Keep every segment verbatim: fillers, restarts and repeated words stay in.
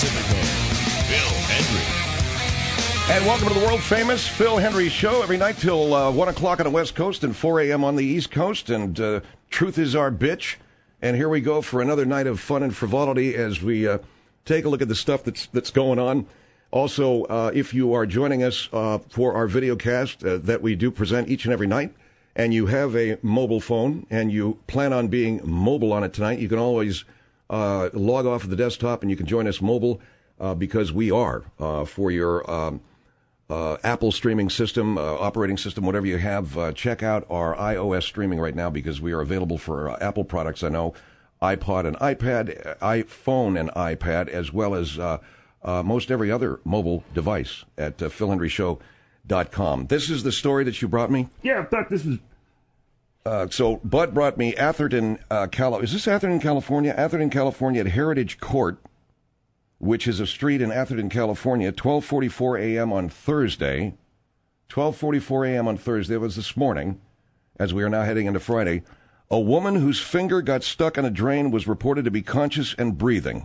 Pacifico, Phil Hendrie. And welcome to the world-famous Phil Hendrie Show, every night till uh, one o'clock on the West Coast and four a.m. on the East Coast. And uh, truth is our bitch. And here we go for another night of fun and frivolity as we uh, take a look at the stuff that's that's going on. Also, uh, if you are joining us uh, for our video cast uh, that we do present each and every night, and you have a mobile phone and you plan on being mobile on it tonight, you can always uh, log off of the desktop and you can join us mobile uh, because we are uh, for your um, uh, Apple streaming system, uh, operating system, whatever you have. Uh, check out our iOS streaming right now because we are available for uh, Apple products. I know iPod and iPad, iPhone and iPad, as well as uh, uh, most every other mobile device at uh, phil hendrie show dot com. This is the story that you brought me? Yeah, I thought this was... Uh, so Bud brought me Atherton, uh, Cal- is this Atherton, California? Atherton, California at Heritage Court, which is a street in Atherton, California, twelve forty-four a.m. on Thursday. twelve forty-four a.m. on Thursday. It was this morning, as we are now heading into Friday. A woman whose finger got stuck in a drain was reported to be conscious and breathing.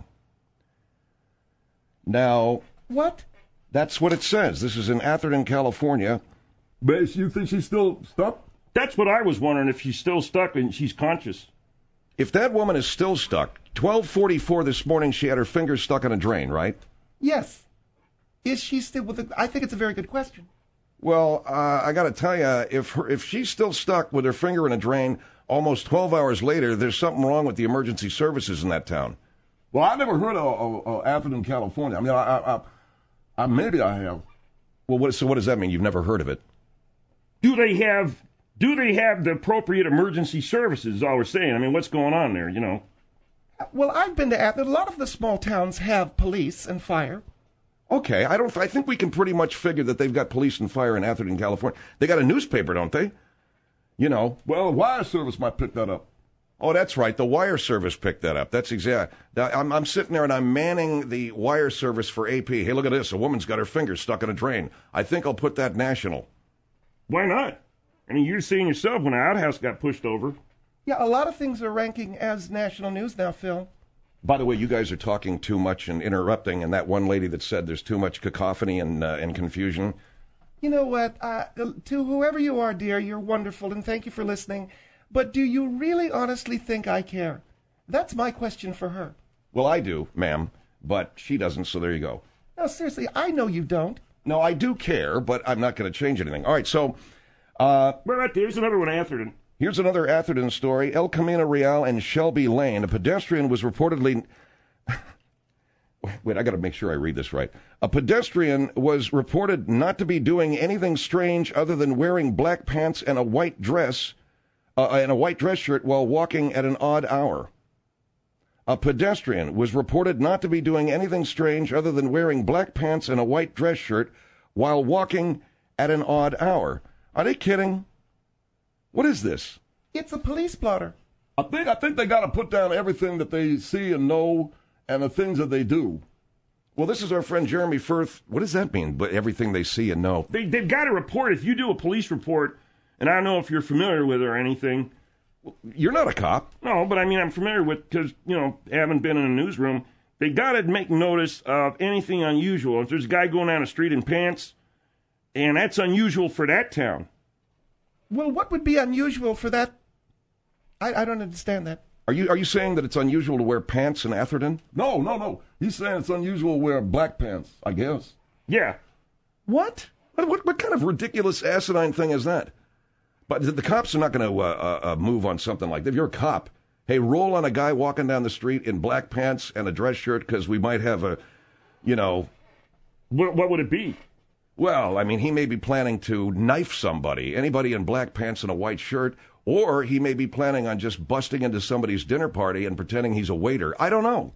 Now... What? That's what it says. This is in Atherton, California. But you think she's still stuck? That's what I was wondering, if she's still stuck and she's conscious. If that woman is still stuck, twelve forty-four this morning, she had her fingers stuck in a drain, right? Yes. Is she still with it? I think it's a very good question. Well, uh, I got to tell you, if her, if she's still stuck with her finger in a drain almost twelve hours later, there's something wrong with the emergency services in that town. Well, I never heard of, of, of Atherton, California. I mean, I... I, I Uh, maybe I have. Well, what, so what does that mean? You've never heard of it? Do they have Do they have the appropriate emergency services? Is all we're saying. I mean, what's going on there? You know. Well, I've been to Atherton. A lot of the small towns have police and fire. Okay, I don't. I think we can pretty much figure that they've got police and fire in Atherton, California. They got a newspaper, don't they? You know. Well, the wire service might pick that up. Oh, that's right. The wire service picked that up. That's exact. I'm, I'm sitting there and I'm manning the wire service for A P. Hey, look at this. A woman's got her fingers stuck in a drain. I think I'll put that national. Why not? I mean, you're seeing yourself when an outhouse got pushed over. Yeah, a lot of things are ranking as national news now, Phil. By the way, you guys are talking too much and interrupting, and that one lady that said there's too much cacophony and, uh, and confusion. You know what? Uh, to whoever you are, dear, you're wonderful, and thank you for listening. But do you really honestly think I care? That's my question for her. Well, I do, ma'am, but she doesn't, so there you go. No, seriously, I know you don't. No, I do care, but I'm not going to change anything. All right, so... Uh, well, right there's another one, Atherton. Here's another Atherton story. El Camino Real and Shelby Lane. A pedestrian was reportedly... Wait, I got to make sure I read this right. A pedestrian was reported not to be doing anything strange other than wearing black pants and a white dress... Uh, in a white dress shirt while walking at an odd hour. A pedestrian was reported not to be doing anything strange other than wearing black pants and a white dress shirt while walking at an odd hour. Are they kidding? What is this? It's a police blotter. I think I think they got to put down everything that they see and know and the things that they do. Well, this is our friend Jeremy Firth. What does that mean, but everything they see and know? They, they've got to report. If you do a police report... And I don't know if you're familiar with it or anything. You're not a cop. No, but I mean, I'm familiar with, because, you know, having been in a newsroom, they got to make notice of anything unusual. If there's a guy going down the street in pants, and that's unusual for that town. Well, what would be unusual for that? I, I don't understand that. Are you are you saying that it's unusual to wear pants in Atherton? No, no, no. He's saying it's unusual to wear black pants, I guess. Yeah. What? What, what, what kind of ridiculous asinine thing is that? But the cops are not going to uh, uh, move on something like that. If you're a cop, hey, roll on a guy walking down the street in black pants and a dress shirt because we might have a, you know... What, what would it be? Well, I mean, he may be planning to knife somebody, anybody in black pants and a white shirt, or he may be planning on just busting into somebody's dinner party and pretending he's a waiter. I don't know.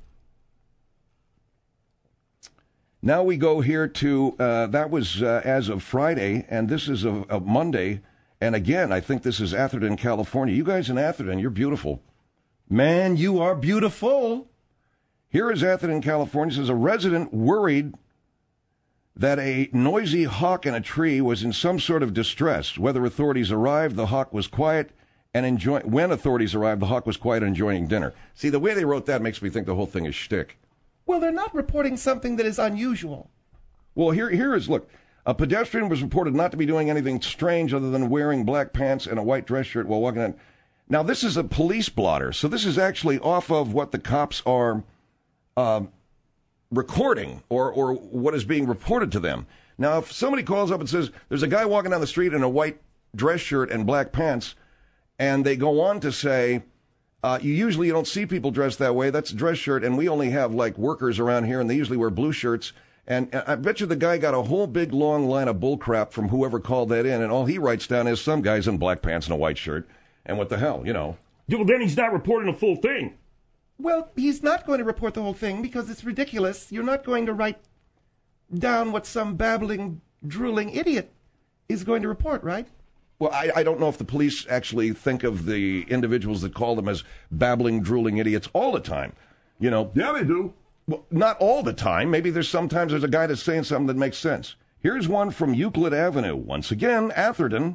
Now we go here to, uh, that was uh, as of Friday, and this is a, a Monday. And again, I think this is Atherton, California. You guys in Atherton, you're beautiful. Man, you are beautiful. Here is Atherton, California. It says a resident worried that a noisy hawk in a tree was in some sort of distress. Whether authorities arrived, the hawk was quiet and enjoy. When authorities arrived, the hawk was quiet and enjoying dinner. See, the way they wrote that makes me think the whole thing is shtick. Well, they're not reporting something that is unusual. Well, here, here is, look, a pedestrian was reported not to be doing anything strange other than wearing black pants and a white dress shirt while walking on. Now, this is a police blotter, so this is actually off of what the cops are uh, recording or, or what is being reported to them. Now, if somebody calls up and says, there's a guy walking down the street in a white dress shirt and black pants, and they go on to say, uh, you usually you don't see people dressed that way, that's a dress shirt, and we only have, like, workers around here, and they usually wear blue shirts. And I bet you the guy got a whole big long line of bullcrap from whoever called that in, and all he writes down is some guy's in black pants and a white shirt, and what the hell, you know. Yeah, well, then he's not reporting the full thing. Well, he's not going to report the whole thing because it's ridiculous. You're not going to write down what some babbling, drooling idiot is going to report, right? Well, I, I don't know if the police actually think of the individuals that call them as babbling, drooling idiots all the time, you know. Yeah, they do. Well, not all the time. Maybe there's sometimes there's a guy that's saying something that makes sense. Here's one from Euclid Avenue. Once again, Atherton.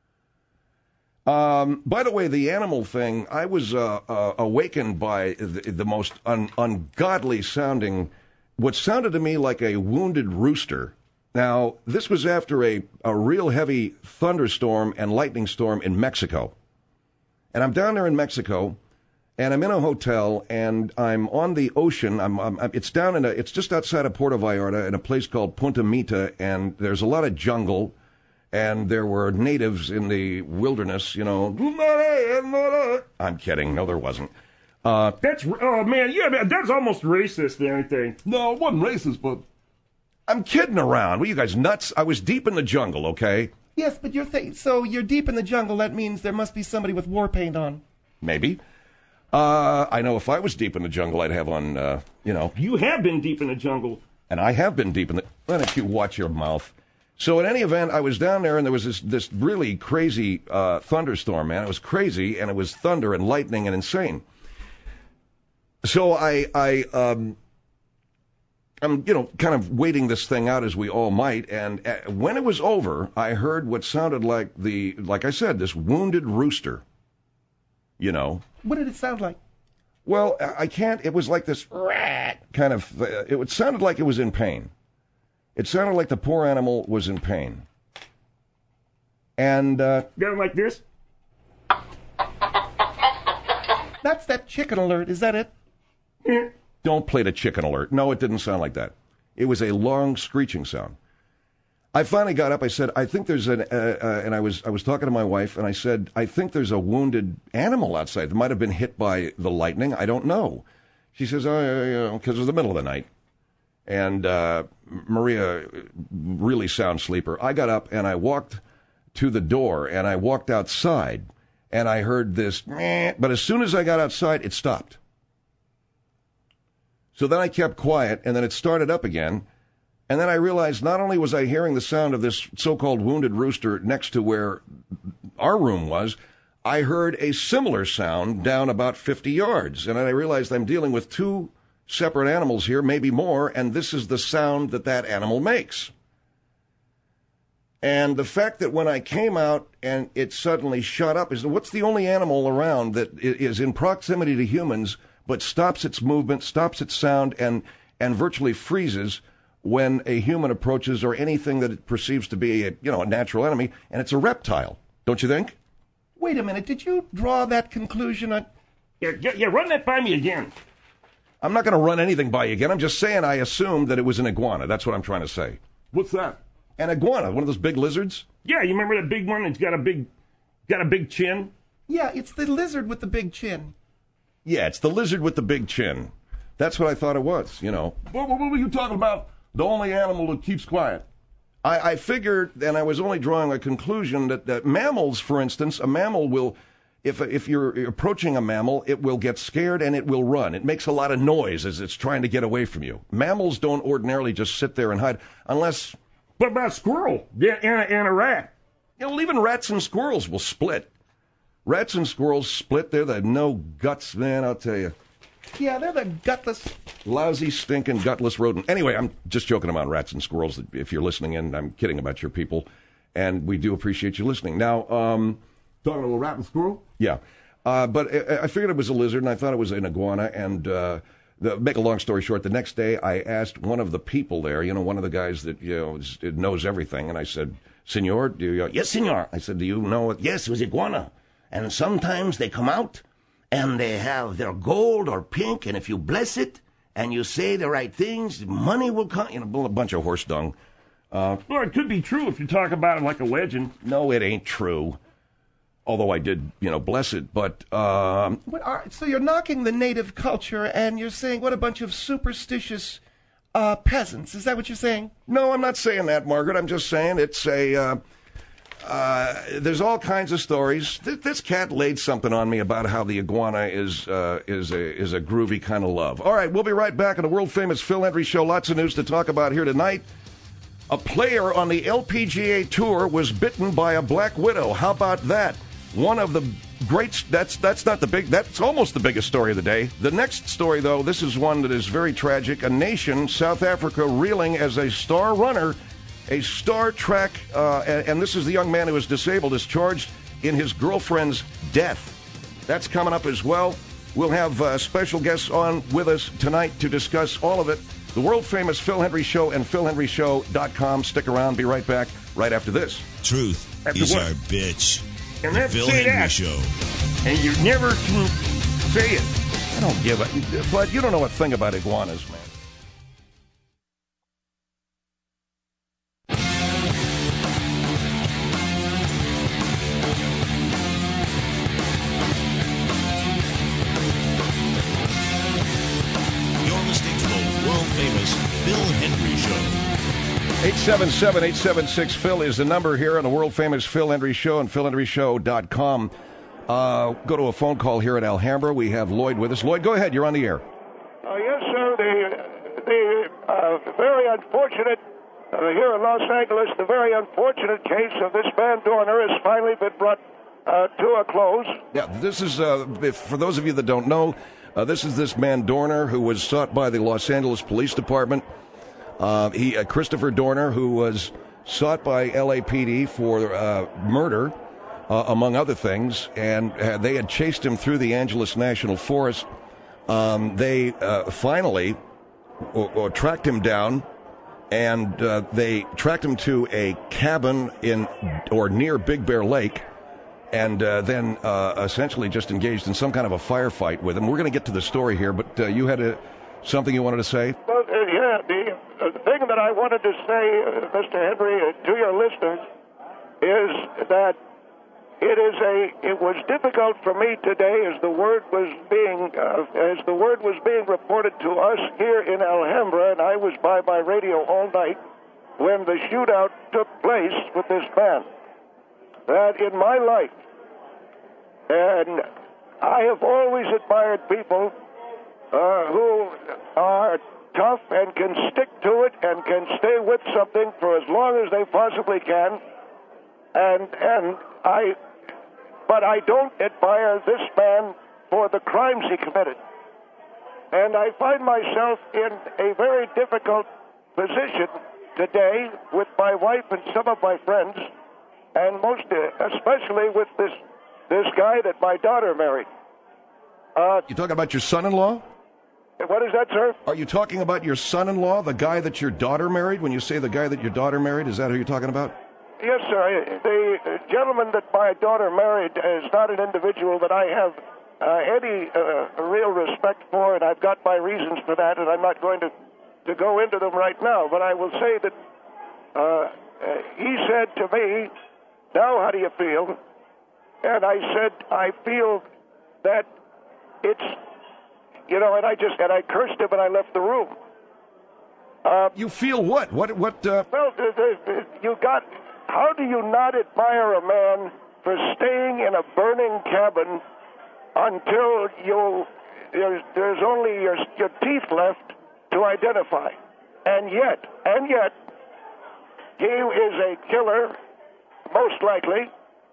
Um, by the way, the animal thing, I was uh, uh, awakened by the, the most un- ungodly sounding, what sounded to me like a wounded rooster. Now, this was after a, a real heavy thunderstorm and lightning storm in Mexico. And I'm down there in Mexico. And I'm in a hotel, and I'm on the ocean. I'm, I'm, it's down in a, it's just outside of Puerto Vallarta in a place called Punta Mita, and there's a lot of jungle, and there were natives in the wilderness, you know. I'm kidding. No, there wasn't. Uh, that's, oh, man, yeah, that's almost racist and everything. No, it wasn't racist, but... I'm kidding around. Were you guys nuts? I was deep in the jungle, okay? Yes, but you're th- so you're deep in the jungle. That means there must be somebody with war paint on. Maybe. Uh, I know if I was deep in the jungle, I'd have on, uh, you know. You have been deep in the jungle. And I have been deep in the... Why don't you watch your mouth? So in any event, I was down there, and there was this, this really crazy uh, thunderstorm, man. It was crazy, and it was thunder and lightning and insane. So I, I, um, I'm, you know, kind of waiting this thing out as we all might, and uh, when it was over, I heard what sounded like the, like I said, this wounded rooster. You know. What did it sound like? Well, I can't. It was like this kind of. Uh, it sounded like it was in pain. It sounded like the poor animal was in pain. And uh, going like this. That's that chicken alert. Is that it? Don't play the chicken alert. No, it didn't sound like that. It was a long screeching sound. I finally got up. I said, I think there's an, uh, uh, and I was I was talking to my wife, and I said, I think there's a wounded animal outside. It might have been hit by the lightning. I don't know. She says, oh, yeah, yeah, because it was the middle of the night. And uh, Maria, really sound sleeper. I got up, and I walked to the door, and I walked outside, and I heard this, meh, but as soon as I got outside, it stopped. So then I kept quiet, and then it started up again. And then I realized not only was I hearing the sound of this so-called wounded rooster next to where our room was, I heard a similar sound down about fifty yards. And I realized I'm dealing with two separate animals here, maybe more, and this is the sound that that animal makes. And the fact that when I came out and it suddenly shut up is what's the only animal around that is in proximity to humans but stops its movement, stops its sound, and, and virtually freezes when a human approaches or anything that it perceives to be a, you know, a natural enemy, and it's a reptile, don't you think? Wait a minute, did you draw that conclusion on... Yeah, yeah, yeah, run that by me again. I'm not going to run anything by you again. I'm just saying I assumed that it was an iguana. That's what I'm trying to say. What's that? An iguana, one of those big lizards? Yeah, you remember that big one that's got a big, got a big chin? Yeah, it's the lizard with the big chin. Yeah, it's the lizard with the big chin. That's what I thought it was, you know. What, what were you talking about? The only animal that keeps quiet. I, I figured, and I was only drawing a conclusion, that, that mammals, for instance, a mammal will, if if you're approaching a mammal, it will get scared and it will run. It makes a lot of noise as it's trying to get away from you. Mammals don't ordinarily just sit there and hide, unless... What about a squirrel? Yeah, and a, and a rat. You know, even rats and squirrels will split. Rats and squirrels split. They're the no guts, man, I'll tell you. Yeah, they're the gutless... Lousy, stinking, gutless rodent. Anyway, I'm just joking about rats and squirrels. If you're listening in, I'm kidding about your people. And we do appreciate you listening. Now, um... Talking about a rat and squirrel? Yeah. Uh, but I, I figured it was a lizard, and I thought it was an iguana. And uh, the, make a long story short, the next day I asked one of the people there, you know, one of the guys that, you know, is, knows everything, and I said, Senor, do you, yes, senor. I said, do you know it? Yes, it was iguana. And sometimes they come out, and they have their gold or pink, and if you bless it, and you say the right things, money will come, you know, a bunch of horse dung. Uh, well, it could be true if you talk about it like a legend. No, it ain't true. Although I did, you know, bless it, but... Um, what are, so you're knocking the native culture, and you're saying, what a bunch of superstitious uh, peasants. Is that what you're saying? No, I'm not saying that, Margaret. I'm just saying it's a... Uh, uh, there's all kinds of stories. Th- this cat laid something on me about how the iguana is uh, is a is a groovy kind of love. All right, we'll be right back on the world-famous Phil Hendrie Show. Lots of news to talk about here tonight. A player on the L P G A Tour was bitten by a black widow. How about that? One of the great, that's that's not the big, that's almost the biggest story of the day. The next story, though, this is one that is very tragic. A nation, South Africa, reeling as a star runner, a Star Trek, uh, and, and this is the young man who is disabled, is charged in his girlfriend's death. That's coming up as well. We'll have uh, special guests on with us tonight to discuss all of it. The world-famous Phil Hendrie Show and phil hendrie show dot com. Stick around. Be right back right after this. Truth After is what? our bitch. And The that's Phil say Hendrie that. Show. And you never can say it. I don't give a... But you don't know a thing about iguanas, man. You're listening to the world-famous Phil Hendrie Show. eight seven seven, eight seven six, Phil is the number here on the world-famous Phil Hendrie Show and phil hendrie show dot com. Uh, go to a phone call here at Alhambra. We have Lloyd with us. Lloyd, go ahead. You're on the air. Uh, yes, sir. The, the uh, very unfortunate, uh, here in Los Angeles, the very unfortunate case of this man Dorner has finally been brought uh, to a close. Yeah, this is, uh, if, for those of you that don't know, uh, this is this man Dorner who was sought by the Los Angeles Police Department. Uh, he, uh, Christopher Dorner, who was sought by L A P D for uh, murder, uh, among other things, and uh, they had chased him through the Angeles National Forest. Um, they uh, finally or, or tracked him down, and uh, they tracked him to a cabin in or near Big Bear Lake, and uh, then uh, essentially just engaged in some kind of a firefight with him. We're going to get to the story here, but uh, you had a, something you wanted to say? Well, uh, yeah, the uh, thing that I wanted to say, uh, Mister Henry, uh, to your listeners, is that it is a. It was difficult for me today, as the word was being, uh, as the word was being reported to us here in Alhambra, and I was by my radio all night when the shootout took place with this man. That in my life, and I have always admired people uh, who are tough and can stick to it and can stay with something for as long as they possibly can. And and I, but I don't admire this man for the crimes he committed. And I find myself in a very difficult position today with my wife and some of my friends, and most especially with this this guy that my daughter married. Uh, You talking about your son-in-law? what is that, sir? Are you talking about your son-in-law, the guy that your daughter married? When you say the guy that your daughter married, is that who you're talking about? Yes, sir. The gentleman that my daughter married is not an individual that I have uh, any uh, real respect for, and I've got my reasons for that, and I'm not going to, to go into them right now. But I will say that uh, uh, he said to me, "Now, how do you feel?" And I said, "I feel that it's, you know," and I just and I cursed him and I left the room. Uh, You feel what? What? What? Uh... well, the, the, the, you got. How do you not admire a man for staying in a burning cabin until you there's, there's only your, your teeth left to identify? And yet, and yet, he is a killer, most likely,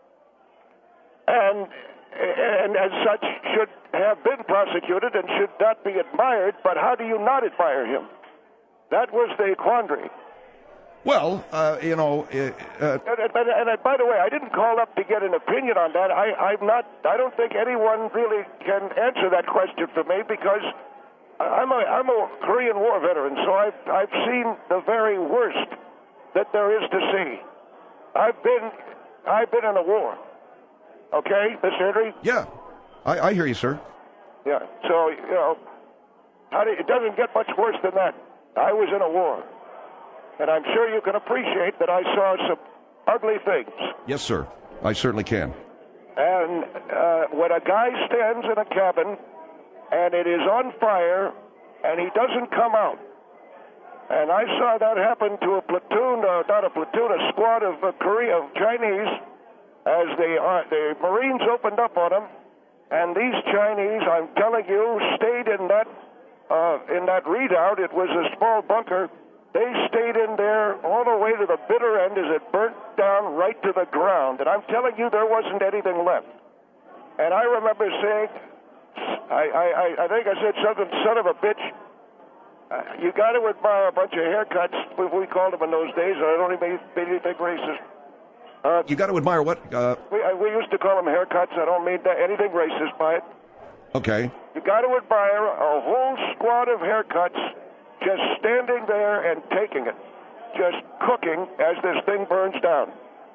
and and as such should have been prosecuted and should not be admired. But how do you not admire him? That was the quandary. Well, uh, you know, uh, uh, And, and, and, and by the way, I didn't call up to get an opinion on that. I, I'm not. I don't think anyone really can answer that question for me because I'm a I'm a Korean War veteran, so I've I've seen the very worst that there is to see. I've been I've been in a war. Okay, Mister Henry? Yeah, I, I hear you, sir. Yeah. So you know, how do, it doesn't get much worse than that. I was in a war, and I'm sure you can appreciate that I saw some ugly things. Yes, sir. I certainly can. And uh, when a guy stands in a cabin and it is on fire and he doesn't come out, and I saw that happen to a platoon, uh, not a platoon, a squad of uh, Korea, of Chinese, as the uh, the Marines opened up on them, and these Chinese, I'm telling you, stayed in that uh, in that redoubt. It was a small bunker. They stayed in there all the way to the bitter end as it burnt down right to the ground. And I'm telling you, there wasn't anything left. And I remember saying, I, I, I think I said something, son of a bitch. Uh, you got to admire a bunch of haircuts, we called them in those days, and I don't even mean anything racist. Uh, you got to admire what? Uh, we, we used to call them haircuts. I don't mean that, anything racist by it. Okay. You got to admire a whole squad of haircuts just standing there and taking it, just cooking as this thing burns down.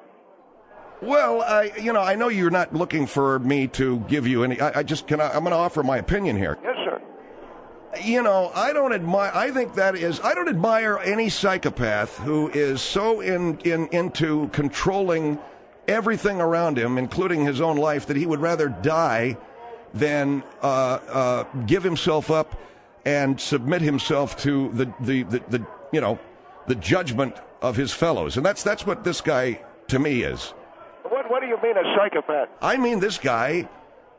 Well, I, you know, I know you're not looking for me to give you any. I, I just can. I, I'm going to offer my opinion here. Yes, sir. You know, I don't admire. I think that is. I don't admire any psychopath who is so in in into controlling everything around him, including his own life, that he would rather die than uh, uh, give himself up and submit himself to the, the, the, the, you know, the judgment of his fellows. And that's that's what this guy, to me, is. What, what do you mean a psychopath? I mean this guy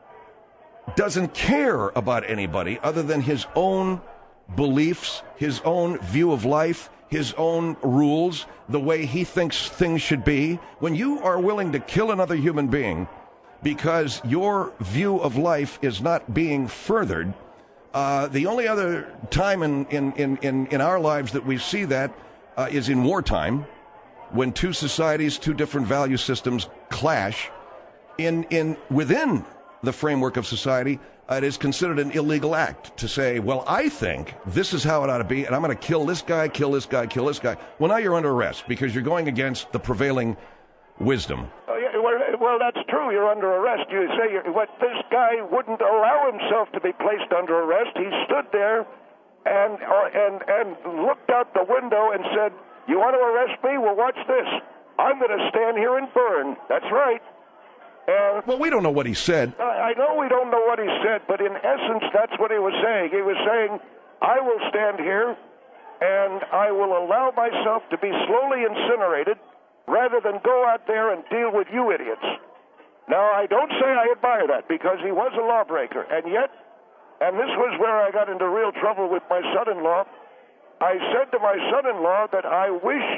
doesn't care about anybody other than his own beliefs, his own view of life, his own rules, the way he thinks things should be. When you are willing to kill another human being because your view of life is not being furthered, Uh, the only other time in, in, in, in, in our lives that we see that uh, is in wartime, when two societies, two different value systems clash. In, in within the framework of society, uh, it is considered an illegal act to say, well, I think this is how it ought to be, and I'm going to kill this guy, kill this guy, kill this guy. Well, now you're under arrest because you're going against the prevailing wisdom. Oh, yeah, well, well, that's true. You're under arrest. You say you're, what this guy wouldn't allow himself to be placed under arrest. He stood there and uh, and and looked out the window and said, "You want to arrest me? Well, watch this. I'm going to stand here and burn." That's right. And well, we don't know what he said. I, I know we don't know what he said, but in essence, that's what he was saying. He was saying, "I will stand here and I will allow myself to be slowly incinerated, rather than go out there and deal with you idiots." Now, I don't say I admire that, because he was a lawbreaker, and yet, and this was where I got into real trouble with my son-in-law, I said to my son-in-law that I wish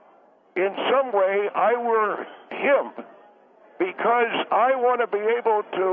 in some way I were him, because I want to be able to,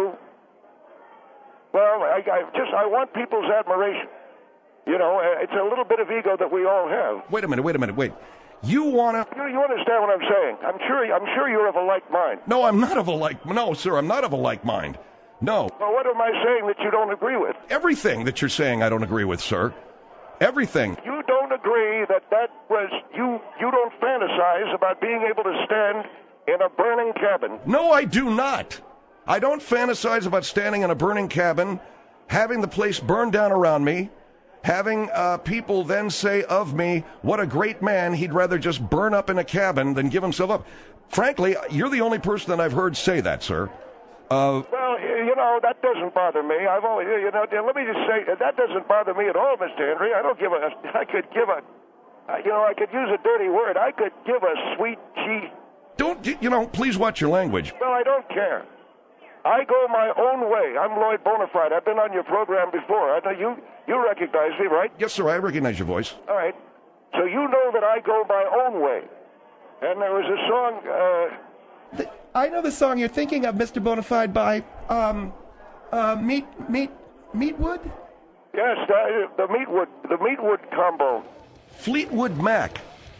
well, I, I just, I want people's admiration. You know, it's a little bit of ego that we all have. Wait a minute, wait a minute, wait. You want to... You, you understand what I'm saying? I'm sure I'm sure you're of a like mind. No, I'm not of a like... No, sir, I'm not of a like mind. No. Well, what am I saying that you don't agree with? Everything that you're saying I don't agree with, sir. Everything. You don't agree that that was... You, you don't fantasize about being able to stand in a burning cabin. No, I do not. I don't fantasize about standing in a burning cabin, having the place burn down around me, having uh, people then say of me, what a great man, he'd rather just burn up in a cabin than give himself up. Frankly, you're the only person that I've heard say that, sir. Uh, well, you know, that doesn't bother me. I've always, you know, let me just say, that doesn't bother me at all, Mister Henry. I don't give a, I could give a, you know, I could use a dirty word. I could give a sweet gee. Don't, you know, please watch your language. Well, I don't care. I go my own way. I'm Lloyd Bonafide. I've been on your program before. I know you you recognize me, right? Yes, sir. I recognize your voice. All right. So you know that I go my own way. And there was a song. Uh, the, I know the song you're thinking of, Mister Bonafide, by um, uh, Meat Meat Meatwood. Yes, the, the Meatwood the Meatwood combo. Fleetwood Mac.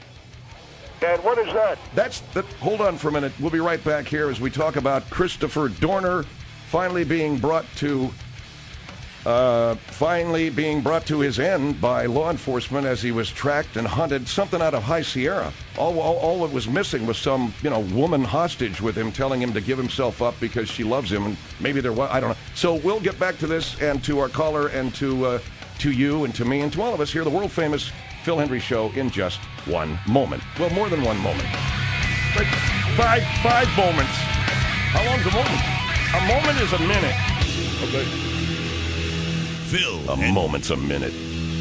And what is that? That's the, hold on for a minute. We'll be right back here as we talk about Christopher Dorner finally being brought to uh, finally being brought to his end by law enforcement as he was tracked and hunted, something out of High Sierra. All, all, all that was missing was some, you know, woman hostage with him, telling him to give himself up because she loves him, and maybe there was, I don't know. So we'll get back to this and to our caller and to uh, to you and to me and to all of us here, the world-famous Phil Hendrie Show, in just one moment. Well, more than one moment. Like five, five moments. How long's a moment? A moment is a minute. Okay. Phil. A Hendrie. moment's a minute.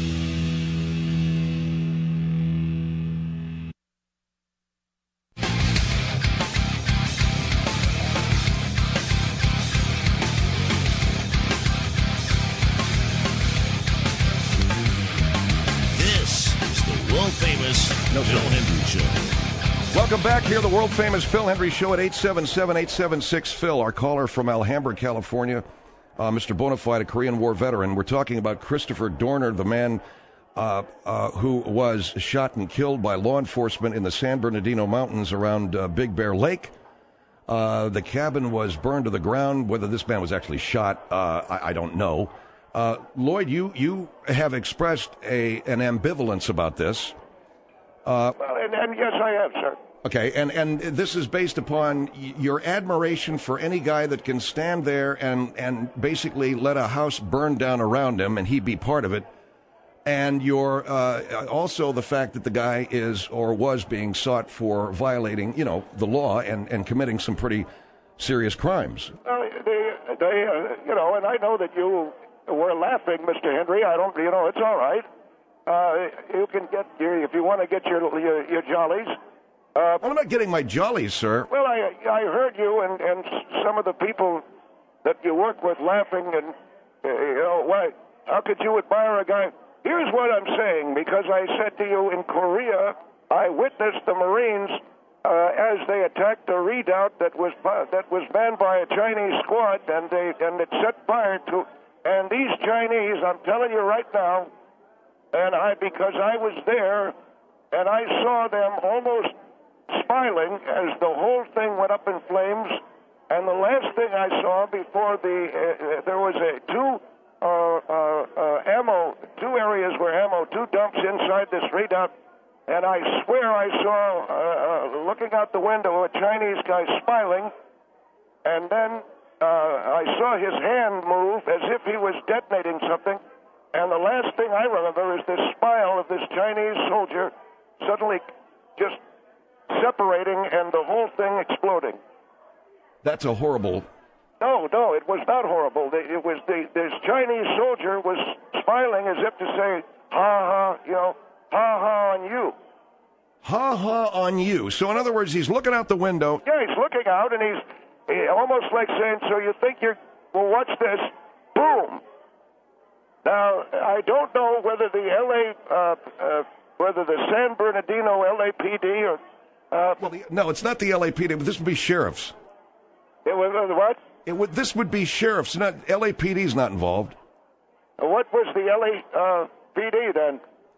This is the world-famous No, Phil sir. Hendrie Show. Welcome back here, the world-famous Phil Hendrie Show at eight seven seven, eight seven six, Phil. Our caller from Alhambra, California, uh, Mister Bonafide, a Korean War veteran. We're talking about Christopher Dorner, the man uh, uh, who was shot and killed by law enforcement in the San Bernardino Mountains around uh, Big Bear Lake. Uh, the cabin was burned to the ground. Whether this man was actually shot, uh, I, I don't know. Uh, Lloyd, you, you have expressed a an ambivalence about this. Well, and, and yes, I have, sir. Okay, and, and this is based upon y- your admiration for any guy that can stand there and, and basically let a house burn down around him and he be part of it, and your uh, also the fact that the guy is or was being sought for violating, you know, the law and, and committing some pretty serious crimes. Well, they, they, uh, you know, and I know that you were laughing, Mister Hendrie. I don't, you know, it's all right. Uh, you can get your, if you want to get your your, your jollies. Uh, I'm not getting my jollies, sir. well, I I heard you and, and some of the people that you work with laughing, and uh, you know, why? How could you admire a guy? Here's what I'm saying, because I said to you in Korea, I witnessed the Marines uh, as they attacked a redoubt that was that was manned by a Chinese squad, and they and it set fire to. And these Chinese, I'm telling you right now, and I because I was there, and I saw them almost smiling as the whole thing went up in flames. And the last thing I saw before the uh, there was a two uh, uh, uh, ammo, two areas where ammo, two dumps inside this redoubt, and I swear I saw, uh, uh, looking out the window, a Chinese guy smiling, and then uh, I saw his hand move as if he was detonating something. And the last thing I remember is this smile of this Chinese soldier suddenly just separating and the whole thing exploding. That's a horrible. No, no, it was not horrible. It was the this Chinese soldier was smiling as if to say, "Ha ha," you know, "Ha ha on you." Ha ha on you. So in other words, he's looking out the window. Yeah, he's looking out and he's he, almost like saying, "So you think you're? Well, watch this." Boom. Now I don't know whether the L A, uh, uh, whether the San Bernardino L A P D or uh, Well, the, no, it's not the L A P D, but this would be sheriffs. it was uh, what? It would. This would be sheriffs. Not L A P D's not involved. What was the L A uh, P D then?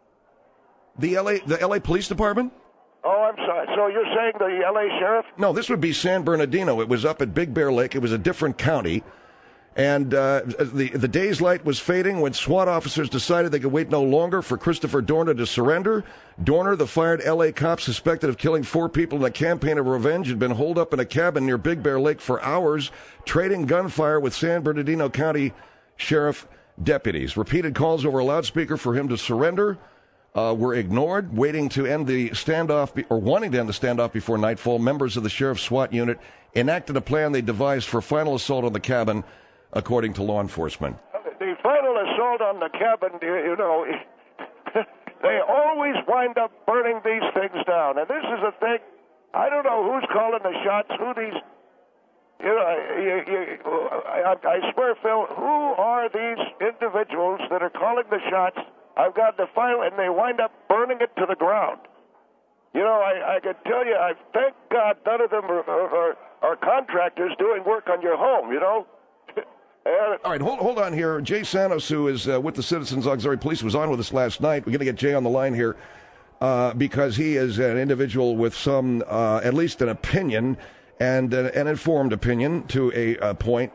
The L A, the L A Police Department? Oh, I'm sorry. So you're saying the L A sheriff? No, this would be San Bernardino. It was up at Big Bear Lake. It was a different county. And uh, the the day's light was fading when SWAT officers decided they could wait no longer for Christopher Dorner to surrender. Dorner, the fired L A cop suspected of killing four people in a campaign of revenge, had been holed up in a cabin near Big Bear Lake for hours, trading gunfire with San Bernardino County Sheriff deputies. Repeated calls over a loudspeaker for him to surrender uh, were ignored. Waiting to end the standoff, be- or wanting to end the standoff before nightfall, members of the sheriff's SWAT unit enacted a plan they devised for final assault on the cabin, according to law enforcement. The final assault on the cabin, you, you know, they always wind up burning these things down. And this is a thing, I don't know who's calling the shots, who these, you know, you, you, I, I swear, Phil, who are these individuals that are calling the shots? I've got the final, and they wind up burning it to the ground. You know, I, I can tell you, I thank God none of them are, are, are contractors doing work on your home, you know? All right, hold hold on here. Jay Santos, who is uh, with the Citizens Auxiliary Police, was on with us last night. We're going to get Jay on the line here uh, because he is an individual with some, uh, at least an opinion, and uh, an informed opinion to a, a point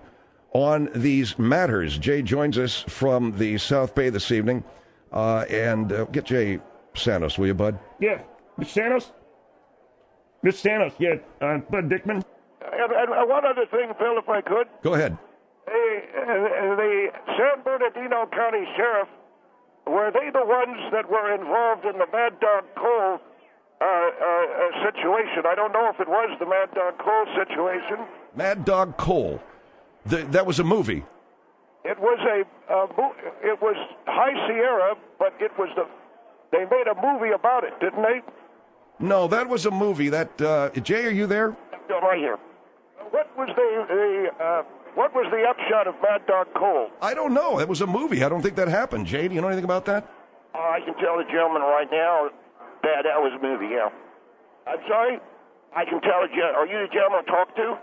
on these matters. Jay joins us from the South Bay this evening. Uh, and uh, get Jay Santos, will you, bud? Yeah. Mister Santos? Mister Santos, yeah. Uh, Bud Dickman? And, and one other thing, Phil, if I could. Go ahead. The, uh, the San Bernardino County Sheriff, were they the ones that were involved in the Mad Dog Cole uh, uh, situation? I don't know if it was the Mad Dog Cole situation. Mad Dog Cole. The, that was a movie. It was a, uh, it was High Sierra, but it was the, they made a movie about it, didn't they? No, that was a movie. That uh, Jay, are you there? No, right here. What was the, the uh, what was the upshot of Mad Dog Cole? I don't know. It was a movie. I don't think that happened. Jay, do you know anything about that? Uh, I can tell the gentleman right now that that was a movie, yeah. I'm sorry? I can tell the gentleman. Are you the gentleman to talk to?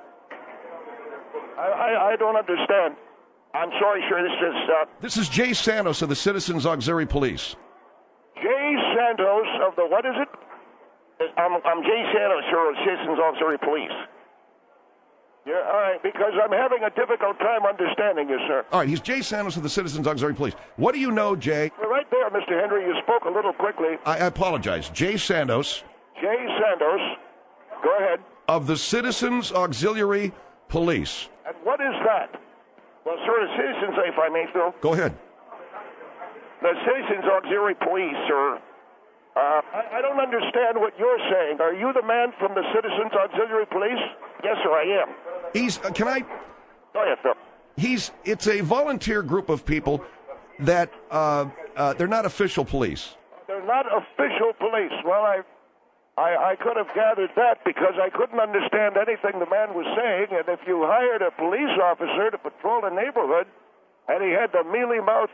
I, I, I don't understand. I'm sorry, sir. This is... Uh, this is Jay Santos of the Citizens Auxiliary Police. Jay Santos of the... What is it? I'm, I'm Jay Santos, sir, of Citizens Auxiliary Police. Yeah, all right, because I'm having a difficult time understanding you, sir. All right, he's Jay Santos of the Citizens Auxiliary Police. What do you know, Jay? Well, right there, Mister Henry, you spoke a little quickly. I, I apologize. Jay Santos. Jay Santos. Go ahead. Of the Citizens Auxiliary Police. And what is that? Well, sir, the Citizens, if I may, Phil. Go ahead. The Citizens Auxiliary Police, sir. Uh, I, I don't understand what you're saying. Are you the man from the Citizens Auxiliary Police? Yes, sir, I am. He's, uh, can I? Go ahead, Phil. He's, it's a volunteer group of people that, uh, uh, they're not official police. They're not official police. Well, I, I, I could have gathered that because I couldn't understand anything the man was saying, and if you hired a police officer to patrol a neighborhood, and he had the mealy mouth,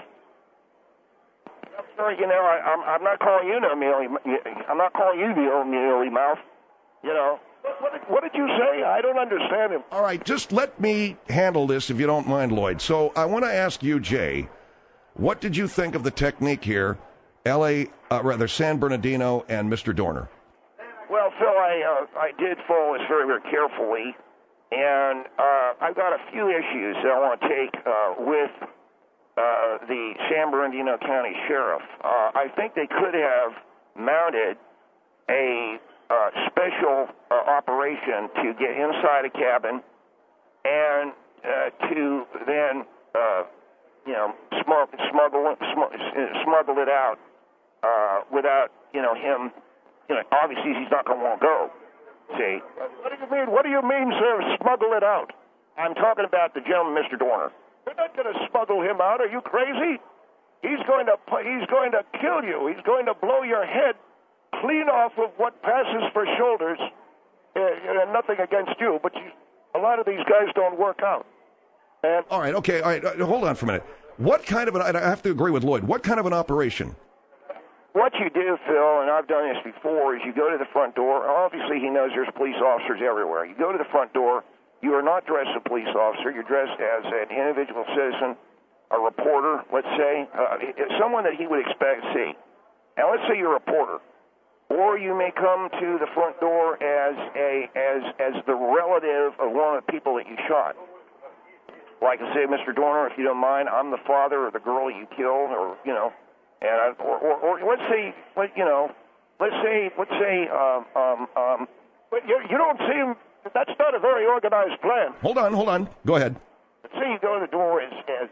I'm sorry, you know, I, I'm, I'm not calling you no mealy, I'm not calling you the old mealy mouth, you know. What did, what did you say? I don't understand him. All right, just let me handle this if you don't mind, Lloyd. So I want to ask you, Jay, what did you think of the technique here, L A, uh, rather San Bernardino and Mister Dorner? Well, Phil, I uh, I did follow this very, very carefully, and uh, I've got a few issues that I want to take uh, with uh, the San Bernardino County Sheriff. Uh, I think they could have mounted a Uh, special uh, operation to get inside a cabin and uh, to then, uh, you know, smuggle, smuggle, smuggle it out uh, without, you know, him, you know, obviously he's not going to want to go, see. What do you mean, what do you mean, sir, smuggle it out? I'm talking about the gentleman, Mister Dorner. You're not going to smuggle him out. Are you crazy? He's going to, he's going to kill you. He's going to blow your head clean off of what passes for shoulders, uh, and nothing against you, but you, a lot of these guys don't work out. And all right, okay, all right, uh, hold on for a minute. What kind of an, I have to agree with Lloyd, what kind of an operation? What you do, Phil, and I've done this before, is you go to the front door. Obviously, he knows there's police officers everywhere. You go to the front door. You are not dressed as a police officer. You're dressed as an individual citizen, a reporter, let's say, uh, someone that he would expect to see. Now, let's say you're a reporter. Or you may come to the front door as a as as the relative of one of the people that you shot. Like I say, Mister Dorner, if you don't mind, I'm the father of the girl you killed, or you know, and I, or, or or let's say, let you know, let's say let's say, um, um, um, but you you don't seem that's not a very organized plan. Hold on, hold on, go ahead. Let's say you go to the door as as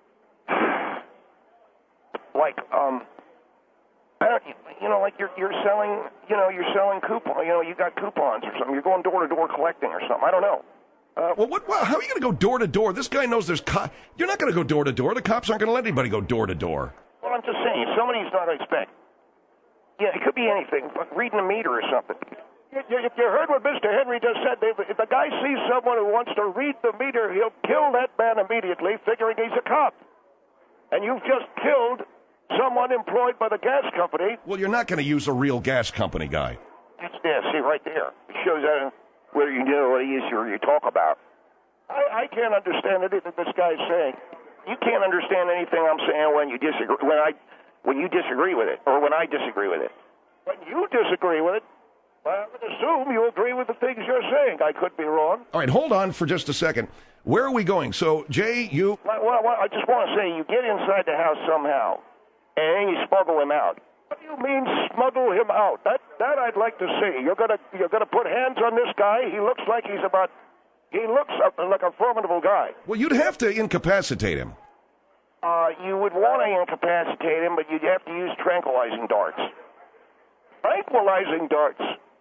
like um. You know, like you're you're selling, you know, you're selling coupons. You know, you got coupons or something. You're going door to door collecting or something. I don't know. Uh, well, what? Well, how are you going to go door to door? This guy knows there's cops. You're not going to go door to door. The cops aren't going to let anybody go door to door. Well, I'm just saying, somebody's not expect. Yeah, it could be anything, like reading a meter or something. You, you, you heard what Mister Henry just said. If the guy sees someone who wants to read the meter, he'll kill that man immediately, figuring he's a cop. And you've just killed someone employed by the gas company. Well, you're not going to use a real gas company guy. That's there. See, right there. It shows that whether you know what he is or you talk about. I, I can't understand anything this guy's saying. You can't understand anything I'm saying when you disagree. When I, when you disagree with it, or when I disagree with it. When you disagree with it, well, assume you agree with the things you're saying. I could be wrong. All right, hold on for just a second. Where are we going? So, Jay, you... Well, well, I just want to say, you get inside the house somehow, and then you smuggle him out. What do you mean smuggle him out? That that I'd like to see. You're gonna you're gonna put hands on this guy. He looks like he's about. He looks like a formidable guy. Well, you'd have to incapacitate him. Uh, you would want to incapacitate him, but you'd have to use tranquilizing darts. Tranquilizing darts.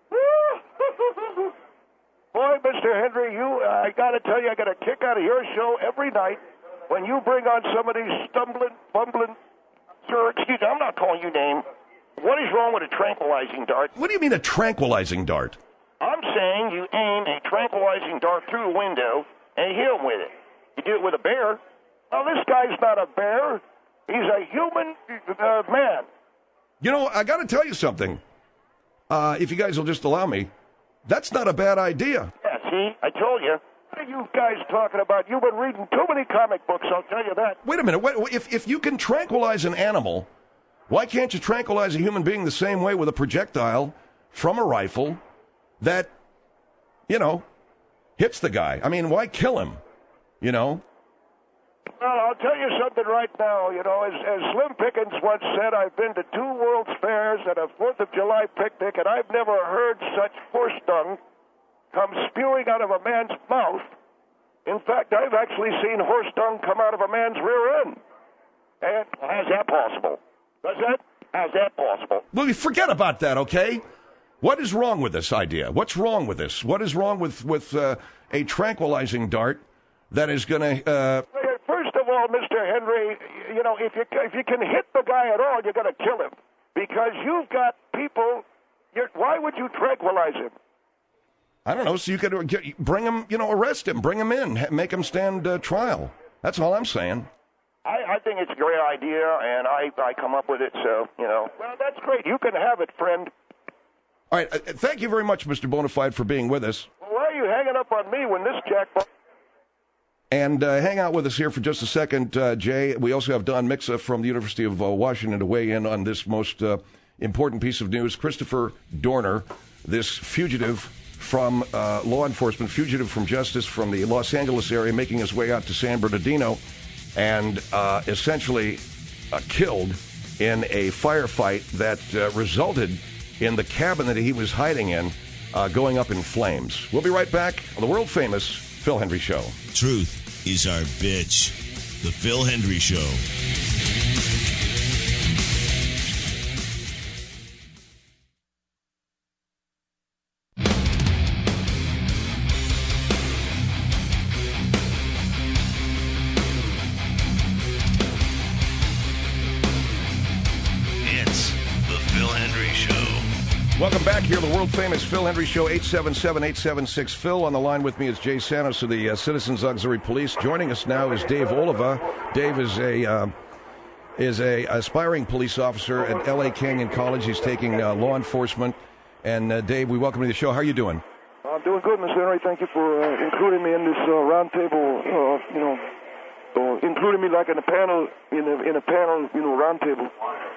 Boy, Mister Henry, you, uh, I got to tell you, I get a kick out of your show every night when you bring on some of these stumbling, bumbling, sir, excuse me, I'm not calling you name. What is wrong with a tranquilizing dart? What do you mean a tranquilizing dart? I'm saying you aim a tranquilizing dart through a window and hit him with it. You do it with a bear. Well, this guy's not a bear. He's a human uh, man. You know, I got to tell you something. Uh, if you guys will just allow me, that's not a bad idea. Yeah, see, I told you. What are you guys talking about? You've been reading too many comic books, I'll tell you that. Wait a minute. Wait, if, if you can tranquilize an animal, why can't you tranquilize a human being the same way with a projectile from a rifle that, you know, hits the guy? I mean, why kill him, you know? Well, I'll tell you something right now. You know, as, as Slim Pickens once said, I've been to two World's Fairs and a Fourth of July picnic, and I've never heard such horse dung come spewing out of a man's mouth. In fact, I've actually seen horse dung come out of a man's rear end. And how's that possible? Does that? How's that possible? Well, you forget about that, okay? What is wrong with this idea? What's wrong with this? What is wrong with, with uh, a tranquilizing dart that is going to... Uh... First of all, Mister Henry, you know, if you, if you can hit the guy at all, you're going to kill him. Because you've got people... You're, why would you tranquilize him? I don't know, so you could get, bring him, you know, arrest him, bring him in, make him stand uh, trial. That's all I'm saying. I, I think it's a great idea, and I, I come up with it, so, you know. Well, that's great. You can have it, friend. All right, uh, thank you very much, Mister Bonafide, for being with us. Well, why are you hanging up on me when this jackpot... And uh, hang out with us here for just a second, uh, Jay. We also have Don Mixa from the University of uh, Washington to weigh in on this most uh, important piece of news. Christopher Dorner, this fugitive from uh, law enforcement, fugitive from justice from the Los Angeles area, making his way out to San Bernardino, and uh, essentially uh, killed in a firefight that uh, resulted in the cabin that he was hiding in uh, going up in flames. We'll be right back on the world-famous Phil Hendrie Show. Truth is our bitch. The Phil Hendrie Show. Welcome back here, the world-famous Phil Hendrie Show, eight seven seven, eight seven six, Phil. On the line with me is Jay Santos of the uh, Citizens Auxiliary Police. Joining us now is Dave Oliva. Dave is a uh, is a aspiring police officer at L A Canyon College. He's taking uh, law enforcement. And, uh, Dave, we welcome you to the show. How are you doing? I'm doing good, Mister Henry. Thank you for uh, including me in this uh, roundtable, uh, you know, uh, including me like in a panel, in a, in a panel, you know, roundtable.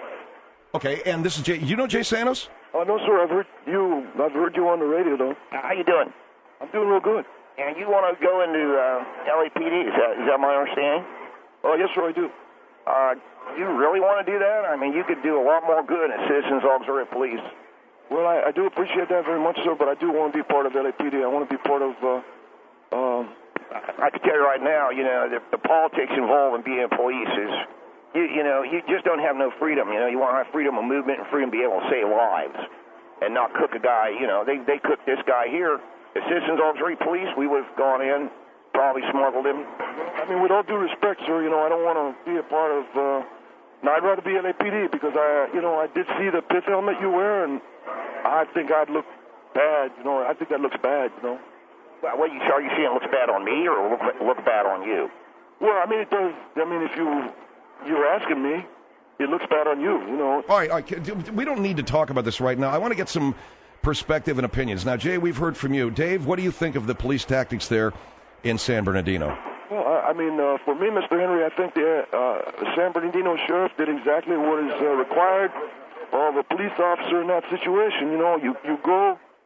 Okay, and this is Jay. You know Jay Santos? Oh, no, sir. I've heard you. I've heard you on the radio, though. How you doing? I'm doing real good. And you want to go into uh, L A P D? Is that is that my understanding? Oh, yes, sir. I do. Uh, you really want to do that? I mean, you could do a lot more good at Citizens Auxiliary Police. Well, I, I do appreciate that very much, sir. But I do want to be part of L A P D. I want to be part of. Uh, um, I, I can tell you right now, you know, the, the politics involved in being police is. You, you know, you just don't have no freedom. You know, you want to have freedom of movement and freedom to be able to save lives and not cook a guy. You know, they they cooked this guy here. The Citizens Auxiliary Police, we would have gone in, probably smuggled him. I mean, with all due respect, sir, you know, I don't want to be a part of. Uh, no, I'd rather be L A P D because I, you know, I did see the pith helmet you wear, and I think I'd look bad. You know, I think that looks bad. You know. Well, what you are you saying looks bad on me or look look bad on you? Well, I mean, it does. I mean, if you. You're asking me, it looks bad on you, you know. All right, all right, we don't need to talk about this right now. I want to get some perspective and opinions. Now, Jay, we've heard from you. Dave, what do you think of the police tactics there in San Bernardino? Well, I, I mean, uh, for me, Mister Henry, I think the uh, San Bernardino sheriff did exactly what is uh, required of a police officer in that situation. You know, you, you go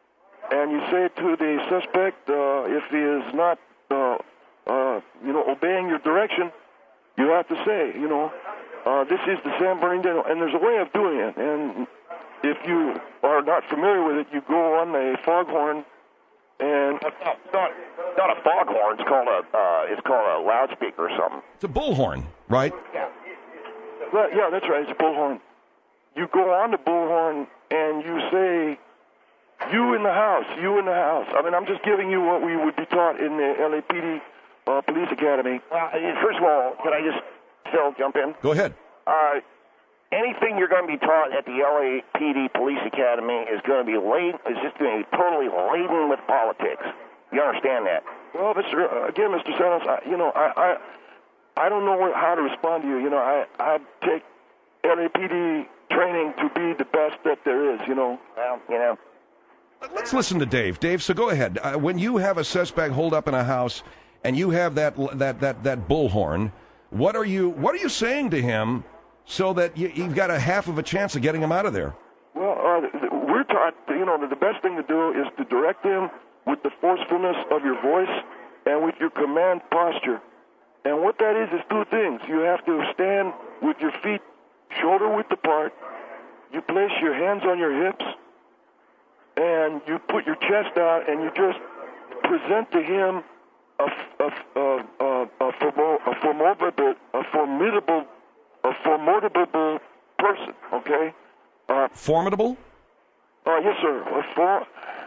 and you say to the suspect, uh, if he is not, uh, uh, you know, obeying your direction, you have to say, you know, uh, this is the San Bernardino, and there's a way of doing it. And if you are not familiar with it, you go on a foghorn, and it's not, not a foghorn. It's called a uh, it's called a loudspeaker or something. It's a bullhorn, right? Yeah. Well, yeah, that's right. It's a bullhorn. You go on the bullhorn and you say, "You in the house, you in the house." I mean, I'm just giving you what we would be taught in the L A P D uh, Police Academy. Well, first of all, can I just, Phil, jump in? Go ahead. Uh, anything you're going to be taught at the L A P D Police Academy is going to be laden, is just going to be totally laden with politics. You understand that? Well, Mister Uh, again, Mister Santos, I, you know, I, I, I don't know where, how to respond to you. You know, I, I take L A P D training to be the best that there is. You know. Well, you know. Let's listen to Dave. Dave, so go ahead. Uh, when you have a suspect holed up in a house and you have that that that that bullhorn, what are you what are you saying to him so that you, you've got a half of a chance of getting him out of there? Well, uh, we're taught, you know, that the best thing to do is to direct him with the forcefulness of your voice and with your command posture. And what that is is two things. You have to stand with your feet shoulder width apart. You place your hands on your hips, and you put your chest out, and you just present to him a, a, a, a, a, a formidable, a formidable, a formidable person. Okay. Uh, Formidable? Uh, yes, sir. A for,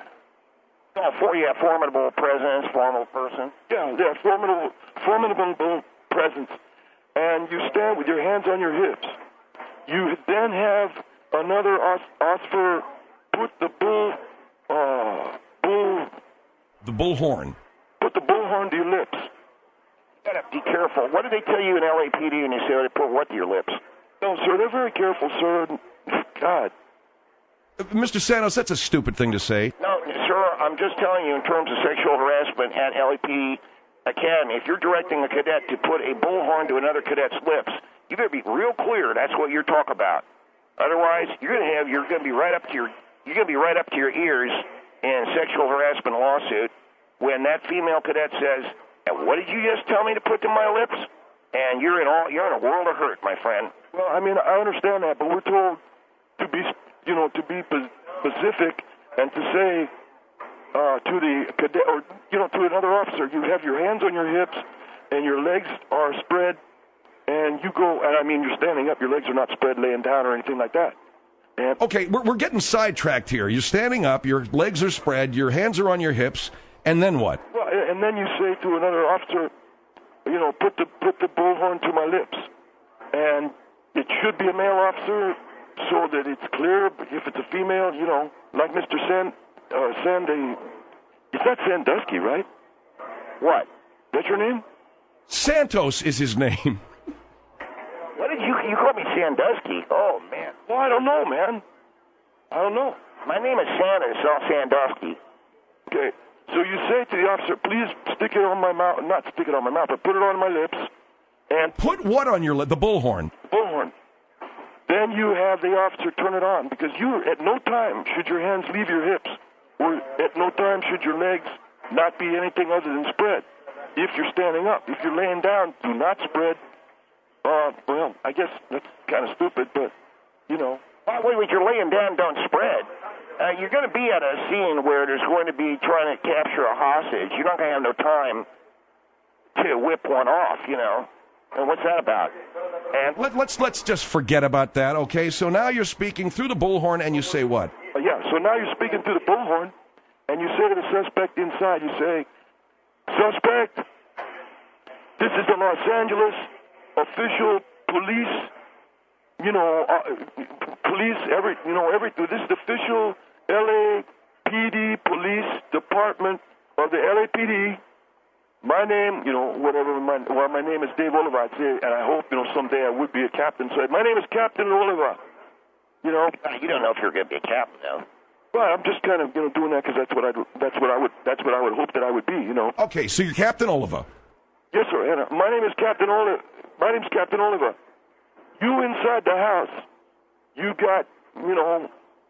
oh, for yeah, formidable presence, formidable person. Yeah, yeah, formidable, formidable presence. And you stand with your hands on your hips. You then have another os- osper put the bull, uh, bull, the bullhorn. Put the bullhorn to your lips. You gotta be careful. What did they tell you in L A P D when you say they put what to your lips? No, sir, they're very careful, sir. God. Mister Santos, that's a stupid thing to say. No, sir, I'm just telling you in terms of sexual harassment at L A P D Academy, if you're directing a cadet to put a bullhorn to another cadet's lips, you better be real clear that's what you're talking about. Otherwise, you're gonna have you're gonna be right up to your you're gonna be right up to your ears in sexual harassment lawsuit when that female cadet says, "And what did you just tell me to put to my lips?" And you're in all you're in a world of hurt, my friend. Well, I mean, I understand that, but we're told to be, you know, to be specific and to say uh, to the cadet or you know to another officer, you have your hands on your hips and your legs are spread, and you go. And I mean, you're standing up. Your legs are not spread, laying down, or anything like that. And okay, we're we're getting sidetracked here. You're standing up. Your legs are spread. Your hands are on your hips, and then what? Well, and then you say to another officer, you know, put the put the bullhorn to my lips, and it should be a male officer so that it's clear. If it's a female, you know, like Mister Sand, uh, Sandy, is that Sandusky, right? What? That's your name? Santos is his name. What did you you call me Sandusky? Oh man. Well, I don't know, man. I don't know. My name is Sanders, not Sandusky. Okay. So you say to the officer, please stick it on my mouth, not stick it on my mouth, but put it on my lips. And put what on your lip? The bullhorn. Bullhorn. Then you have the officer turn it on, because you, at no time should your hands leave your hips, or at no time should your legs not be anything other than spread. If you're standing up, if you're laying down, do not spread. Uh, well, I guess that's kind of stupid, but, you know. Well, wait, wait, you're laying down, don't spread. Uh, you're going to be at a scene where there's going to be trying to capture a hostage. You're not going to have no time to whip one off, you know. And what's that about? And Let, let's let's just forget about that, okay? So now you're speaking through the bullhorn, and you say what? Uh, yeah, so now you're speaking through the bullhorn, and you say to the suspect inside, you say, "Suspect, this is the Los Angeles official police, you know, uh, police, every, you know, every, this is the official L A P D Police Department of the L A P D. My name, you know, whatever, my, well, my name is Dave Oliver, I'd say, and I hope, you know, someday I would be a captain. So my name is Captain Oliver, you know. You don't know if you're going to be a captain, though. Well, I'm just kind of, you know, doing that because that's what I that's what I would that's what I would hope that I would be, you know. Okay, so you're Captain Oliver. Yes, sir. And uh, my name is Captain Oliver. My name's Captain Oliver. You inside the house, you got, you know,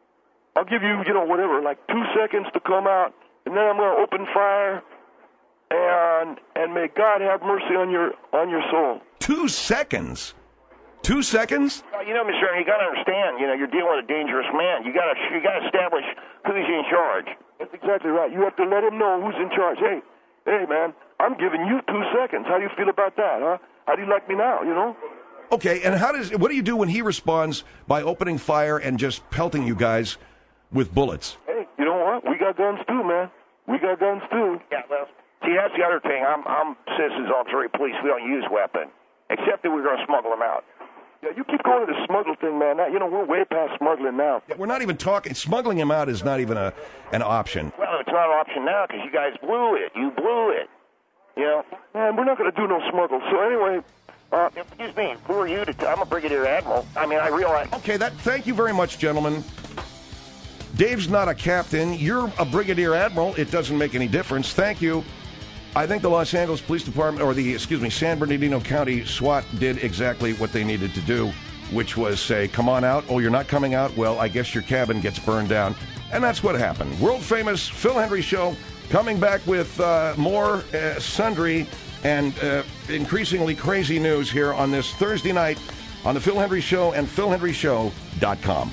I'll give you, you know, whatever, like two seconds to come out, and then I'm going to open fire, and and may God have mercy on your on your soul. Two seconds. Two seconds? Well, you know, Mister Aaron, you got to understand. You know, you're dealing with a dangerous man. You got to you got to establish who's in charge. That's exactly right. You have to let him know who's in charge. Hey, hey, man, I'm giving you two seconds. How do you feel about that, huh? How do you like me now? You know? Okay, and how does what do you do when he responds by opening fire and just pelting you guys with bullets? Hey, you know what? We got guns too, man. We got guns too. Yeah, well, see, that's the other thing. I'm I'm Citizens Auxiliary Police. We don't use weapons, except that we're going to smuggle them out. Yeah, you keep going to the smuggle thing, man. That, you know, we're way past smuggling now. Yeah, we're not even talking. Smuggling him out is not even a an option. Well, it's not an option now because you guys blew it. You blew it. You know? Man, we're not going to do no smuggle. So anyway, uh, excuse me. Who are you to? T- I'm a brigadier admiral. I mean, I realize. Okay, that. Thank you very much, gentlemen. Dave's not a captain. You're a brigadier admiral. It doesn't make any difference. Thank you. I think the Los Angeles Police Department, or the, excuse me, San Bernardino County SWAT did exactly what they needed to do, which was say, come on out. Oh, you're not coming out? Well, I guess your cabin gets burned down. And that's what happened. World famous Phil Hendrie Show coming back with uh, more uh, sundry and uh, increasingly crazy news here on this Thursday night on the Phil Hendrie Show and phil hendrie show dot com.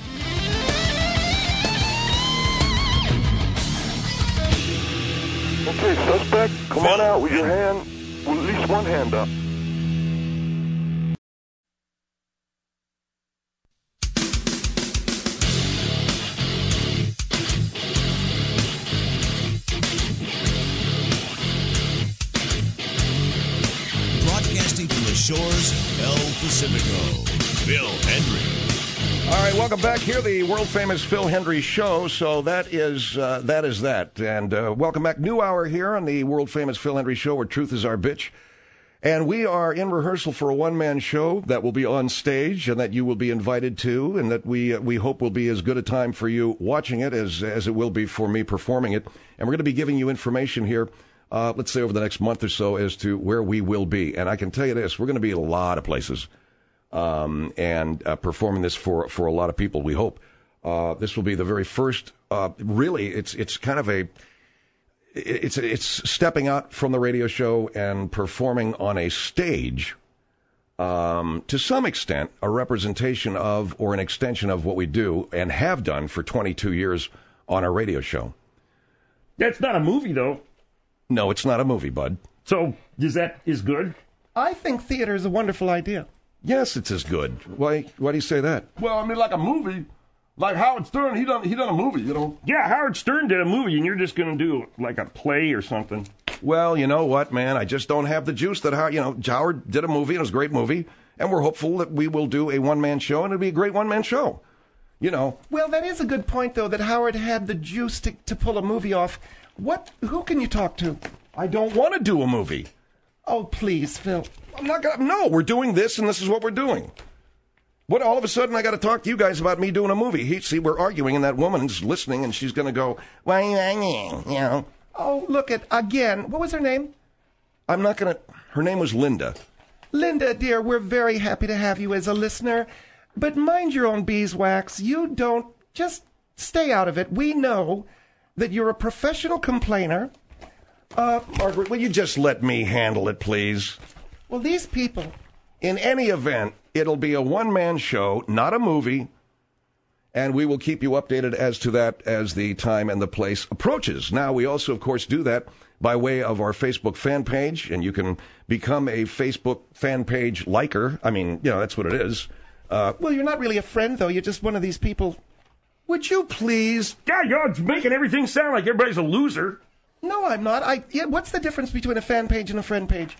Okay, suspect, come on out with your hand, with at least one hand up. Broadcasting from the shores of El Pacifico, Phil Hendrie. All right, welcome back here, the world-famous Phil Hendrie Show. So that is uh, that is that. And uh, welcome back. New hour here on the world-famous Phil Hendrie Show, where truth is our bitch. And we are in rehearsal for a one-man show that will be on stage and that you will be invited to, and that we uh, we hope will be as good a time for you watching it as, as it will be for me performing it. And we're going to be giving you information here, uh, let's say over the next month or so, as to where we will be. And I can tell you this, we're going to be in a lot of places. Um, and uh, performing this for, for a lot of people, we hope. Uh, this will be the very first, uh, really, it's it's kind of a, it's it's stepping out from the radio show and performing on a stage, um, to some extent, a representation of or an extension of what we do and have done for twenty-two years on our radio show. That's not a movie, though. No, it's not a movie, bud. So, is that is good? I think theater is a wonderful idea. Yes, it's as good. Why Why do you say that? Well, I mean, like a movie, like Howard Stern, he done he done a movie, you know. Yeah, Howard Stern did a movie, and you're just going to do like a play or something. Well, you know what, man? I just don't have the juice that Howard, you know, Howard did a movie, and it was a great movie, and we're hopeful that we will do a one-man show, and it'll be a great one-man show. You know. Well, that is a good point, though, that Howard had the juice to, to pull a movie off. What? Who can you talk to? I don't want to do a movie. Oh, please, Phil. I'm not gonna. No, we're doing this, and this is what we're doing. What? All of a sudden, I got to talk to you guys about me doing a movie. He, see, we're arguing, and that woman's listening, and she's going to go, "Why, you know?" Oh, look at again. What was her name? I'm not going to. Her name was Linda. Linda, dear, we're very happy to have you as a listener, but mind your own beeswax. You don't just stay out of it. We know that you're a professional complainer. Uh, Margaret, will you just let me handle it, please? Well, these people. In any event, it'll be a one-man show, not a movie, and we will keep you updated as to that as the time and the place approaches. Now, we also, of course, do that by way of our Facebook fan page, and you can become a Facebook fan page liker. I mean, you know, that's what it is. Uh, well, you're not really a friend, though. You're just one of these people. Would you please? God, you're making everything sound like everybody's a loser. No, I'm not. I. Yeah, what's the difference between a fan page and a friend page?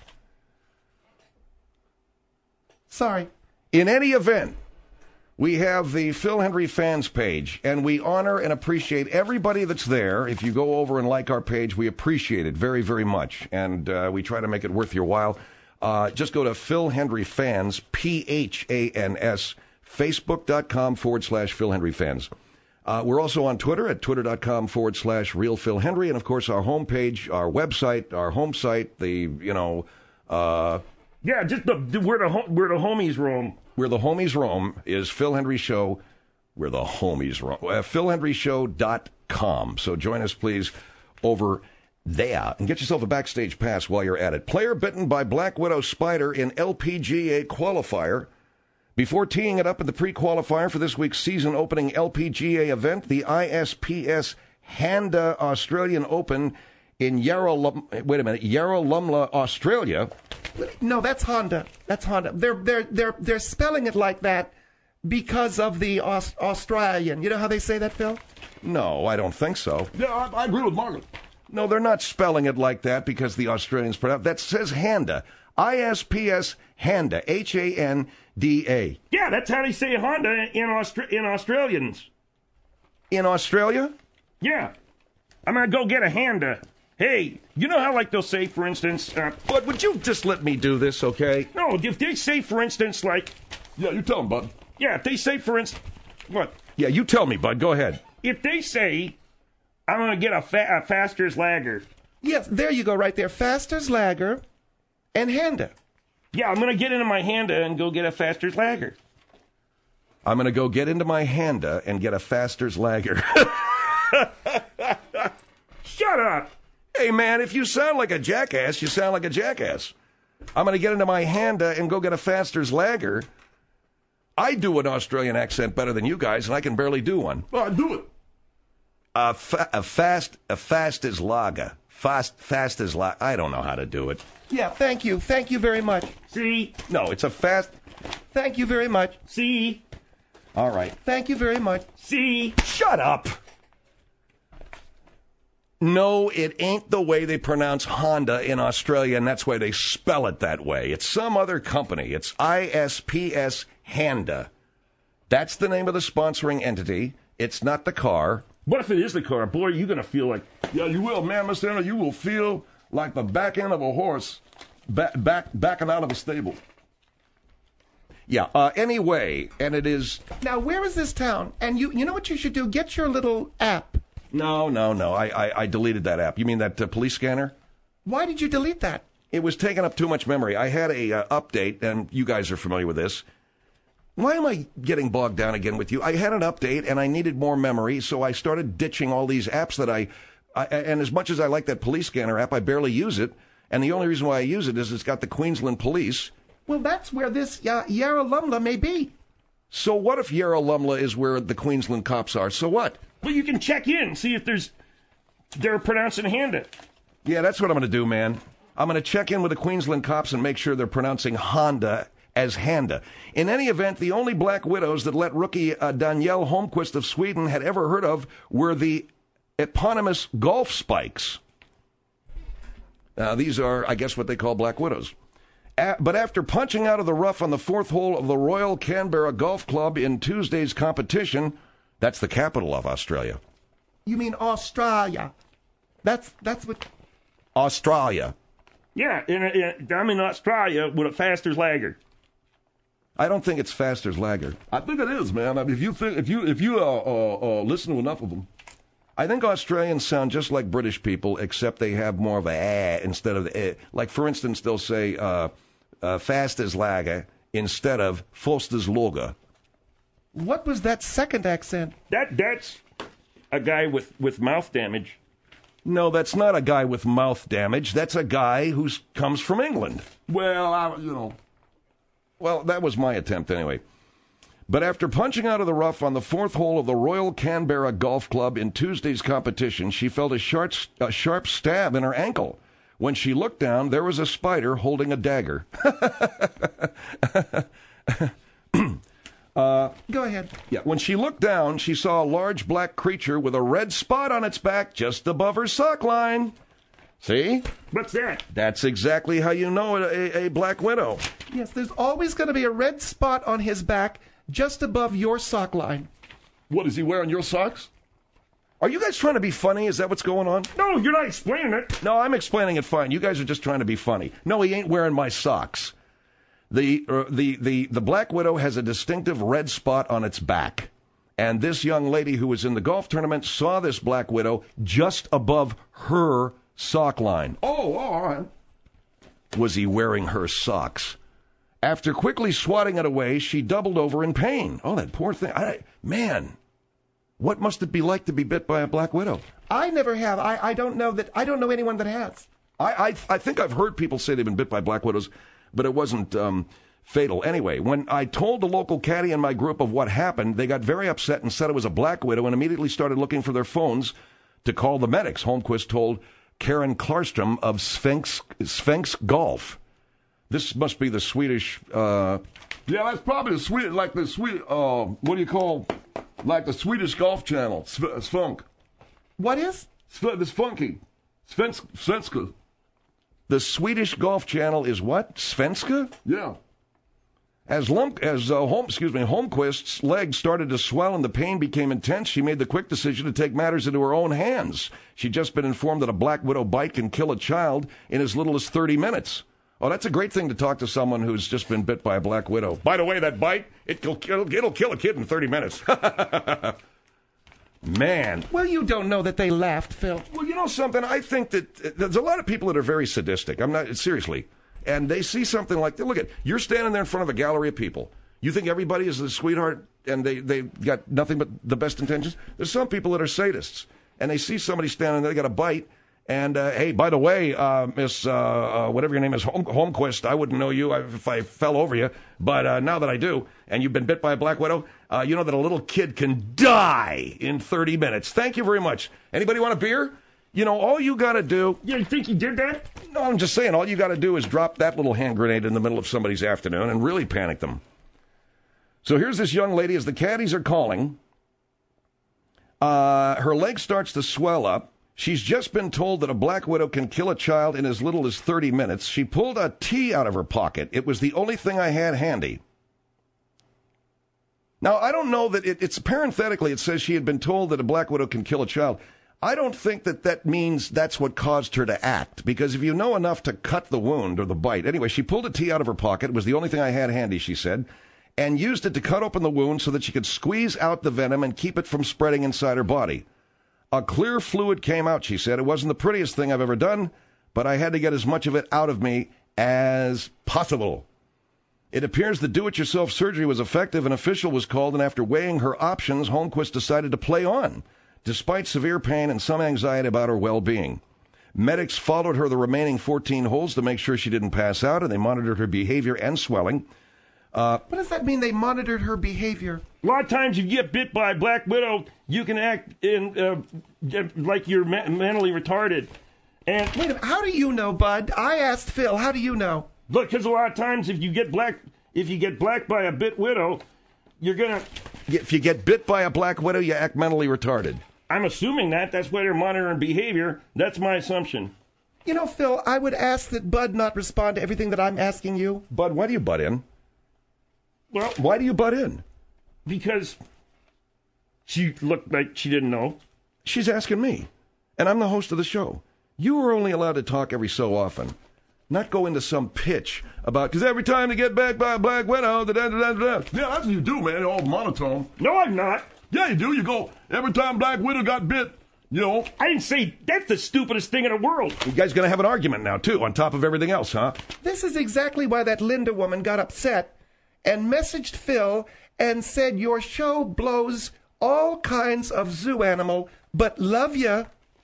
Sorry. In any event, we have the Phil Hendrie fans page, and we honor and appreciate everybody that's there. If you go over and like our page, we appreciate it very, very much, and uh, we try to make it worth your while. Uh, just go to Phil Hendrie Fans, P H A N S, facebook.com forward slash Phil Hendrie Fans. Uh, we're also on Twitter at twitter.com forward slash Real Phil Hendrie, and of course our homepage, our website, our home site, the, you know... Uh, Yeah, just the, where the where the homies roam. Where the homies roam is Phil Hendrie Show We're the homies. Uh, Phil Hendry Show dot com. So join us, please, over there. And get yourself a backstage pass while you're at it. Player bitten by Black Widow spider in L P G A qualifier. Before teeing it up in the pre-qualifier for this week's season-opening L P G A event, the I S P S Handa Australian Open in Yarralum- wait a minute, Yarralumla, Australia. No, that's Honda. That's Honda. They're they're they're they're spelling it like that because of the Aust- Australian. You know how they say that, Phil? No, I don't think so. Yeah, I, I agree with Margaret. No, they're not spelling it like that because the Australians pronounce that says Handa. I S P S Handa. H A N D A. Yeah, that's how they say Honda in Austra- in Australians. In Australia? Yeah. I'm going to go get a Honda. Hey, you know how, like, they'll say, for instance... Uh, but would you just let me do this, okay? No, if they say, for instance, like... Yeah, you tell them, bud. Yeah, if they say, for instance... What? Yeah, you tell me, bud. Go ahead. If they say, I'm going to get a, fa- a Faster's Lager. Yes, there you go right there. Faster's Lager and Handa. Yeah, I'm going to get into my Handa and go get a Faster's Lager. I'm going to go get into my Handa and get a Faster's Lager. Shut up! Hey, man, if you sound like a jackass, you sound like a jackass. I'm going to get into my Handa and go get a Faster's Lager. I do an Australian accent better than you guys, and I can barely do one. All right, do it. A, fa- a fast, a fast is lager. Fast, fast is lager. I don't know how to do it. Yeah, thank you. Thank you very much. See? No, it's a fast. Thank you very much. See? All right. Thank you very much. See? Shut up. No, it ain't the way they pronounce Honda in Australia, and that's why they spell it that way. It's some other company. It's I S P S Handa. That's the name of the sponsoring entity. It's not the car. What if it is the car? Boy, you're going to feel like... Yeah, you will, man, Mister Henry. You will feel like the back end of a horse back, back, backing out of a stable. Yeah, uh, anyway, and it is... Now, where is this town? And you you know what you should do? Get your little app. No, no, no. I, I, I deleted that app. You mean that uh, police scanner? Why did you delete that? It was taking up too much memory. I had a uh, update, and you guys are familiar with this. Why am I getting bogged down again with you? I had an update, and I needed more memory, so I started ditching all these apps that I, I... And as much as I like that police scanner app, I barely use it. And the only reason why I use it is it's got the Queensland Police. Well, that's where this uh, Yarralumla may be. So what if Yarralumla is where the Queensland cops are? So what? Well, you can check in, see if there's... They're pronouncing Honda. Yeah, that's what I'm going to do, man. I'm going to check in with the Queensland cops and make sure they're pronouncing Honda as Handa. In any event, the only Black Widows that let rookie uh, Danielle Holmquist of Sweden had ever heard of were the eponymous golf spikes. Now, these are, I guess, what they call Black Widows. A- but after punching out of the rough on the fourth hole of the Royal Canberra Golf Club in Tuesday's competition, that's the capital of Australia. You mean Australia? That's that's what... Australia. Yeah, in, in, I'm in Australia with a Faster's Lager. I don't think it's Faster's Lager. I think it is, man. I mean, if you think, if you if you uh, uh, uh, listen to enough of them, I think Australians sound just like British people, except they have more of a eh instead of the eh. Like, for instance, they'll say uh, uh, Faster's Lager instead of Foster's Lager. What was that second accent? That that's a guy with, with mouth damage. No, that's not a guy with mouth damage. That's a guy who comes from England. well, I, you know, Well, that was my attempt anyway. But after punching out of the rough on the fourth hole of the Royal Canberra Golf Club in Tuesday's competition, she felt a sharp, a sharp stab in her ankle. When she looked down, there was a spider holding a dagger. Uh, Go ahead. Yeah. When she looked down, she saw a large black creature with a red spot on its back just above her sock line. See? What's that? That's exactly how you know it, a, a Black Widow. Yes, there's always going to be a red spot on his back just above your sock line. what is he wearing? Your socks? Are you guys trying to be funny? Is that what's going on? No, you're not explaining it. No, I'm explaining it fine. You guys are just trying to be funny. No, he ain't wearing my socks. The, uh, the, the, the Black Widow has a distinctive red spot on its back. And this young lady who was in the golf tournament saw this Black Widow just above her sock line. Oh, all right. Was he wearing her socks? After quickly swatting it away, she doubled over in pain. Oh, that poor thing. I, Man, what must it be like to be bit by a black widow? I never have. I, I don't know that. I don't know anyone that has. I, I I think I've heard people say they've been bit by black widows, but it wasn't um, fatal. Anyway, when I told the local caddy in my group of what happened, they got very upset and said it was a black widow and immediately started looking for their phones to call the medics. Holmquist told Karen Klarstrom of Sphinx, Sphinx Golf. This must be the Swedish... Uh, yeah, that's probably the Swedish, like the Swedish, uh, what do you call, like the Swedish Golf Channel, Svunk. What is? This funky. Svensk, Svenska. The Swedish Golf Channel is what? Svenska? Yeah. As Lump, as uh, Holm, excuse me, Holmquist's legs started to swell and the pain became intense, she made the quick decision to take matters into her own hands. She'd just been informed that a black widow bite can kill a child in as little as thirty minutes. Oh, that's a great thing to talk to someone who's just been bit by a black widow. By the way, that bite, it'll, it'll, it'll kill a kid in thirty minutes. Man. Well, you don't know that they laughed, Phil. Well, you know something? I think that uh, there's a lot of people that are very sadistic. I'm not, seriously. And they see something like, look at, you're standing there in front of a gallery of people. You think everybody is a sweetheart and they, they got nothing but the best intentions? There's some people that are sadists. And they see somebody standing there, they got a bite. And, uh, hey, by the way, uh, Miss, uh, uh, whatever your name is, Holm- Holmquist, I wouldn't know you if I fell over you. But uh, now that I do, and you've been bit by a black widow, uh, you know that a little kid can die in thirty minutes. Thank you very much. Anybody want a beer? You know, all you got to do... You think you did that? No, I'm just saying, all you got to do is drop that little hand grenade in the middle of somebody's afternoon and really panic them. So here's this young lady, as the caddies are calling, uh, her leg starts to swell up. She's just been told that a black widow can kill a child in as little as thirty minutes. She pulled a tea out of her pocket. It was the only thing I had handy. Now, I don't know that it, it's parenthetically, it says she had been told that a black widow can kill a child. I don't think that that means that's what caused her to act, because if you know enough to cut the wound or the bite. Anyway, she pulled a tea out of her pocket. It was the only thing I had handy, she said, and used it to cut open the wound so that she could squeeze out the venom and keep it from spreading inside her body. A clear fluid came out, she said. It wasn't the prettiest thing I've ever done, but I had to get as much of it out of me as possible. It appears the do-it-yourself surgery was effective. An official was called, and after weighing her options, Holmquist decided to play on, despite severe pain and some anxiety about her well-being. Medics followed her the remaining fourteen holes to make sure she didn't pass out, and they monitored her behavior and swelling. Uh, what does that mean, they monitored her behavior? A lot of times you get bit by a black widow, you can act in uh, like you're me- mentally retarded. And wait a minute, how do you know, Bud? I asked Phil, how do you know? Look, because a lot of times if you get black, if you get black by a bit widow, you're gonna. If you get bit by a black widow, you act mentally retarded. I'm assuming that. That's why they're monitoring behavior. That's my assumption. You know, Phil, I would ask that Bud not respond to everything that I'm asking you. Bud, why do you butt in? Well, why do you butt in? Because she looked like she didn't know. She's asking me, and I'm the host of the show. You are only allowed to talk every so often, not go into some pitch about, because every time they get back by a black widow, da da da da da. Yeah, that's what you do, man. You're all monotone. No, I'm not. Yeah, you do. You go, every time black widow got bit, you know. I didn't say that's the stupidest thing in the world. You guys going to have an argument now, too, on top of everything else, huh? This is exactly why that Linda woman got upset and messaged Phil and said your show blows all kinds of zoo animal, but love ya.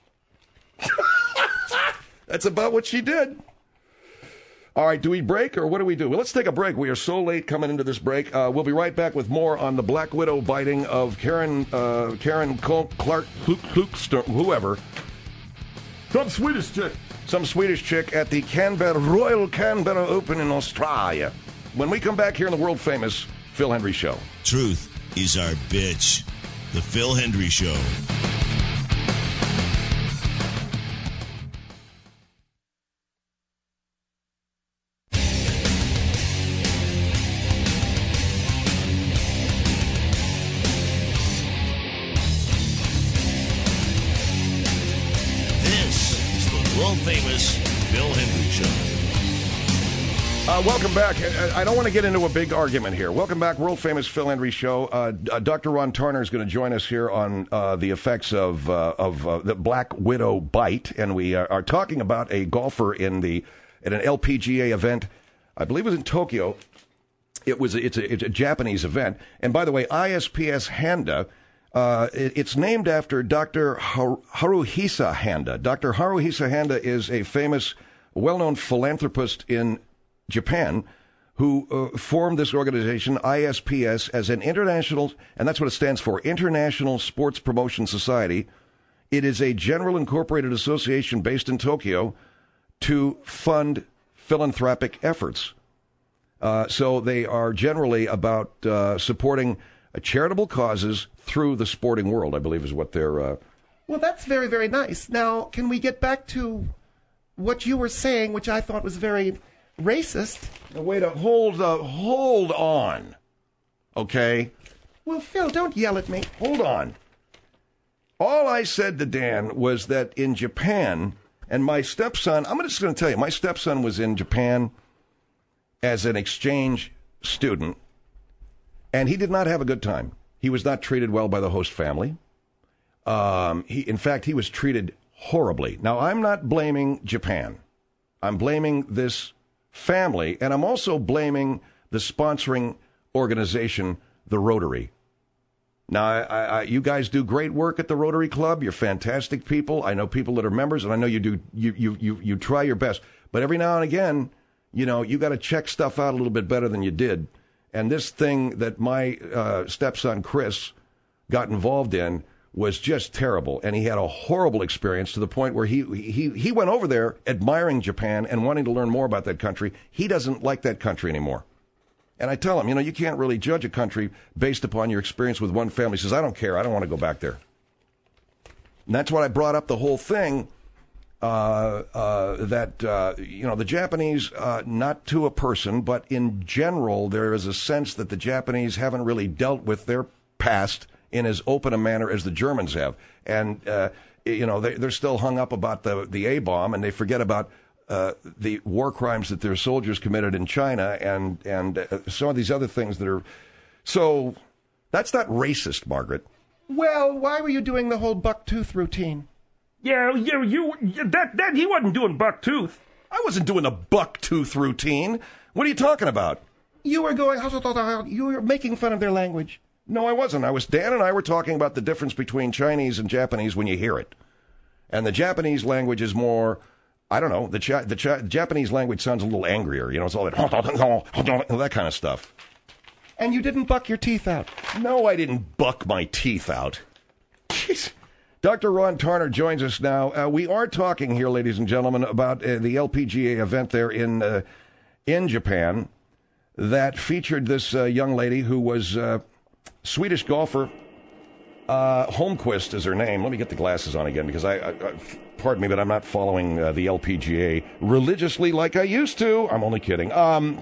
That's about what she did. All right, do we break or what do we do? Well, let's take a break. We are so late coming into this break. Uh, we'll be right back with more on the Black Widow biting of Karen uh, Karen Col- Clark Klukster, whoever. Some Swedish chick. Some Swedish chick at the Canberra Royal Canberra Open in Australia. When we come back here in the world-famous Phil Hendrie Show. Truth is our bitch. The Phil Hendrie Show. World-famous Phil Hendrie Show. Uh, welcome back. I don't want to get into a big argument here. Welcome back, world-famous Phil Hendrie Show. Uh, uh, Doctor Ron Tarner is going to join us here on uh, the effects of uh, of uh, the Black Widow bite, and we are, are talking about a golfer in the at an L P G A event. I believe it was in Tokyo, It was it's a, it's a Japanese event. And by the way, I S P S Handa, uh, it, it's named after Doctor Har- Haruhisa Handa. Doctor Haruhisa Handa is a famous, well-known philanthropist in Japan who uh, formed this organization, I S P S, as an international, and that's what it stands for, International Sports Promotion Society. It is a general incorporated association based in Tokyo to fund philanthropic efforts. Uh, so they are generally about uh, supporting uh, charitable causes through the sporting world, I believe is what they're... Uh... Well, that's very, very nice. Now, can we get back to what you were saying, which I thought was very racist? Now, wait a... Hold, uh, hold on. Okay? Well, Phil, don't yell at me. Hold on. All I said to Dan was that in Japan, and my stepson... I'm just going to tell you, my stepson was in Japan as an exchange student, and he did not have a good time. He was not treated well by the host family. Um, he, in fact, he was treated horribly. Now, I'm not blaming Japan. I'm blaming this family, and I'm also blaming the sponsoring organization, the Rotary. Now, I, I, you guys do great work at the Rotary Club. You're fantastic people. I know people that are members, and I know you do. You you you, you try your best, but every now and again, you know, you got to check stuff out a little bit better than you did. And this thing that my uh, stepson, Chris, got involved in was just terrible. And he had a horrible experience to the point where he, he, he went over there admiring Japan and wanting to learn more about that country. He doesn't like that country anymore. And I tell him, you know, you can't really judge a country based upon your experience with one family. He says, I don't care. I don't want to go back there. And that's why I brought up the whole thing. Uh, uh, that, uh, you know, the Japanese, uh, not to a person, but in general, there is a sense that the Japanese haven't really dealt with their past in as open a manner as the Germans have. And, uh, you know, they, they're still hung up about the, the A-bomb, and they forget about uh, the war crimes that their soldiers committed in China and, and uh, some of these other things that are... So, that's not racist, Margaret. Well, why were you doing the whole buck tooth routine? Yeah, you, you, that, that, he wasn't doing buck tooth. I wasn't doing the buck tooth routine. What are you talking about? You were going, you were making fun of their language. No, I wasn't. I was, Dan and I were talking about the difference between Chinese and Japanese when you hear it. And the Japanese language is more, I don't know, the, Chi, the, Chi, the Japanese language sounds a little angrier. You know, it's all that, that kind of stuff. And you didn't buck your teeth out? No, I didn't buck my teeth out. Jeez. Doctor Ron Tarner joins us now. Uh, we are talking here, ladies and gentlemen, about uh, the L P G A event there in uh, in Japan that featured this uh, young lady who was uh, Swedish golfer. Uh, Holmquist is her name. Let me get the glasses on again because I, I, I pardon me, but I'm not following uh, the L P G A religiously like I used to. I'm only kidding. Um,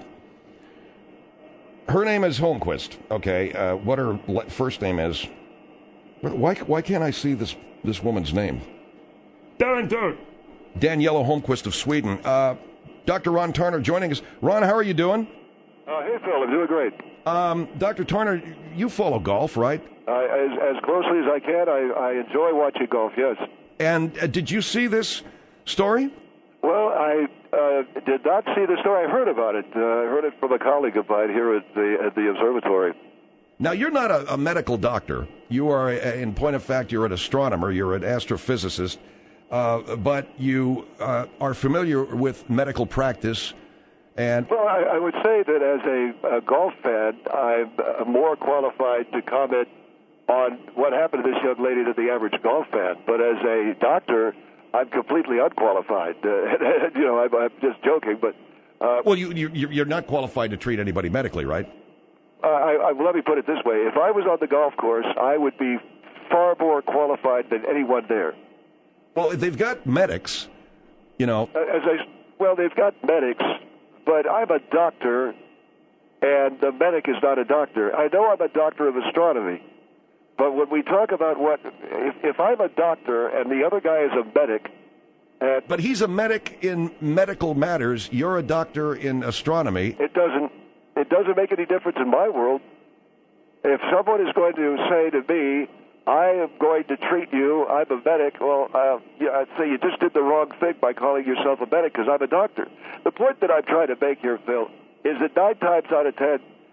her name is Holmquist. Okay, uh, what her first name is? Why why can't I see this this woman's name? Darren Dirt. Daniela Holmquist of Sweden. Uh, Doctor Ron Tarner joining us. Ron, how are you doing? Uh, hey, Phil, I'm doing great. Um, Doctor Tarner, you follow golf, right? Uh, as, as closely as I can. I, I enjoy watching golf, yes. And uh, did you see this story? Well, I uh, did not see the story. I heard about it. Uh, I heard it from a colleague of mine here at the at the observatory. Now, you're not a, a medical doctor. You are, a, in point of fact, you're an astronomer. You're an astrophysicist. Uh, but you uh, are familiar with medical practice. And well, I, I would say that as a, a golf fan, I'm uh, more qualified to comment on what happened to this young lady than the average golf fan. But as a doctor, I'm completely unqualified. Uh, you know, I'm, I'm just joking. But uh, well, you, you you're not qualified to treat anybody medically, right? Uh, I, I, let me put it this way. If I was on the golf course, I would be far more qualified than anyone there. Well, they've got medics, you know. As I, well, they've got medics, but I'm a doctor, and the medic is not a doctor. I know I'm a doctor of astronomy, but when we talk about what, if, if I'm a doctor and the other guy is a medic, and but he's a medic in medical matters. You're a doctor in astronomy. It doesn't. It doesn't make any difference in my world. If someone is going to say to me, I am going to treat you, I'm a medic, well, uh, yeah, I'd say you just did the wrong thing by calling yourself a medic because I'm a doctor. The point that I'm trying to make here, Phil, is that nine times out of ten,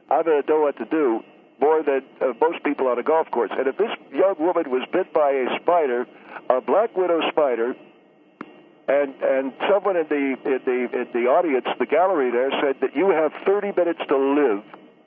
I'm going to know what to do more than uh, most people on a golf course. And if this young woman was bit by a spider, a black widow spider, and and someone in the in the in the audience, the gallery there, said that you have thirty minutes to live,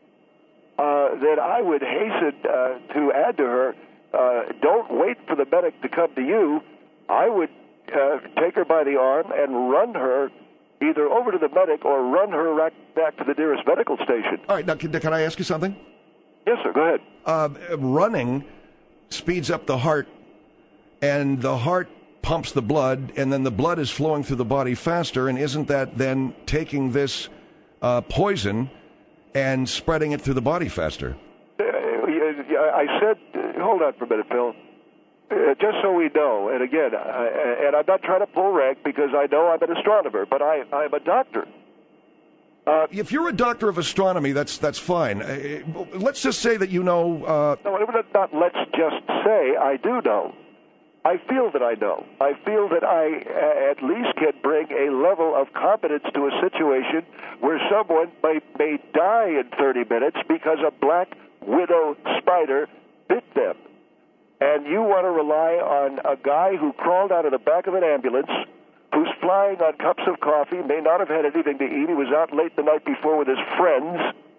uh, then I would hasten uh, to add to her, uh, don't wait for the medic to come to you. I would uh, take her by the arm and run her either over to the medic or run her back, back to the nearest medical station. All right, now, can, can I ask you something? Yes, sir, go ahead. Uh, running speeds up the heart, and the heart pumps the blood, and then the blood is flowing through the body faster, and isn't that then taking this uh, poison and spreading it through the body faster? Uh, I said, uh, hold on for a minute, Phil. Uh, just so we know, and again, I, and I'm not trying to pull rank because I know I'm an astronomer, but I, I'm a doctor. Uh, if you're a doctor of astronomy, that's that's fine. Uh, let's just say that you know... Uh... No, not let's just say, I do know. I feel that I know. I feel that I uh, at least can bring a level of competence to a situation where someone may, may die in thirty minutes because a black widow spider bit them. And you want to rely on a guy who crawled out of the back of an ambulance, who's flying on cups of coffee, may not have had anything to eat. He was out late the night before with his friends.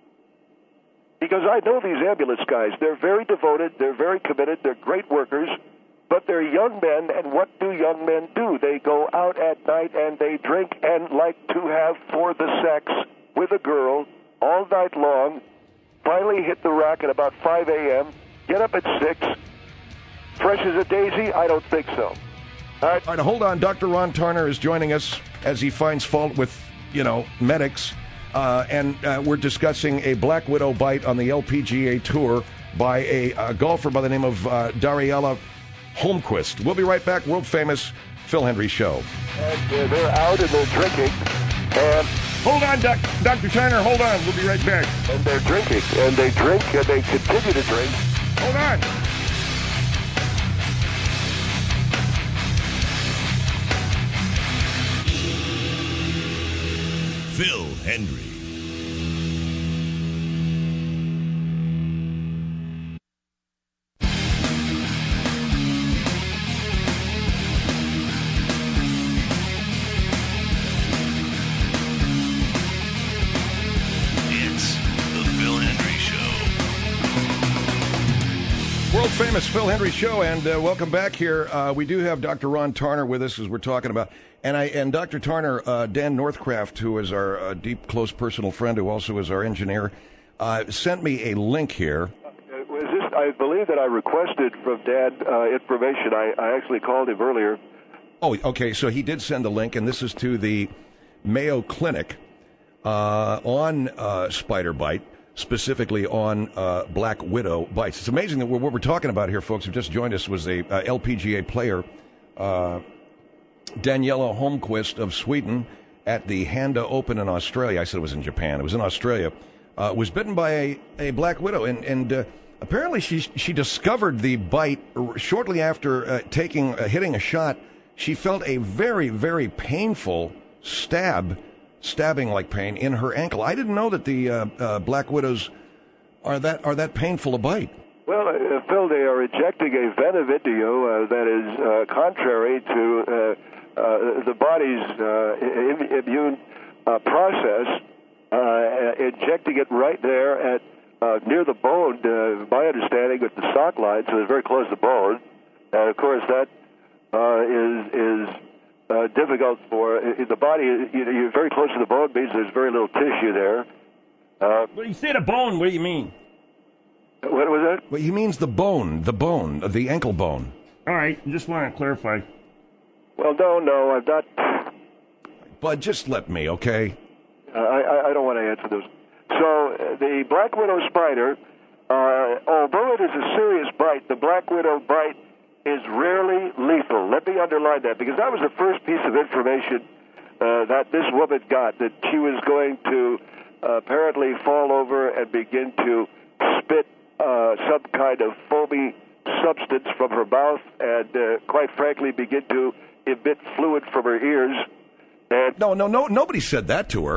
Because I know these ambulance guys. They're very devoted. They're very committed. They're great workers. But they're young men, and what do young men do? They go out at night and they drink and like to have for the sex with a girl all night long, finally hit the rack at about five a.m., get up at six. Fresh as a daisy? I don't think so. All right, all right, hold on. Doctor Ron Tarner is joining us as he finds fault with, you know, medics. Uh, and uh, we're discussing a Black Widow bite on the L P G A Tour by a uh, golfer by the name of uh, Dariella Holmquist. We'll be right back. World-famous Phil Hendry Show. And uh, they're out and they're drinking. And hold on, doc, Doctor Tarner. Hold on. We'll be right back. And they're drinking. And they drink and they continue to drink. Hold on. Phil Hendry. It's the Phil Hendry Show. World-famous Phil Hendry Show, and uh, welcome back here. Uh, we do have Doctor Ron Tarner with us as we're talking about... And I and Doctor Tarner, uh, Dan Northcraft, who is our uh, deep, close personal friend, who also is our engineer, uh, sent me a link here. Uh, was this, I believe that I requested from Dan uh, information. I, I actually called him earlier. Oh, okay. So he did send a link, and this is to the Mayo Clinic uh, on uh, spider bite, specifically on uh, Black Widow bites. It's amazing that we're, what we're talking about here, folks, who just joined us, was a uh, L P G A player, uh Daniela Holmquist of Sweden at the Handa Open in Australia. I said it was in Japan. It was in Australia. Uh, was bitten by a, a black widow, and and uh, apparently she she discovered the bite shortly after uh, taking uh, hitting a shot. She felt a very very painful stab, stabbing like pain in her ankle. I didn't know that the uh, uh, black widows are that are that painful a bite. Well, uh, Phil, they are injecting a venom into you uh, that is uh, contrary to uh, uh, the body's uh, immune uh, process, uh, injecting it right there at uh, near the bone, uh, my understanding, with the sock line, so it's very close to the bone. And, of course, that uh, is, is uh, difficult for uh, the body. You know, you're very close to the bone means there's very little tissue there. Uh, Well, you said a bone. What do you mean? What was that? Well, he means the bone, the bone, the ankle bone. All right, just want to clarify. Well, no, no, I'm not. Bud, just let me, okay? Uh, I, I don't want to answer those. So uh, the black widow spider, uh, although it is a serious bite, the black widow bite is rarely lethal. Let me underline that, because that was the first piece of information uh, that this woman got, that she was going to uh, apparently fall over and begin to spit uh, some kind of foamy substance from her mouth and, uh, quite frankly, begin to emit fluid from her ears. And No, no, no. Nobody said that to her.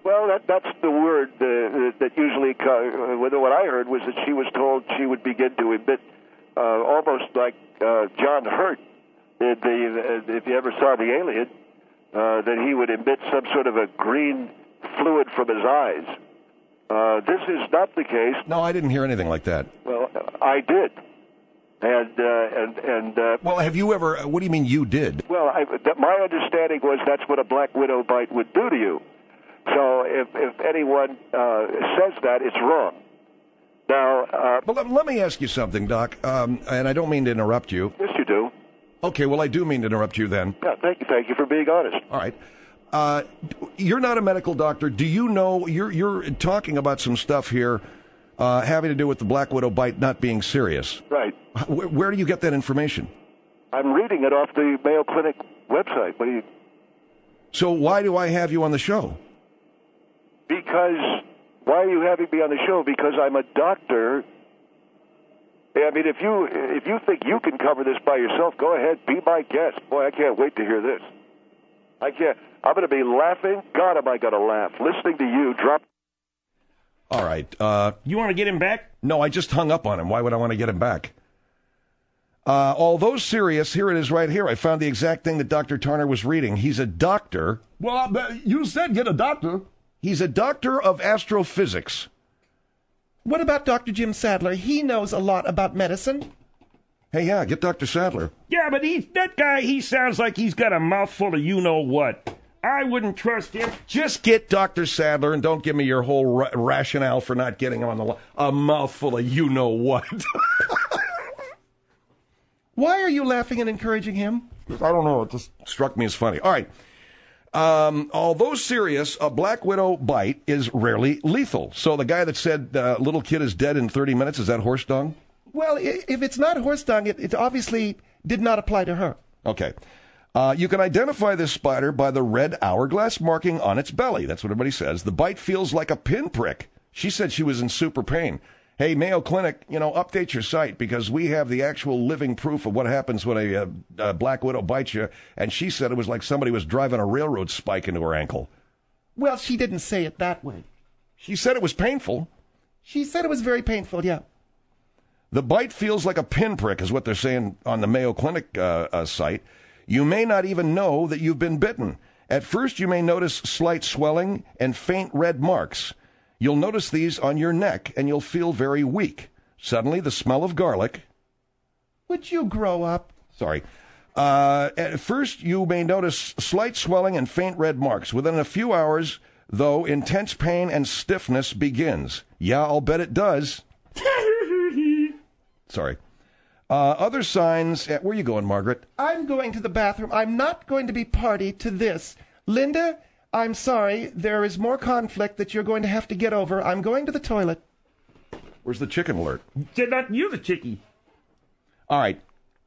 Well, that that's the word uh, that usually, uh, what I heard was that she was told she would begin to emit, uh, almost like uh, John Hurt did the, uh, if you ever saw The Alien, uh, that he would emit some sort of a green fluid from his eyes. Uh, this is not the case. No, I didn't hear anything like that. Well, I did. And, uh, and, and, uh, well, have you ever, what do you mean you did? Well, I, th- my understanding was that's what a black widow bite would do to you. So if, if anyone uh, says that, it's wrong. Now, uh, well, let, let me ask you something, Doc, um, and I don't mean to interrupt you. Yes, you do. Okay, well, I do mean to interrupt you then. Yeah, thank you, thank you for being honest. All right. Uh, you're not a medical doctor. Do you know, you're, you're talking about some stuff here uh, having to do with the black widow bite not being serious. Right. Where, where do you get that information? I'm reading it off the Mayo Clinic website. What do you... So why do I have you on the show? Because, why are you having me on the show? Because I'm a doctor. I mean, if you if you think you can cover this by yourself, go ahead, be my guest. Boy, I can't wait to hear this. I can't. I'm going to be laughing. God, am I going to laugh. Listening to you drop. All right. Uh, you want to get him back? No, I just hung up on him. Why would I want to get him back? Uh, although serious, here it is right here. I found the exact thing that Doctor Tarner was reading. He's a doctor. Well, I bet you said get a doctor. He's a doctor of astrophysics. What about Doctor Jim Sadler? He knows a lot about medicine. Hey, yeah, get Doctor Sadler. Yeah, but he's that guy, he sounds like he's got a mouthful of you-know-what. I wouldn't trust him. Just get Doctor Sadler and don't give me your whole ra- rationale for not getting him on the line. A mouthful of you-know-what. Why are you laughing and encouraging him? I don't know. It just struck me as funny. All right. Um, although serious, a black widow bite is rarely lethal. So the guy that said uh, little kid is dead in thirty minutes, is that horse dung? Well, if it's not horse dung, it, it obviously did not apply to her. Okay. Uh, you can identify this spider by the red hourglass marking on its belly. That's what everybody says. The bite feels like a pinprick. She said she was in super pain. Hey, Mayo Clinic, you know, update your site because we have the actual living proof of what happens when a, a, a black widow bites you. And she said it was like somebody was driving a railroad spike into her ankle. Well, she didn't say it that way. She said it was painful. She said it was very painful, yeah. The bite feels like a pinprick is what they're saying on the Mayo Clinic uh, uh, site. You may not even know that you've been bitten. At first, you may notice slight swelling and faint red marks. You'll notice these on your neck, and you'll feel very weak. Suddenly, the smell of garlic... Would you grow up? Sorry. Uh, at first, you may notice slight swelling and faint red marks. Within a few hours, though, intense pain and stiffness begins. Yeah, I'll bet it does. Sorry. Uh, other signs... Uh, where are you going, Margaret? I'm going to the bathroom. I'm not going to be party to this. Linda... I'm sorry, there is more conflict that you're going to have to get over. I'm going to the toilet. Where's the chicken alert? Did not you the chickie? All right.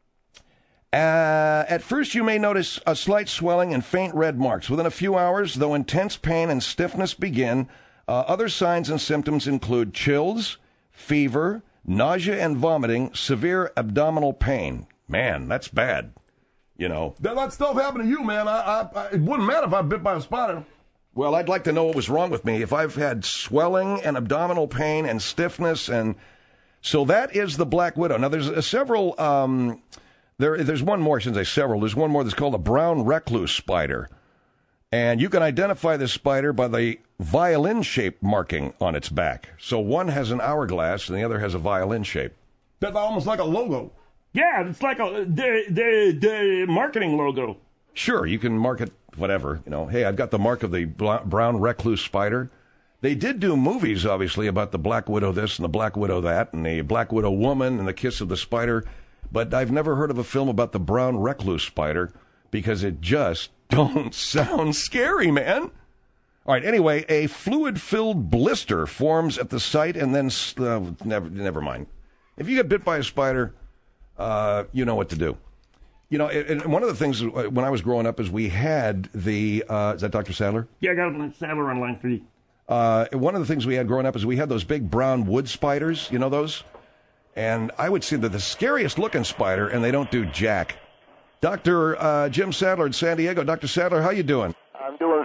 Uh, at first, you may notice a slight swelling and faint red marks. Within a few hours, though intense pain and stiffness begin, uh, other signs and symptoms include chills, fever, nausea and vomiting, severe abdominal pain. Man, that's bad. You know. That, that stuff happened to you, man. I, I, I, it wouldn't matter if I bit by a spider. Well, I'd like to know what was wrong with me. If I've had swelling and abdominal pain and stiffness, and so that is the black widow. Now, there's uh, several. Um, there, there's one more. I shouldn't say several. There's one more that's called a brown recluse spider, and you can identify this spider by the violin-shaped marking on its back. So one has an hourglass, and the other has a violin shape. That's almost like a logo. Yeah, it's like a the the the marketing logo. Sure, you can mark it whatever. You know, hey, I've got the mark of the brown recluse spider. They did do movies, obviously, about the Black Widow this and the Black Widow that, and the Black Widow woman and the kiss of the spider. But I've never heard of a film about the brown recluse spider because it just don't sound scary, man. All right, anyway, a fluid-filled blister forms at the site and then... Uh, never, never mind. If you get bit by a spider... Uh, you know what to do. You know, and one of the things when I was growing up is we had the, uh, is that Doctor Sadler? Yeah, I got Sadler on line three. Uh, one of the things we had growing up is we had those big brown wood spiders, you know those? And I would see that the scariest looking spider, and they don't do jack. Doctor Uh, Jim Sadler in San Diego. Doctor Sadler, how you doing? I'm doing very well.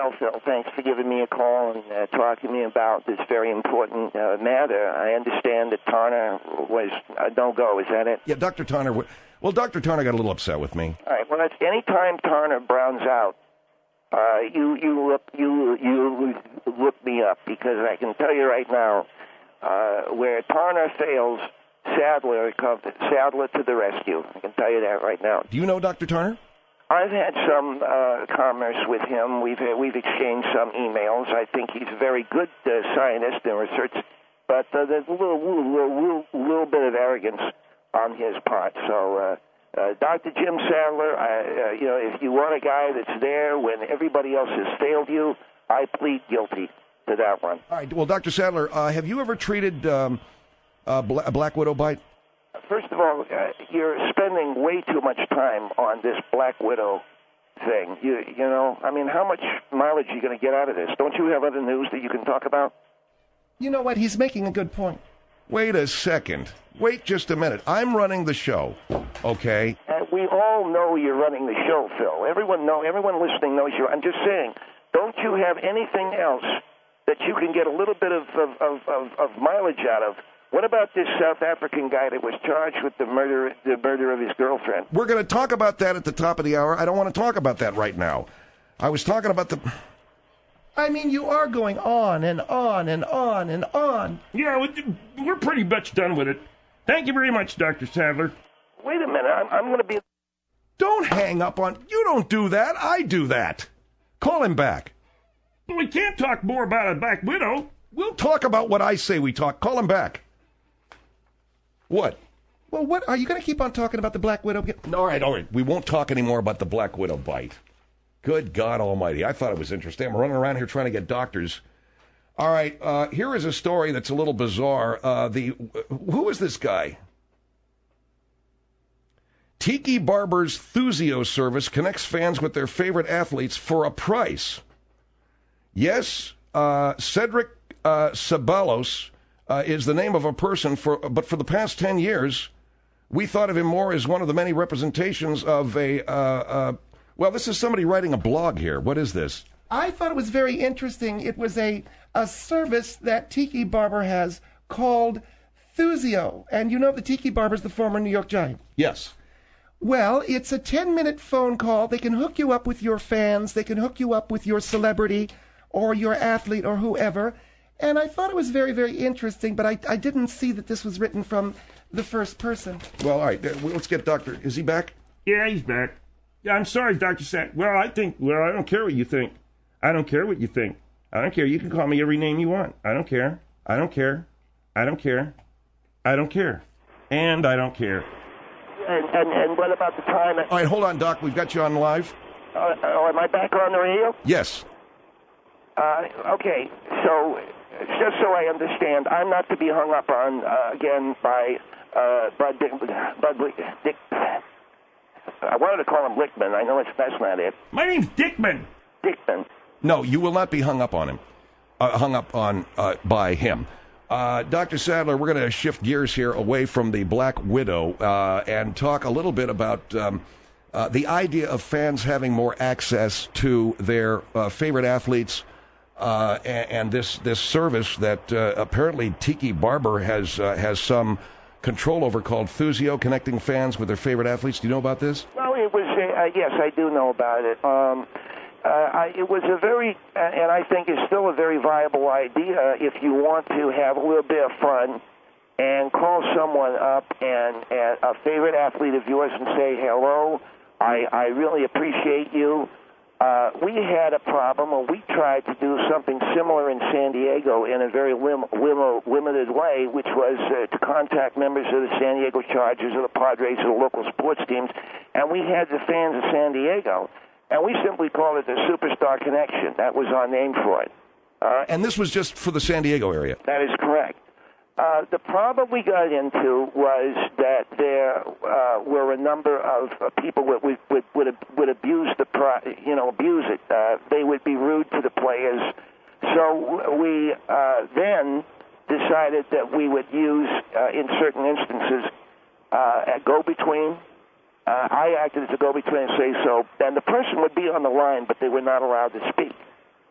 Well, Phil, thanks for giving me a call and uh, talking to me about this very important uh, matter. I understand that Tarner was a no-go. Is that it? Yeah, Doctor Tarner. Well, Doctor Tarner got a little upset with me. All right. Well, that's any time Tarner browns out, uh, you you look you you look me up, because I can tell you right now, uh, where Tarner fails, Sadler comes Sadler to the rescue. I can tell you that right now. Do you know Doctor Tarner? I've had some uh, commerce with him. We've uh, we've exchanged some emails. I think he's a very good uh, scientist and research, but uh, there's a little, little, little, little bit of arrogance on his part. So, uh, uh, Doctor Jim Sadler, I, uh, you know, if you want a guy that's there when everybody else has failed you, I plead guilty to that one. All right. Well, Doctor Sadler, uh, have you ever treated um, a, bla- a black widow bite? First of all, uh, you're spending way too much time on this Black Widow thing. You, you know, I mean, how much mileage are you going to get out of this? Don't you have other news that you can talk about? You know what? He's making a good point. Wait a second. Wait just a minute. I'm running the show, okay? Uh, we all know you're running the show, Phil. Everyone know. Everyone listening knows you. I'm just saying, don't you have anything else that you can get a little bit of, of, of, of, of mileage out of? What about this South African guy that was charged with the murder, the murder of his girlfriend? We're going to talk about that at the top of the hour. I don't want to talk about that right now. I was talking about the... I mean, you are going on and on and on and on. Yeah, we're pretty much done with it. Thank you very much, Doctor Sadler. Wait a minute. I'm, I'm going to be... Don't hang up on... You don't do that. I do that. Call him back. Well, we can't talk more about a Black Widow. We'll talk about what I say we talk. Call him back. What? Well, what are you going to keep on talking about the Black Widow? All right, all right. We won't talk anymore about the Black Widow bite. Good God Almighty! I thought it was interesting. I'm running around here trying to get doctors. All right, uh, here is a story that's a little bizarre. Uh, the who is this guy? Tiki Barber's Thuzio service connects fans with their favorite athletes for a price. Yes, uh, Cedric uh, Ceballos. Uh, is the name of a person, for, but for the past ten years, we thought of him more as one of the many representations of a, uh, uh, well, this is somebody writing a blog here. What is this? I thought it was very interesting. It was a, a service that Tiki Barber has called Thuzio. And you know the Tiki Barber's the former New York Giant. Yes. Well, it's a ten-minute phone call. They can hook you up with your fans. They can hook you up with your celebrity or your athlete or whoever. And I thought it was very, very interesting, but I, I didn't see that this was written from the first person. Well, all right, let's get Doctor... Is he back? Yeah, he's back. Yeah, I'm sorry, Doctor Sad. Well, I think... Well, I don't care what you think. I don't care what you think. I don't care. You can call me every name you want. I don't care. I don't care. I don't care. I don't care. And I don't care. And, and, and what about the time... All right, hold on, Doc. We've got you on live. Uh, oh, am I back on the radio? Yes. Uh, okay, so... Just so I understand, I'm not to be hung up on, uh, again, by uh, Bud Dick, Bud Dick... I wanted to call him Lickman. I know it's, that's not it. My name's Dickman. Dickman. No, you will not be hung up on him. Uh, hung up on uh, by him. Uh, Doctor Sadler, we're going to shift gears here away from the Black Widow uh, and talk a little bit about um, uh, the idea of fans having more access to their uh, favorite athletes. Uh, and, and this this service that uh, apparently Tiki Barber has uh, has some control over called Thuzio, connecting fans with their favorite athletes. Do you know about this? Well, it was uh, yes, I do know about it. Um, uh, I, it was a very, uh, and I think is still a very viable idea if you want to have a little bit of fun and call someone up and, and a favorite athlete of yours and say hello. I I really appreciate you. Uh, we had a problem, or we tried to do something similar in San Diego in a very lim- lim- limited way, which was uh, to contact members of the San Diego Chargers or the Padres or the local sports teams, and we had the fans of San Diego, and we simply called it the Superstar Connection. That was our name for it. Uh, and this was just for the San Diego area? That is correct. Uh, the problem we got into was that there uh, were a number of uh, people that would, would, would, would abuse the pro- you know abuse it. Uh, they would be rude to the players. So we uh, then decided that we would use, uh, in certain instances, uh, a go-between. Uh, I acted as a go-between and say so. And the person would be on the line, but they were not allowed to speak.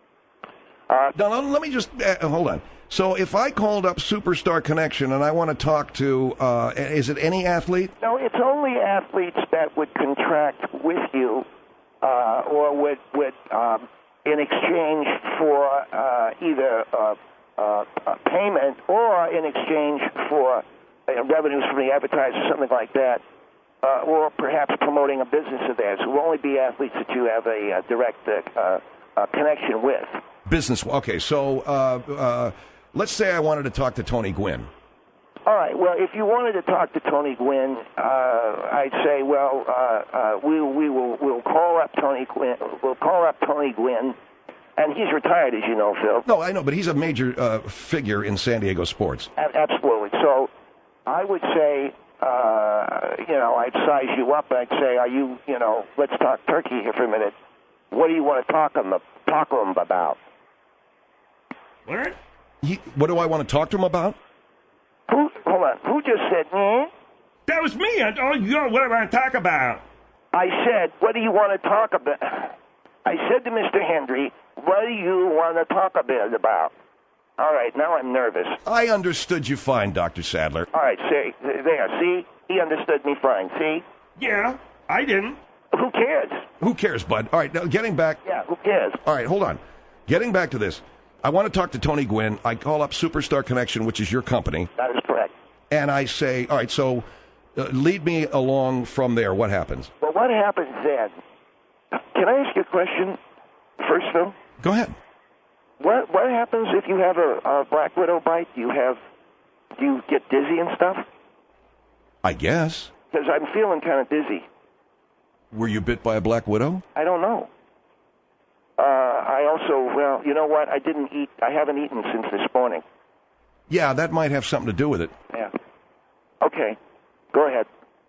Uh, Now, let let me just uh, hold on. So, if I called up Superstar Connection and I want to talk to, uh, is it any athlete? No, it's only athletes that would contract with you, uh, or would would um, in exchange for uh, either uh, uh, a payment or in exchange for uh, revenues from the advertiser, something like that, uh, or perhaps promoting a business of theirs. It will only be athletes that you have a, uh direct uh, uh, connection with. Business. Okay, so uh, uh, let's say I wanted to talk to Tony Gwynn. All right. Well, if you wanted to talk to Tony Gwynn, uh, I'd say, well, uh, uh, we we will we'll call up Tony Gwynn. We'll call up Tony Gwynn, and he's retired, as you know, Phil. No, I know, but he's a major uh, figure in San Diego sports. A- absolutely. So, I would say, uh, you know, I'd size you up. I'd say, are you, you know, let's talk turkey here for a minute. What do you want to talk him talk to him about? What? He, what do I want to talk to him about? Who? Hold on. Who just said? Hmm? That was me. I, oh, you know what I want to talk about? I said, what do you want to talk about? I said to Mister Hendry, what do you want to talk a bit about? All right, now I'm nervous. I understood you fine, Doctor Sadler. All right, say, there, see? He understood me fine, see? Yeah, I didn't. Who cares? Who cares, bud? All right, now getting back. Yeah, who cares? All right, hold on. Getting back to this. I want to talk to Tony Gwynn. I call up Superstar Connection, which is your company. That is correct. And I say, all right, so uh, lead me along from there. What happens? Well, what happens then? Can I ask you a question first, Phil? Go ahead. What what happens if you have a, a black widow bite? Do you have, do you get dizzy and stuff? I guess. Because I'm feeling kind of dizzy. Were you bit by a black widow? I don't know. Uh, I also, well, you know what? I didn't eat. I haven't eaten since this morning. Yeah, that might have something to do with it. Yeah. Okay. Go ahead.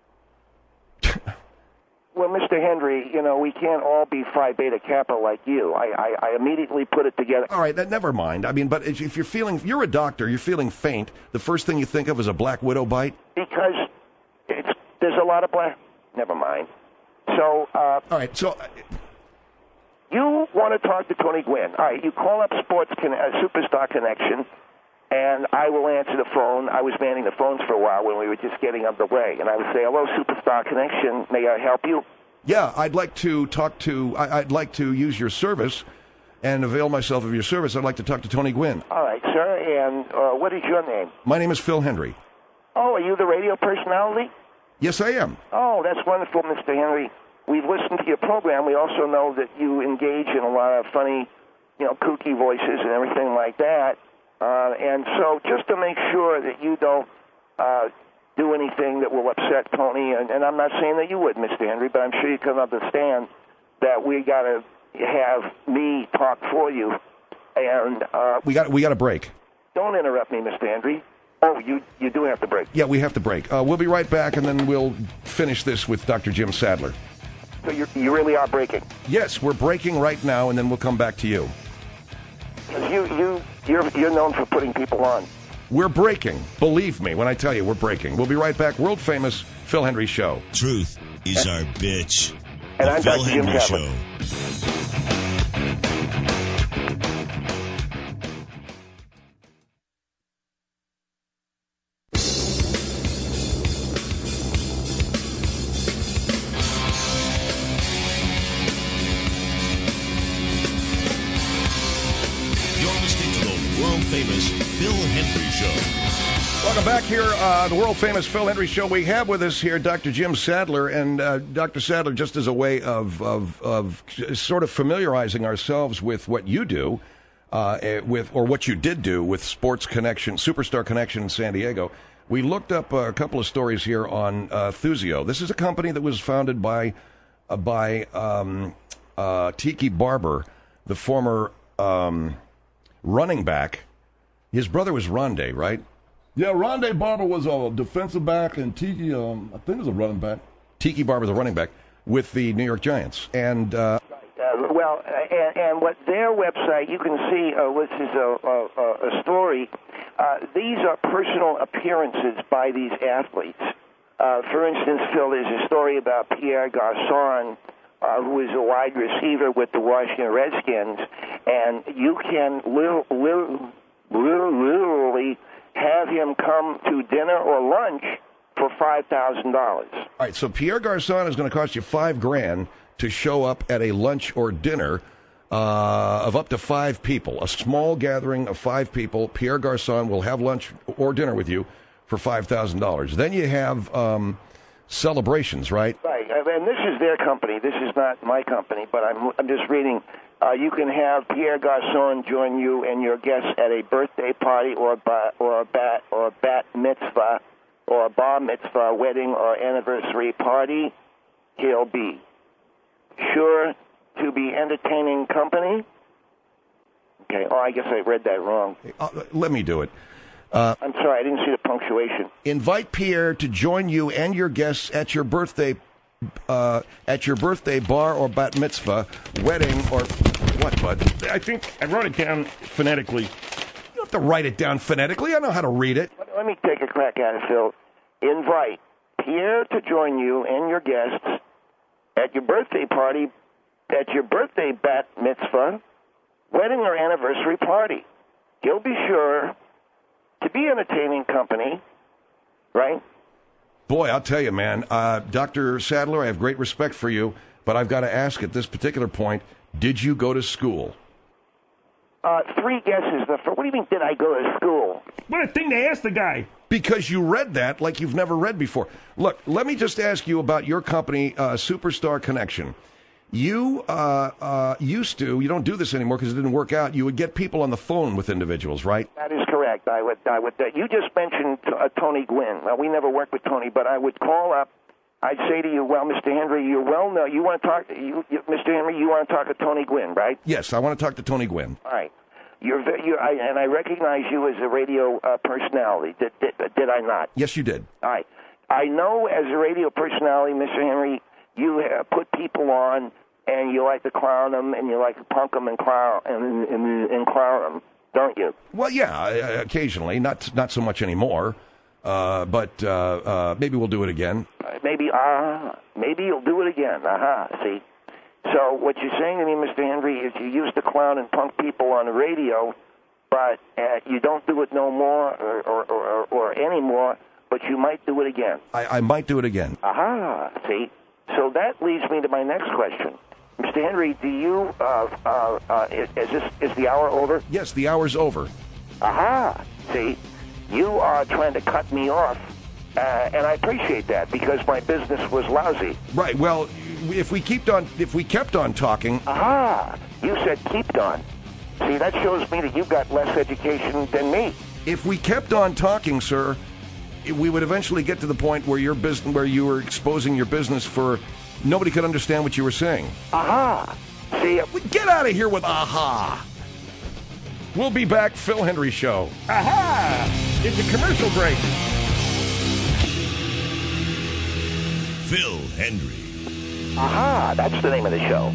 Well, Mister Hendry, you know, we can't all be Phi Beta Kappa like you. I, I, I immediately put it together. All right, that never mind. I mean, but if you're feeling, you're a doctor, you're feeling faint, the first thing you think of is a black widow bite? Because it's, there's a lot of black... Never mind. So, uh... All right, so... You want to talk to Tony Gwynn. All right, you call up Sports Con- uh, Superstar Connection, and I will answer the phone. I was manning the phones for a while when we were just getting underway, and I would say, hello, Superstar Connection, may I help you? Yeah, I'd like to talk to, I, I'd like to use your service and avail myself of your service. I'd like to talk to Tony Gwynn. All right, sir, and uh, what is your name? My name is Phil Hendry. Oh, are you the radio personality? Yes, I am. Oh, that's wonderful, Mister Henry. We've listened to your program. We also know that you engage in a lot of funny, you know, kooky voices and everything like that. Uh, and so just to make sure that you don't uh, do anything that will upset Tony, and, and I'm not saying that you would, Mister Henry, but I'm sure you can understand that we got to have me talk for you. And uh, we got we got a break. Don't interrupt me, Mister Henry. Oh, you you do have to break. Yeah, we have to break. Uh, we'll be right back, and then we'll finish this with Doctor Jim Sadler. So you you really are breaking? Yes, we're breaking right now, and then we'll come back to you. Because you, you, you're, you're known for putting people on. We're breaking. Believe me when I tell you we're breaking. We'll be right back. World famous Phil Hendry Show. Truth is our bitch. And the I'm Phil Doctor Jim Hendry Kaplan. Show. Famous Phil Hendry Show. Welcome back here, uh, the world famous Phil Hendry Show. We have with us here Doctor Jim Sadler, and uh, Doctor Sadler, just as a way of, of of sort of familiarizing ourselves with what you do, uh, with or what you did do with Sports Connection, Superstar Connection in San Diego. We looked up a couple of stories here on uh, Thuzio. This is a company that was founded by uh, by um, uh, Tiki Barber, the former um, running back. His brother was Rondé, right? Yeah, Rondé Barber was a defensive back, and Tiki, um, I think, was a running back. Tiki Barber, the running back, with the New York Giants. And uh, uh, well, uh, and, and what their website, you can see, uh, this is a, a, a story. Uh, these are personal appearances by these athletes. Uh, for instance, Phil, there's a story about Pierre Garçon, uh, who is a wide receiver with the Washington Redskins, and you can li- li- literally have him come to dinner or lunch for five thousand dollars. All right, so Pierre Garcon is going to cost you five grand to show up at a lunch or dinner uh, of up to five people, a small gathering of five people. Pierre Garcon will have lunch or dinner with you for five thousand dollars. Then you have um, celebrations, right? Right, and this is their company. This is not my company, but I'm, I'm just reading. Uh, you can have Pierre Garcon join you and your guests at a birthday party or a, ba- or a bat or a bat mitzvah or a bar mitzvah, wedding or anniversary party. He'll be sure to be entertaining company. Okay, oh, I guess I read that wrong. Uh, let me do it. Uh, I'm sorry, I didn't see the punctuation. Invite Pierre to join you and your guests at your birthday uh, at your birthday bar or bat mitzvah, wedding, or what, bud? I think I wrote it down phonetically. You don't have to write it down phonetically. I know how to read it. Let, let me take a crack at it, Phil. Invite Pierre to join you and your guests at your birthday party, at your birthday bat mitzvah, wedding or anniversary party. He'll be sure to be entertaining company, right? Boy, I'll tell you, man, uh, Doctor Sadler, I have great respect for you, but I've got to ask at this particular point, did you go to school? Uh, three guesses. The first, what do you mean, did I go to school? What a thing to ask the guy. Because you read that like you've never read before. Look, let me just ask you about your company, uh, Superstar Connection. You uh, uh, used to, you don't do this anymore because it didn't work out, you would get people on the phone with individuals, right? That is correct. I would, I would. Uh, you just mentioned uh, Tony Gwynn. Well, we never worked with Tony, but I would call up. I'd say to you, well, Mister Henry, you're well known. You want to talk, you, you, Mister Henry, you want to talk to Tony Gwynn, right? Yes, I want to talk to Tony Gwynn. All right. You're, you're I, and I recognize you as a radio uh, personality. Did, did, did I not? Yes, you did. All right. I know as a radio personality, Mister Henry, you have put people on, and you like to clown them, and you like to punk them and clown and, and, and clown them, don't you? Well, yeah, occasionally, not not so much anymore. Uh, but uh, uh, maybe we'll do it again. Uh, maybe, uh, maybe you'll do it again. Aha, uh-huh, see? So what you're saying to me, Mister Henry, is you used to clown and punk people on the radio, but uh, you don't do it no more or, or, or, or anymore, but you might do it again. I, I might do it again. Aha, uh-huh, see? So that leads me to my next question. Mister Henry, do you, uh, uh, uh, is, is, this, is the hour over? Yes, the hour's over. Aha, see? You are trying to cut me off, uh, and I appreciate that because my business was lousy. Right. Well, if we kept on, if we kept on talking. Aha! You said kept on. See, that shows me that you've got less education than me. If we kept on talking, sir, we would eventually get to the point where your business, where you were exposing your business for nobody could understand what you were saying. Aha! See, get out of here with aha. We'll be back, Phil Hendrie Show. Aha! It's a commercial break. Phil Hendrie. Aha! That's the name of the show.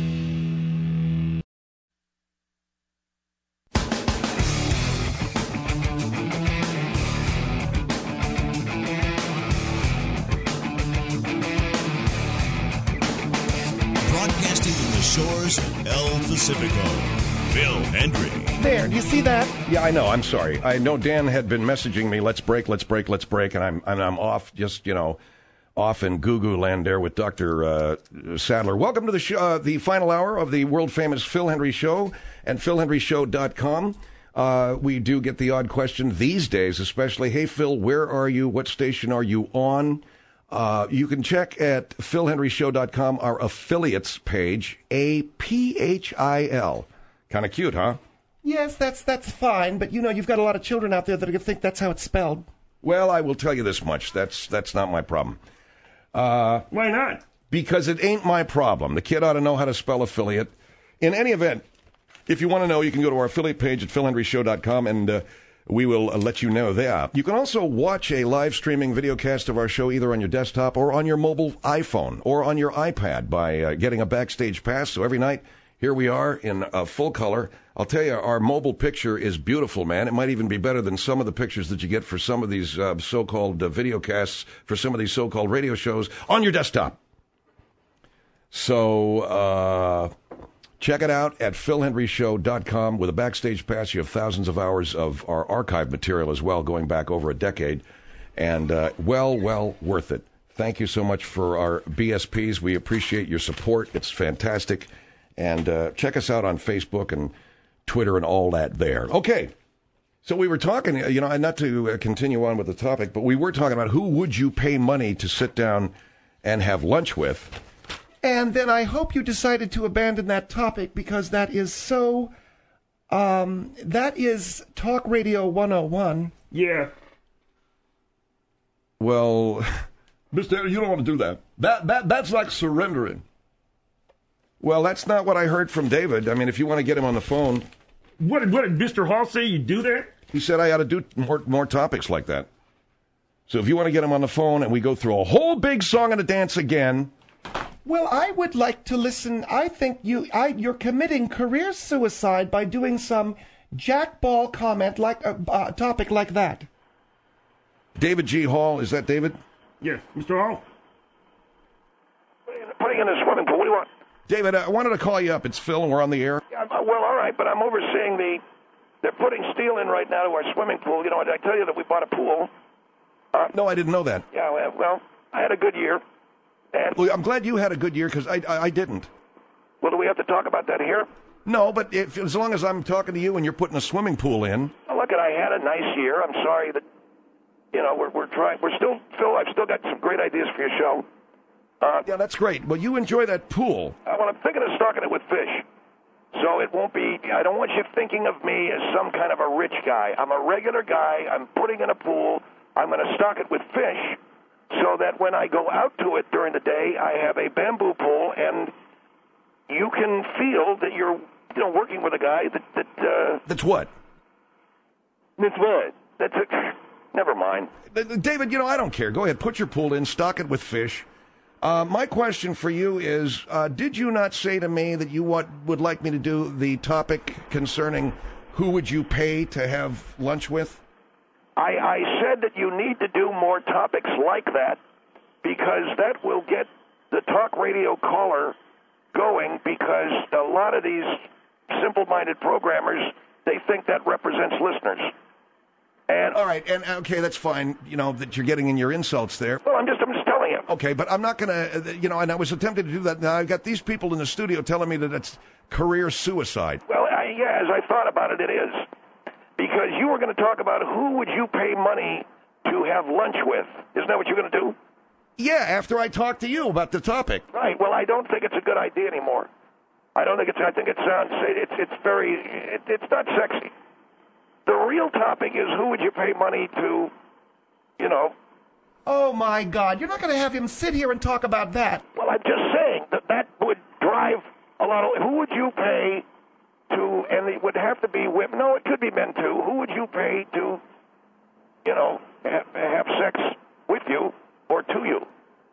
Broadcasting from the shores of El Pacifico, Phil Hendrie. There, you see that? Yeah, I know. I'm sorry. I know Dan had been messaging me, let's break, let's break, let's break, and I'm and I'm off, just, you know, off in goo-goo land there with Doctor Uh, Sadler. Welcome to the show, uh, the final hour of the world-famous Phil Hendrie Show and phil hendrie show dot com. Uh, we do get the odd question these days, especially, hey, Phil, where are you? What station are you on? Uh, you can check at phil hendrie show dot com, our affiliates page, A P H I L. Kind of cute, huh? Yes, that's that's fine, but you know, you've got a lot of children out there that are going to think that's how it's spelled. Well, I will tell you this much. That's that's not my problem. Uh, Why not? Because it ain't my problem. The kid ought to know how to spell affiliate. In any event, if you want to know, you can go to our affiliate page at phil hendrie show dot com, and uh, we will uh, let you know there. You can also watch a live streaming video cast of our show either on your desktop or on your mobile iPhone or on your iPad by uh, getting a Backstage Pass. So every night, here we are in uh, full color. I'll tell you, our mobile picture is beautiful, man. It might even be better than some of the pictures that you get for some of these uh, so-called uh, video casts for some of these so-called radio shows on your desktop. So uh, check it out at phil henry show dot com. With a backstage pass, you have thousands of hours of our archive material as well, going back over a decade. And uh, well, well worth it. Thank you so much for our B S Ps. We appreciate your support. It's fantastic. And uh, check us out on Facebook and Twitter and all that there. Okay. So we were talking, you know, not to uh, continue on with the topic, but we were talking about who would you pay money to sit down and have lunch with. And then I hope you decided to abandon that topic because that is so, um, that is Talk Radio one oh one. Yeah. Well, Mister Henry, you don't want to do that. That that That's like surrendering. Well, that's not what I heard from David. I mean, if you want to get him on the phone. What did, what did Mister Hall say? You do that? He said I ought to do more, more topics like that. So if you want to get him on the phone and we go through a whole big song and a dance again. Well, I would like to listen. I think you, I, you're committing career suicide by doing some jackball comment like a uh, uh, topic like that. David G. Hall, is that David? Yes, Mister Hall. Putting in a swimming pool. What do you want? David, I wanted to call you up. It's Phil, and we're on the air. Yeah, well, all right, but I'm overseeing the. They're putting steel in right now to our swimming pool. You know, I tell you that we bought a pool. Uh, no, I didn't know that. Yeah, well, I had a good year. And well, I'm glad you had a good year because I, I I didn't. Well, do we have to talk about that here? No, but if, as long as I'm talking to you and you're putting a swimming pool in. Well, look, I had a nice year. I'm sorry that, you know, we're we're trying. We're still, Phil. I've still got some great ideas for your show. Uh, yeah, that's great. Well, you enjoy that pool. Uh, well, I'm thinking of stocking it with fish. So it won't be, I don't want you thinking of me as some kind of a rich guy. I'm a regular guy. I'm putting in a pool. I'm going to stock it with fish so that when I go out to it during the day, I have a bamboo pole and you can feel that you're, you know, working with a guy that, that, uh... That's what? That's what? That's a, never mind. David, you know, I don't care. Go ahead. Put your pool in. Stock it with fish. Uh, my question for you is, uh, did you not say to me that you want, would like me to do the topic concerning who would you pay to have lunch with? I, I said that you need to do more topics like that because that will get the talk radio caller going because a lot of these simple-minded programmers, they think that represents listeners. And all right, and okay, that's fine, you know, that you're getting in your insults there. Well, I'm just, I'm just telling you. Okay, but I'm not going to, you know, and I was attempting to do that. Now I've got these people in the studio telling me that it's career suicide. Well, I, yeah, as I thought about it, it is. Because you were going to talk about who would you pay money to have lunch with. Isn't that what you're going to do? Yeah, after I talk to you about the topic. Right, well, I don't think it's a good idea anymore. I don't think it's, I think it sounds, it's, it's very, it, it's not sexy. The real topic is who would you pay money to, you know. Oh, my God. You're not going to have him sit here and talk about that. Well, I'm just saying that that would drive a lot of, who would you pay to, and it would have to be women. No, it could be men, too. Who would you pay to, you know, have, have sex with you or to you?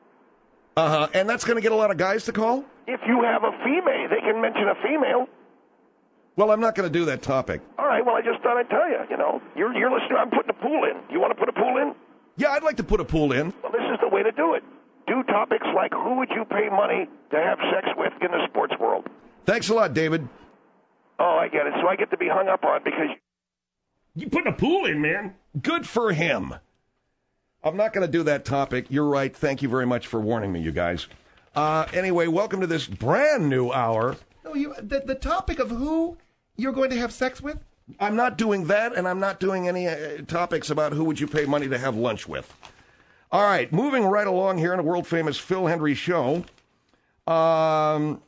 Uh-huh. And that's going to get a lot of guys to call? If you have a female, they can mention a female. Well, I'm not going to do that topic. All right, well, I just thought I'd tell you, you know. You're, you're listening, I'm putting a pool in. You want to put a pool in? Yeah, I'd like to put a pool in. Well, this is the way to do it. Do topics like who would you pay money to have sex with in the sports world? Thanks a lot, David. Oh, I get it. So I get to be hung up on because... You putting a pool in, man. Good for him. I'm not going to do that topic. You're right. Thank you very much for warning me, you guys. Uh, anyway, welcome to this brand new hour. No, you, the, the topic of who you're going to have sex with? I'm not doing that, and I'm not doing any uh, topics about who would you pay money to have lunch with. All right, moving right along here in a world-famous Phil Henry show. Um,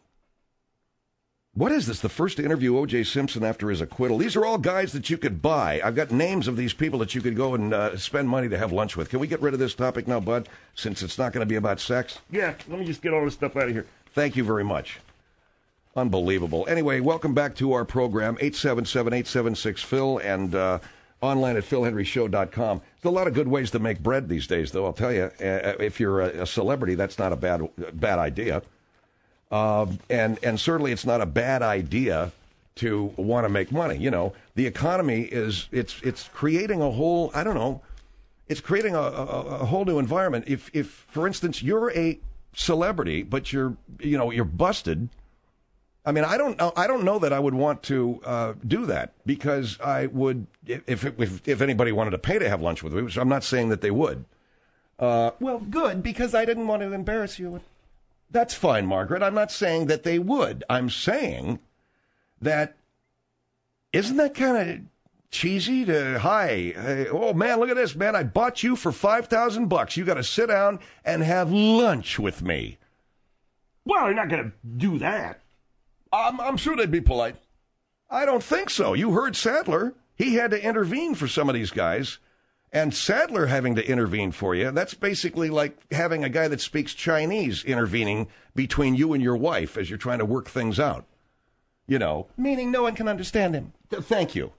what is this? The first to interview O J Simpson after his acquittal. These are all guys that you could buy. I've got names of these people that you could go and uh, spend money to have lunch with. Can we get rid of this topic now, Bud, since it's not going to be about sex? Yeah, let me just get all this stuff out of here. Thank you very much. Unbelievable. Anyway, welcome back to our program, eight seven seven, eight seven six, Phil, and uh, online at phil henry show dot com. There's a lot of good ways to make bread these days, though, I'll tell you. Uh, if you're a, a celebrity, that's not a bad bad idea. Uh, and, and certainly it's not a bad idea to want to make money. You know, the economy is, it's it's creating a whole, I don't know, it's creating a, a, a whole new environment. If, if, for instance, you're a celebrity, but you're, you know, you're busted. I mean, I don't know. I don't know that I would want to uh, do that because I would, if, if if anybody wanted to pay to have lunch with me, which I'm not saying that they would. Uh, well, good, because I didn't want to embarrass you. That's fine, Margaret. I'm not saying that they would. I'm saying that isn't that kind of cheesy to, hi, hey, oh, man, look at this, man. I bought you for five thousand bucks. You got to sit down and have lunch with me. Well, you're not going to do that. I'm, I'm sure they'd be polite. I don't think so. You heard Sadler. He had to intervene for some of these guys. And Sadler having to intervene for you, that's basically like having a guy that speaks Chinese intervening between you and your wife as you're trying to work things out. You know. Meaning no one can understand him. Thank you.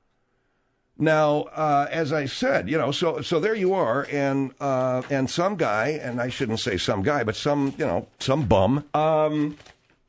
Now, uh, as I said, you know, so so there you are, and uh, and some guy, and I shouldn't say some guy, but some, you know, some bum, um,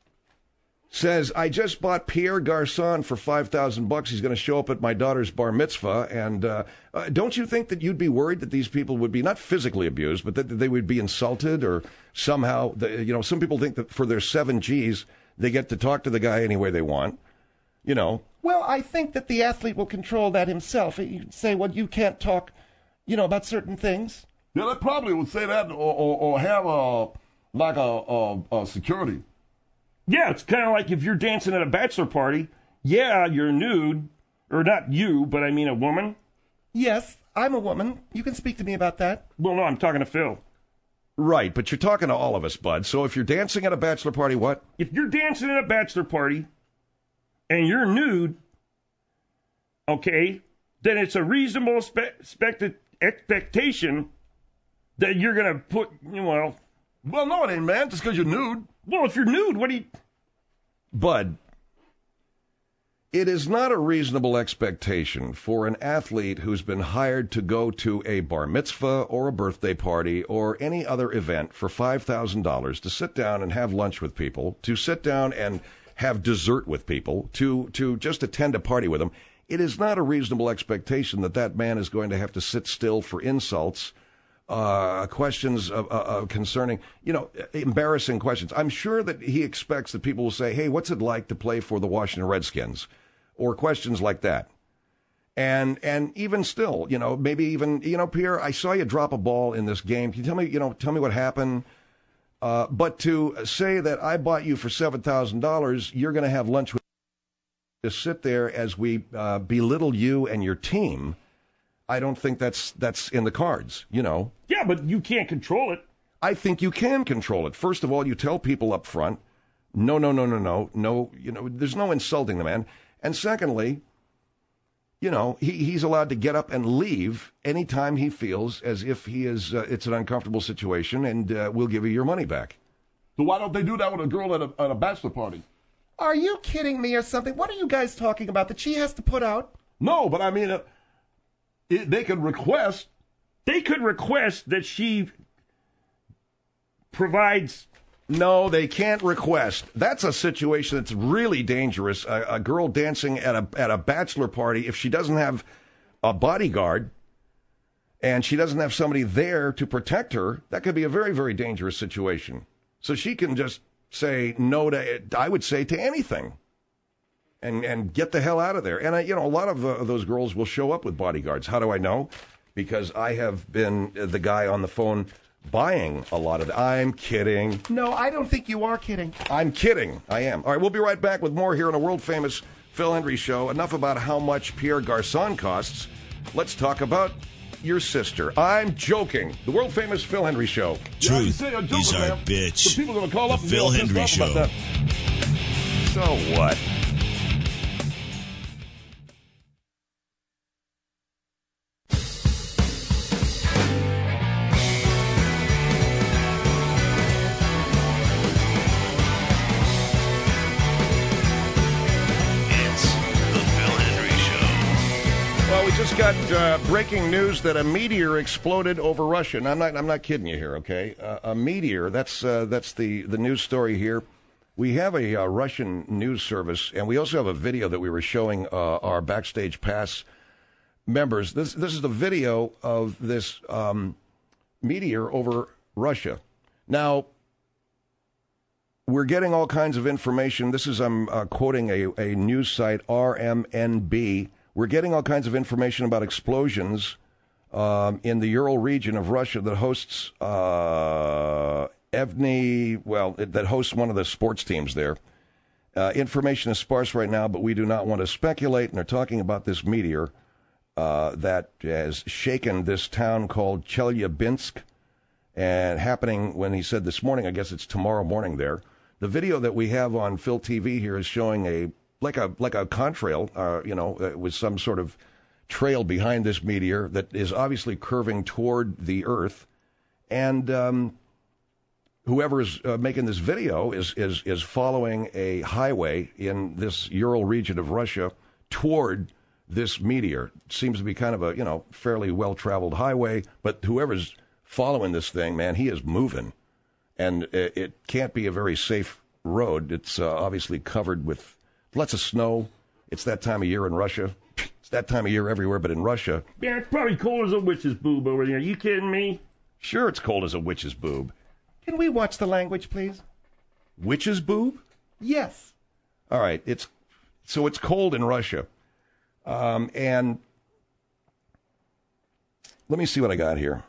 says, I just bought Pierre Garçon for five thousand bucks. He's going to show up at my daughter's bar mitzvah. And uh, uh, don't you think that you'd be worried that these people would be not physically abused, but that they would be insulted or somehow, the, you know, some people think that for their seven G's, they get to talk to the guy any way they want, you know. Well, I think that the athlete will control that himself. You say, well, you can't talk, you know, about certain things. Yeah, they probably would say that or, or, or have a, like a, a, a security. Yeah, it's kind of like if you're dancing at a bachelor party, yeah, you're nude, or not you, but I mean a woman. Yes, I'm a woman. You can speak to me about that. Well, no, I'm talking to Phil. Right, but you're talking to all of us, bud. So if you're dancing at a bachelor party, what? If you're dancing at a bachelor party and you're nude, okay, then it's a reasonable spe- spect- expectation that you're going to put, well... Well, no, it ain't, man, just because you're nude. Well, if you're nude, what do you... Bud, it is not a reasonable expectation for an athlete who's been hired to go to a bar mitzvah or a birthday party or any other event for five thousand dollars to sit down and have lunch with people, to sit down and have dessert with people, to, to just attend a party with them. It is not a reasonable expectation that that man is going to have to sit still for insults, Uh, questions of, uh, concerning, you know, embarrassing questions. I'm sure that he expects that people will say, hey, what's it like to play for the Washington Redskins? Or questions like that. And and even still, you know, maybe even, you know, Pierre, I saw you drop a ball in this game. Can you tell me, you know, tell me what happened? Uh, but to say that I bought you for seven thousand dollars, you're going to have lunch with me, to sit there as we uh, belittle you and your team, I don't think that's that's in the cards, you know. Yeah, but you can't control it. I think you can control it. First of all, you tell people up front, no, no, no, no, no, no, you know, there's no insulting the man. And secondly, you know, he, he's allowed to get up and leave anytime he feels as if he is, uh, it's an uncomfortable situation, and uh, we'll give you your money back. So why don't they do that with a girl at a, at a bachelor party? Are you kidding me or something? What are you guys talking about that she has to put out? No, but I mean... Uh, It, they could request. They could request that she provides. No, they can't request. That's a situation that's really dangerous. A, a girl dancing at a at a bachelor party, if she doesn't have a bodyguard and she doesn't have somebody there to protect her, that could be a very, very dangerous situation. So she can just say no to, I would say, to anything. And and get the hell out of there. And, I, you know, a lot of uh, those girls will show up with bodyguards. How do I know? Because I have been the guy on the phone buying a lot of it. I'm kidding. No, I don't think you are kidding. I'm kidding. I am. All right, we'll be right back with more here on a world-famous Phil Hendrie Show. Enough about how much Pierre Garçon costs. Let's talk about your sister. I'm joking. The world-famous Phil Hendrie Show. Truth yeah, joking, is our man. bitch. So people are going to call the up and Phil be all pissed Hendrie off Show. about that. So what? Just got uh, breaking news that a meteor exploded over Russia. And I'm not I'm not kidding you here, okay? Uh, a meteor, that's uh, that's the, the news story here. We have a uh, Russian news service, and we also have a video that we were showing uh, our Backstage Pass members. This this is the video of this um, meteor over Russia. Now, we're getting all kinds of information. This is, I'm uh, quoting a, a news site, R M N B. We're getting all kinds of information about explosions um, in the Ural region of Russia that hosts uh, Evny, well, it, that hosts one of the sports teams there. Uh, information is sparse right now, but we do not want to speculate. And they're talking about this meteor uh, that has shaken this town called Chelyabinsk. And happening when he said this morning, I guess it's tomorrow morning there. The video that we have on Phil T V here is showing a like a like a contrail, uh, you know, uh, with some sort of trail behind this meteor that is obviously curving toward the Earth. And um, whoever is uh, making this video is, is is following a highway in this Ural region of Russia toward this meteor. It seems to be kind of a, you know, fairly well-traveled highway, but whoever's following this thing, man, he is moving. And it, it can't be a very safe road. It's uh, obviously covered with lots of snow. It's that time of year in Russia. It's that time of year everywhere, but in Russia. Yeah, it's probably cold as a witch's boob over there. Are you kidding me? Sure, it's cold as a witch's boob. Can we watch the language, please? Witch's boob? Yes. All right. It's so it's cold in Russia. Um, and let me see what I got here.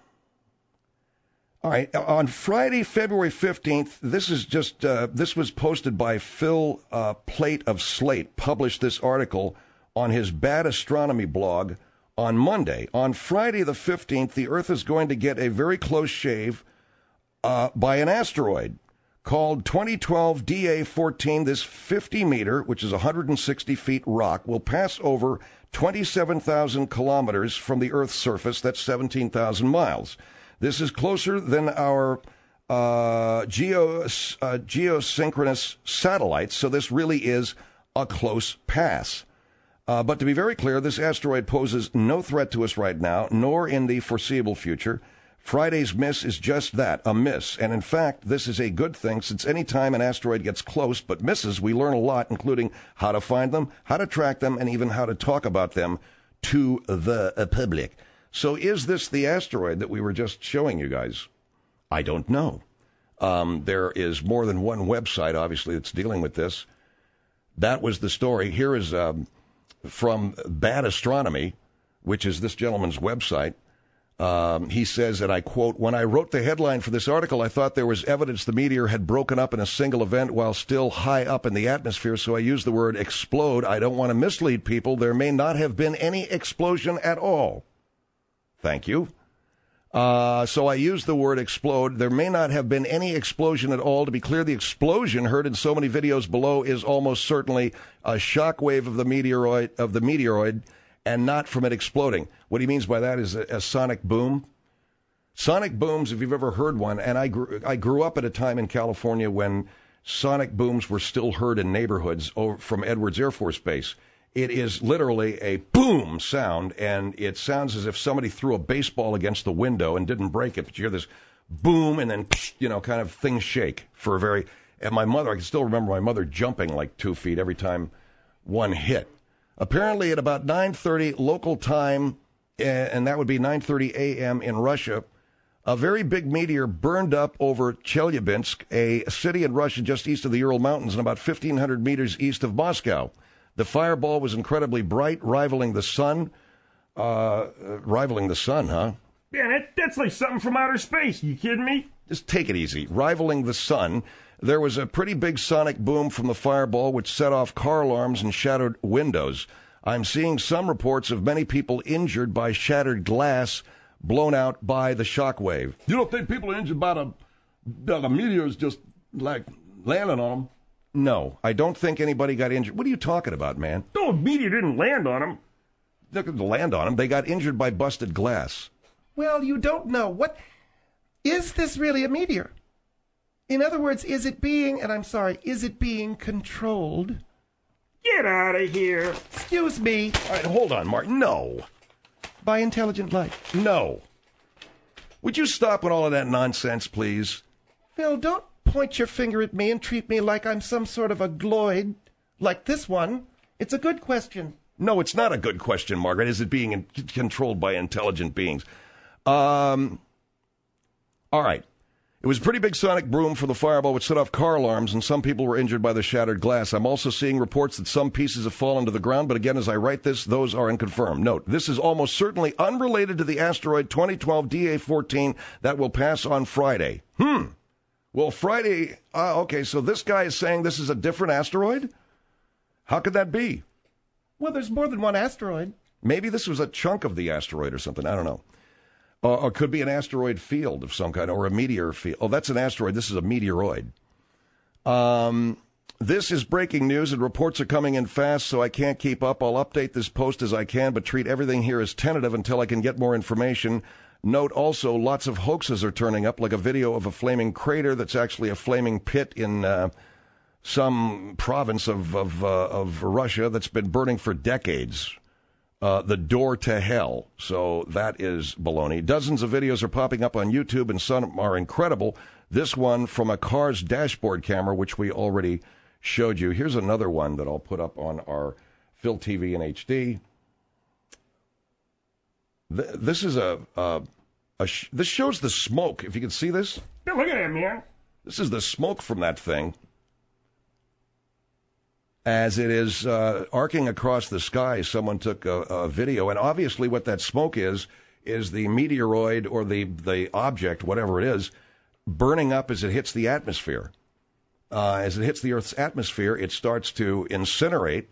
All right. On Friday, February fifteenth, this is just uh, this was posted by Phil uh, Plate of Slate, published this article on his Bad Astronomy blog on Monday. On Friday the fifteenth, the Earth is going to get a very close shave uh, by an asteroid called twenty twelve D A fourteen. This fifty meter, which is one hundred sixty feet rock, will pass over twenty-seven thousand kilometers from the Earth's surface. That's seventeen thousand miles. This is closer than our uh, geo, uh, geosynchronous satellites, so this really is a close pass. Uh, but to be very clear, this asteroid poses no threat to us right now, nor in the foreseeable future. Friday's miss is just that, a miss. And in fact, this is a good thing, since any time an asteroid gets close but misses, we learn a lot, including how to find them, how to track them, and even how to talk about them to the uh, public. So is this the asteroid that we were just showing you guys? I don't know. Um, there is more than one website, obviously, that's dealing with this. That was the story. Here is um, from Bad Astronomy, which is this gentleman's website. Um, he says, and I quote, "When I wrote the headline for this article, I thought there was evidence the meteor had broken up in a single event while still high up in the atmosphere, so I used the word explode. I don't want to mislead people. There may not have been any explosion at all." Thank you. Uh, so I used the word explode. There may not have been any explosion at all. To be clear, the explosion heard in so many videos below is almost certainly a shock wave of the meteoroid, of the meteoroid, and not from it exploding. What he means by that is a, a sonic boom. Sonic booms, if you've ever heard one, and I grew, I grew up at a time in California when sonic booms were still heard in neighborhoods over, from Edwards Air Force Base. It is literally a boom sound, and it sounds as if somebody threw a baseball against the window and didn't break it. But you hear this boom, and then, you know, kind of things shake for a very... And my mother, I can still remember my mother jumping like two feet every time one hit. Apparently at about nine thirty local time, and that would be nine thirty a.m. in Russia, a very big meteor burned up over Chelyabinsk, a city in Russia just east of the Ural Mountains and about fifteen hundred meters east of Moscow. The fireball was incredibly bright, rivaling the sun. Uh, rivaling the sun, huh? Yeah, that, that's like something from outer space. You kidding me? Just take it easy. Rivaling the sun. There was a pretty big sonic boom from the fireball, which set off car alarms and shattered windows. I'm seeing some reports of many people injured by shattered glass blown out by the shock wave. You don't think people are injured by the, the meteors just, like, landing on them? No, I don't think anybody got injured. What are you talking about, man? No, meteor didn't land on them. They didn't land on them. They got injured by busted glass. Well, you don't know. What is this really a meteor? In other words, is it being, and I'm sorry, is it being controlled? Get out of here. Excuse me. All right, hold on, Mark. No. By intelligent life. No. Would you stop with all of that nonsense, please? Phil, don't point your finger at me and treat me like I'm some sort of a gloid, like this one. It's a good question. No, it's not a good question, Margaret. Is it being in- controlled by intelligent beings? Um, all right. It was a pretty big sonic boom for the fireball, which set off car alarms, and some people were injured by the shattered glass. I'm also seeing reports that some pieces have fallen to the ground, but again, as I write this, those are unconfirmed. Note, this is almost certainly unrelated to the asteroid twenty twelve D A fourteen that will pass on Friday. Hmm. Well, Friday, uh, okay, so this guy is saying this is a different asteroid? How could that be? Well, there's more than one asteroid. Maybe this was a chunk of the asteroid or something. I don't know. Uh, or could be an asteroid field of some kind, or a meteor field. Oh, that's an asteroid. This is a meteoroid. Um, this is breaking news, and reports are coming in fast, so I can't keep up. I'll update this post as I can, but treat everything here as tentative until I can get more information. Note also, lots of hoaxes are turning up, like a video of a flaming crater that's actually a flaming pit in uh, some province of of, uh, of Russia that's been burning for decades. Uh, the door to hell. So that is baloney. Dozens of videos are popping up on YouTube, and some are incredible. This one from a car's dashboard camera, which we already showed you. Here's another one that I'll put up on our Phil T V in H D. Th- this is a, a, a sh- this shows the smoke. If you can see this. Yeah, look at that, man. This is the smoke from that thing as it is uh, arcing across the sky. Someone took a, a video, and obviously what that smoke is, is the meteoroid or the, the object, whatever it is, burning up as it hits the atmosphere. Uh, as it hits the Earth's atmosphere, it starts to incinerate,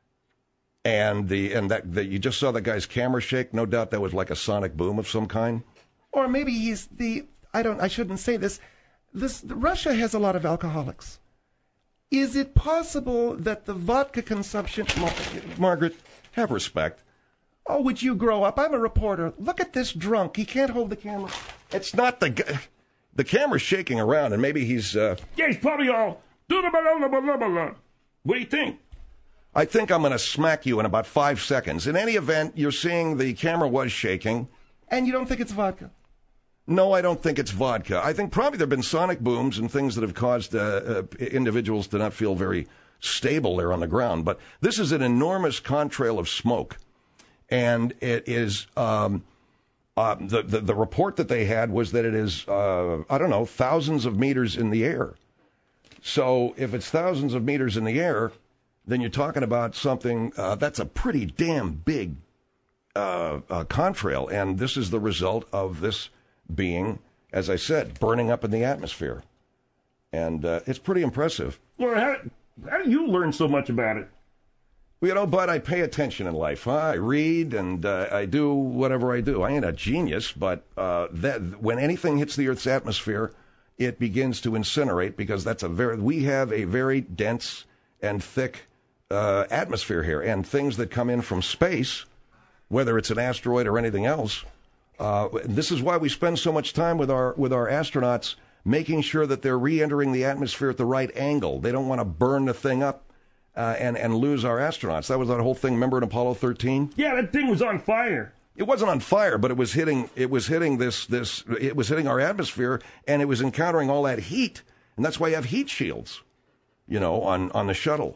and the and that, that you just saw that guy's camera shake. No doubt that was like a sonic boom of some kind. Or maybe he's the, I don't, I shouldn't say this, this, Russia has a lot of alcoholics. Is it possible that the vodka consumption... Mar- Margaret, have respect. Oh, would you grow up? I'm a reporter. Look at this drunk. He can't hold the camera. It's not the guy. The camera's shaking around, and maybe he's... Uh... Yeah, he's probably all... What do you think? I think I'm going to smack you in about five seconds. In any event, you're seeing the camera was shaking. And you don't think it's vodka? No, I don't think it's vodka. I think probably there have been sonic booms and things that have caused uh, uh, individuals to not feel very stable there on the ground. But this is an enormous contrail of smoke. And it is, um, uh, the, the, the report that they had was that it is, uh, I don't know, thousands of meters in the air. So if it's thousands of meters in the air, then you're talking about something uh, that's a pretty damn big uh, uh, contrail. And this is the result of this being, as I said, burning up in the atmosphere. And uh, it's pretty impressive. Well, how, how do you learn so much about it? Well, you know, Bud, I pay attention in life. Huh? I read and uh, I do whatever I do. I ain't a genius, but uh, that when anything hits the Earth's atmosphere, it begins to incinerate, because that's a very we have a very dense and thick uh, atmosphere here, and things that come in from space, whether it's an asteroid or anything else. Uh, this is why we spend so much time with our with our astronauts, making sure that they're re-entering the atmosphere at the right angle. They don't want to burn the thing up uh, and and lose our astronauts. That was that whole thing. Remember in Apollo thirteen? Yeah, that thing was on fire. It wasn't on fire, but it was hitting. It was hitting this this. It was hitting our atmosphere, and it was encountering all that heat, and that's why you have heat shields, you know, on on the shuttle.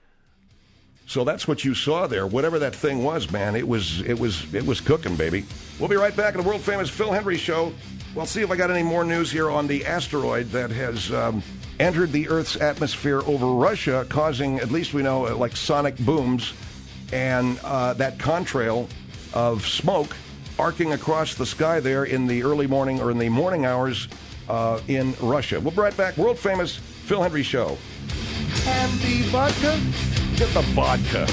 So that's what you saw there. Whatever that thing was, man, it was it was it was cooking, baby. We'll be right back in the world famous Phil Hendrie Show. We'll see if I got any more news here on the asteroid that has um, entered the Earth's atmosphere over Russia, causing, at least we know, uh, like sonic booms, and uh, that contrail of smoke arcing across the sky there in the early morning or in the morning hours uh, in Russia. We'll be right back. World famous Phil Hendrie Show. And the vodka? Get the vodka.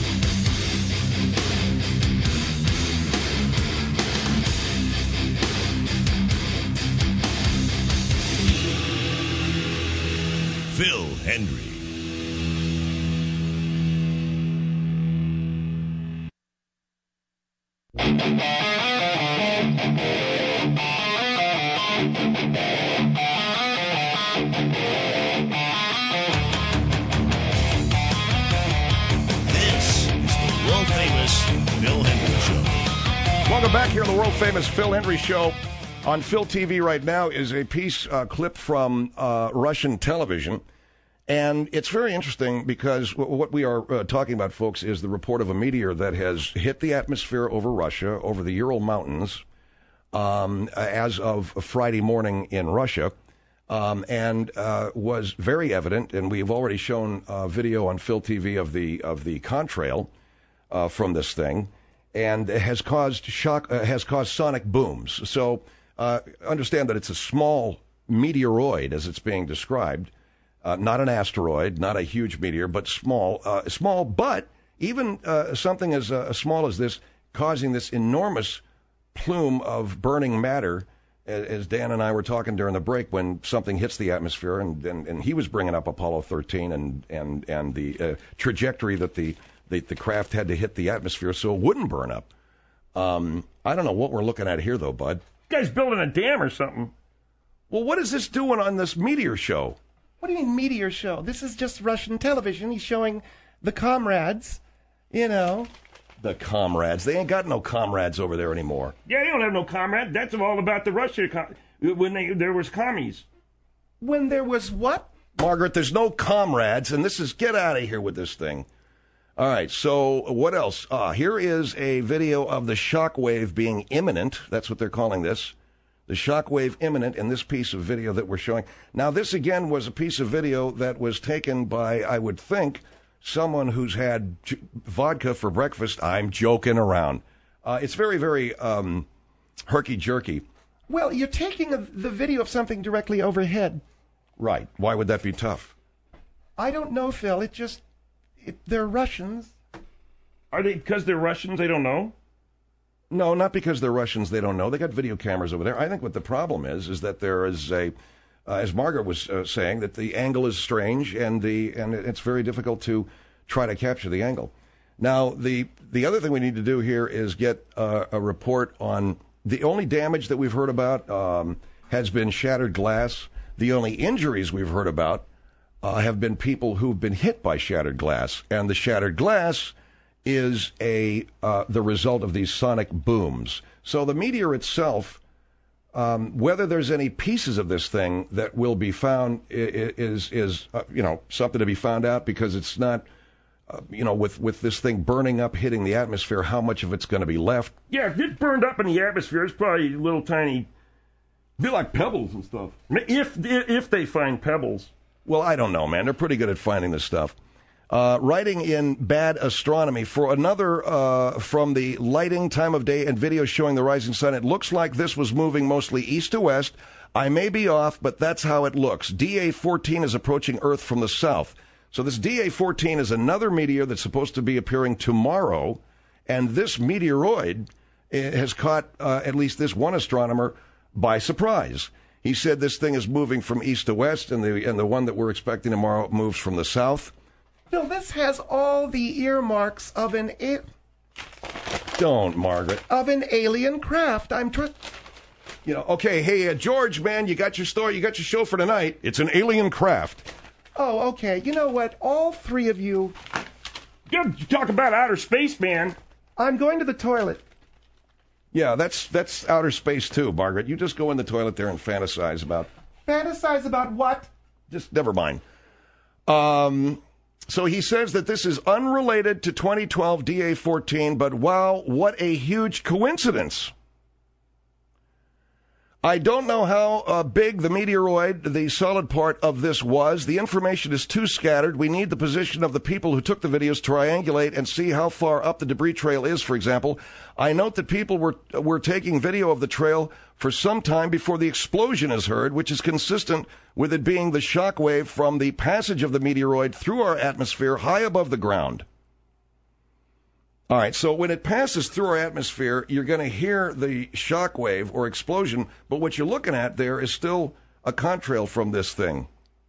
Phil Hendrie. Welcome back here to the world-famous Phil Hendrie Show. On Phil T V right now is a piece, uh, clip from uh, Russian television. And it's very interesting because w- what we are uh, talking about, folks, is the report of a meteor that has hit the atmosphere over Russia, over the Ural Mountains, um, as of Friday morning in Russia. um, and uh, was very evident. And we've already shown uh, video on Phil T V of the of the contrail uh, from this thing, and has caused shock, uh, has caused sonic booms. So uh, understand that it's a small meteoroid, as it's being described, uh, not an asteroid, not a huge meteor, but small, uh, small, but even uh, something as uh, small as this causing this enormous plume of burning matter, as Dan and I were talking during the break, when something hits the atmosphere, and, and, and he was bringing up Apollo thirteen and, and, and the uh, trajectory that the, the, the craft had to hit the atmosphere so it wouldn't burn up. Um, I don't know what we're looking at here, though, bud. You guys building a dam or something. Well, what is this doing on this meteor show? What do you mean meteor show? This is just Russian television. He's showing the comrades, you know. The comrades. They ain't got no comrades over there anymore. Yeah, they don't have no comrades. That's all about the Russia com- when they, there was commies. When there was what? Margaret, there's no comrades, and this is, get out of here with this thing. All right, so what else? Ah, here is a video of the shockwave being imminent. That's what they're calling this. The shockwave imminent in this piece of video that we're showing. Now, this, again, was a piece of video that was taken by, I would think, someone who's had j- vodka for breakfast. I'm joking around. Uh, it's very, very um, herky-jerky. Well, you're taking a, the video of something directly overhead. Right. Why would that be tough? I don't know, Phil. It just... It, they're Russians. Are they, because they're Russians, they don't know? No, not because they're Russians, they don't know. They got video cameras over there. I think what the problem is, is that there is a... Uh, as Margaret was uh, saying, that the angle is strange, and the and it's very difficult to try to capture the angle. Now, the the other thing we need to do here is get uh, a report on the only damage that we've heard about um, has been shattered glass. The only injuries we've heard about uh, have been people who've been hit by shattered glass, and the shattered glass is a uh, the result of these sonic booms. So the meteor itself. Um, whether there's any pieces of this thing that will be found is, is uh, you know, something to be found out, because it's not, uh, you know, with, with this thing burning up, hitting the atmosphere, how much of it's going to be left. Yeah, if it burned up in the atmosphere, it's probably little tiny, be like pebbles and stuff. If, if they find pebbles. Well, I don't know, man. They're pretty good at finding this stuff. Uh, writing in Bad Astronomy for another uh, from the lighting, time of day, and video showing the rising sun. It looks like this was moving mostly east to west. I may be off, but that's how it looks. D A fourteen is approaching Earth from the south. So this D A fourteen is another meteor that's supposed to be appearing tomorrow, and this meteoroid has caught uh, at least this one astronomer by surprise. He said this thing is moving from east to west, and the and the one that we're expecting tomorrow moves from the south. Phil, this has all the earmarks of an a- Don't, Margaret. Of an alien craft. I'm trying. You know, okay, hey, uh, George, man, you got your story, you got your show for tonight. It's an alien craft. Oh, okay. You know what? All three of you. You talk about outer space, man. I'm going to the toilet. Yeah, that's that's outer space too, Margaret. You just go in the toilet there and fantasize about. Fantasize about what? Just never mind. Um. So he says that this is unrelated to twenty twelve D A fourteen, but wow, what a huge coincidence. I don't know how uh, big the meteoroid, the solid part of this was. The information is too scattered. We need the position of the people who took the videos to triangulate and see how far up the debris trail is, for example. I note that people were were taking video of the trail for some time before the explosion is heard, which is consistent with it being the shock wave from the passage of the meteoroid through our atmosphere high above the ground. All right, so when it passes through our atmosphere, you're going to hear the shock wave or explosion, but what you're looking at there is still a contrail from this thing.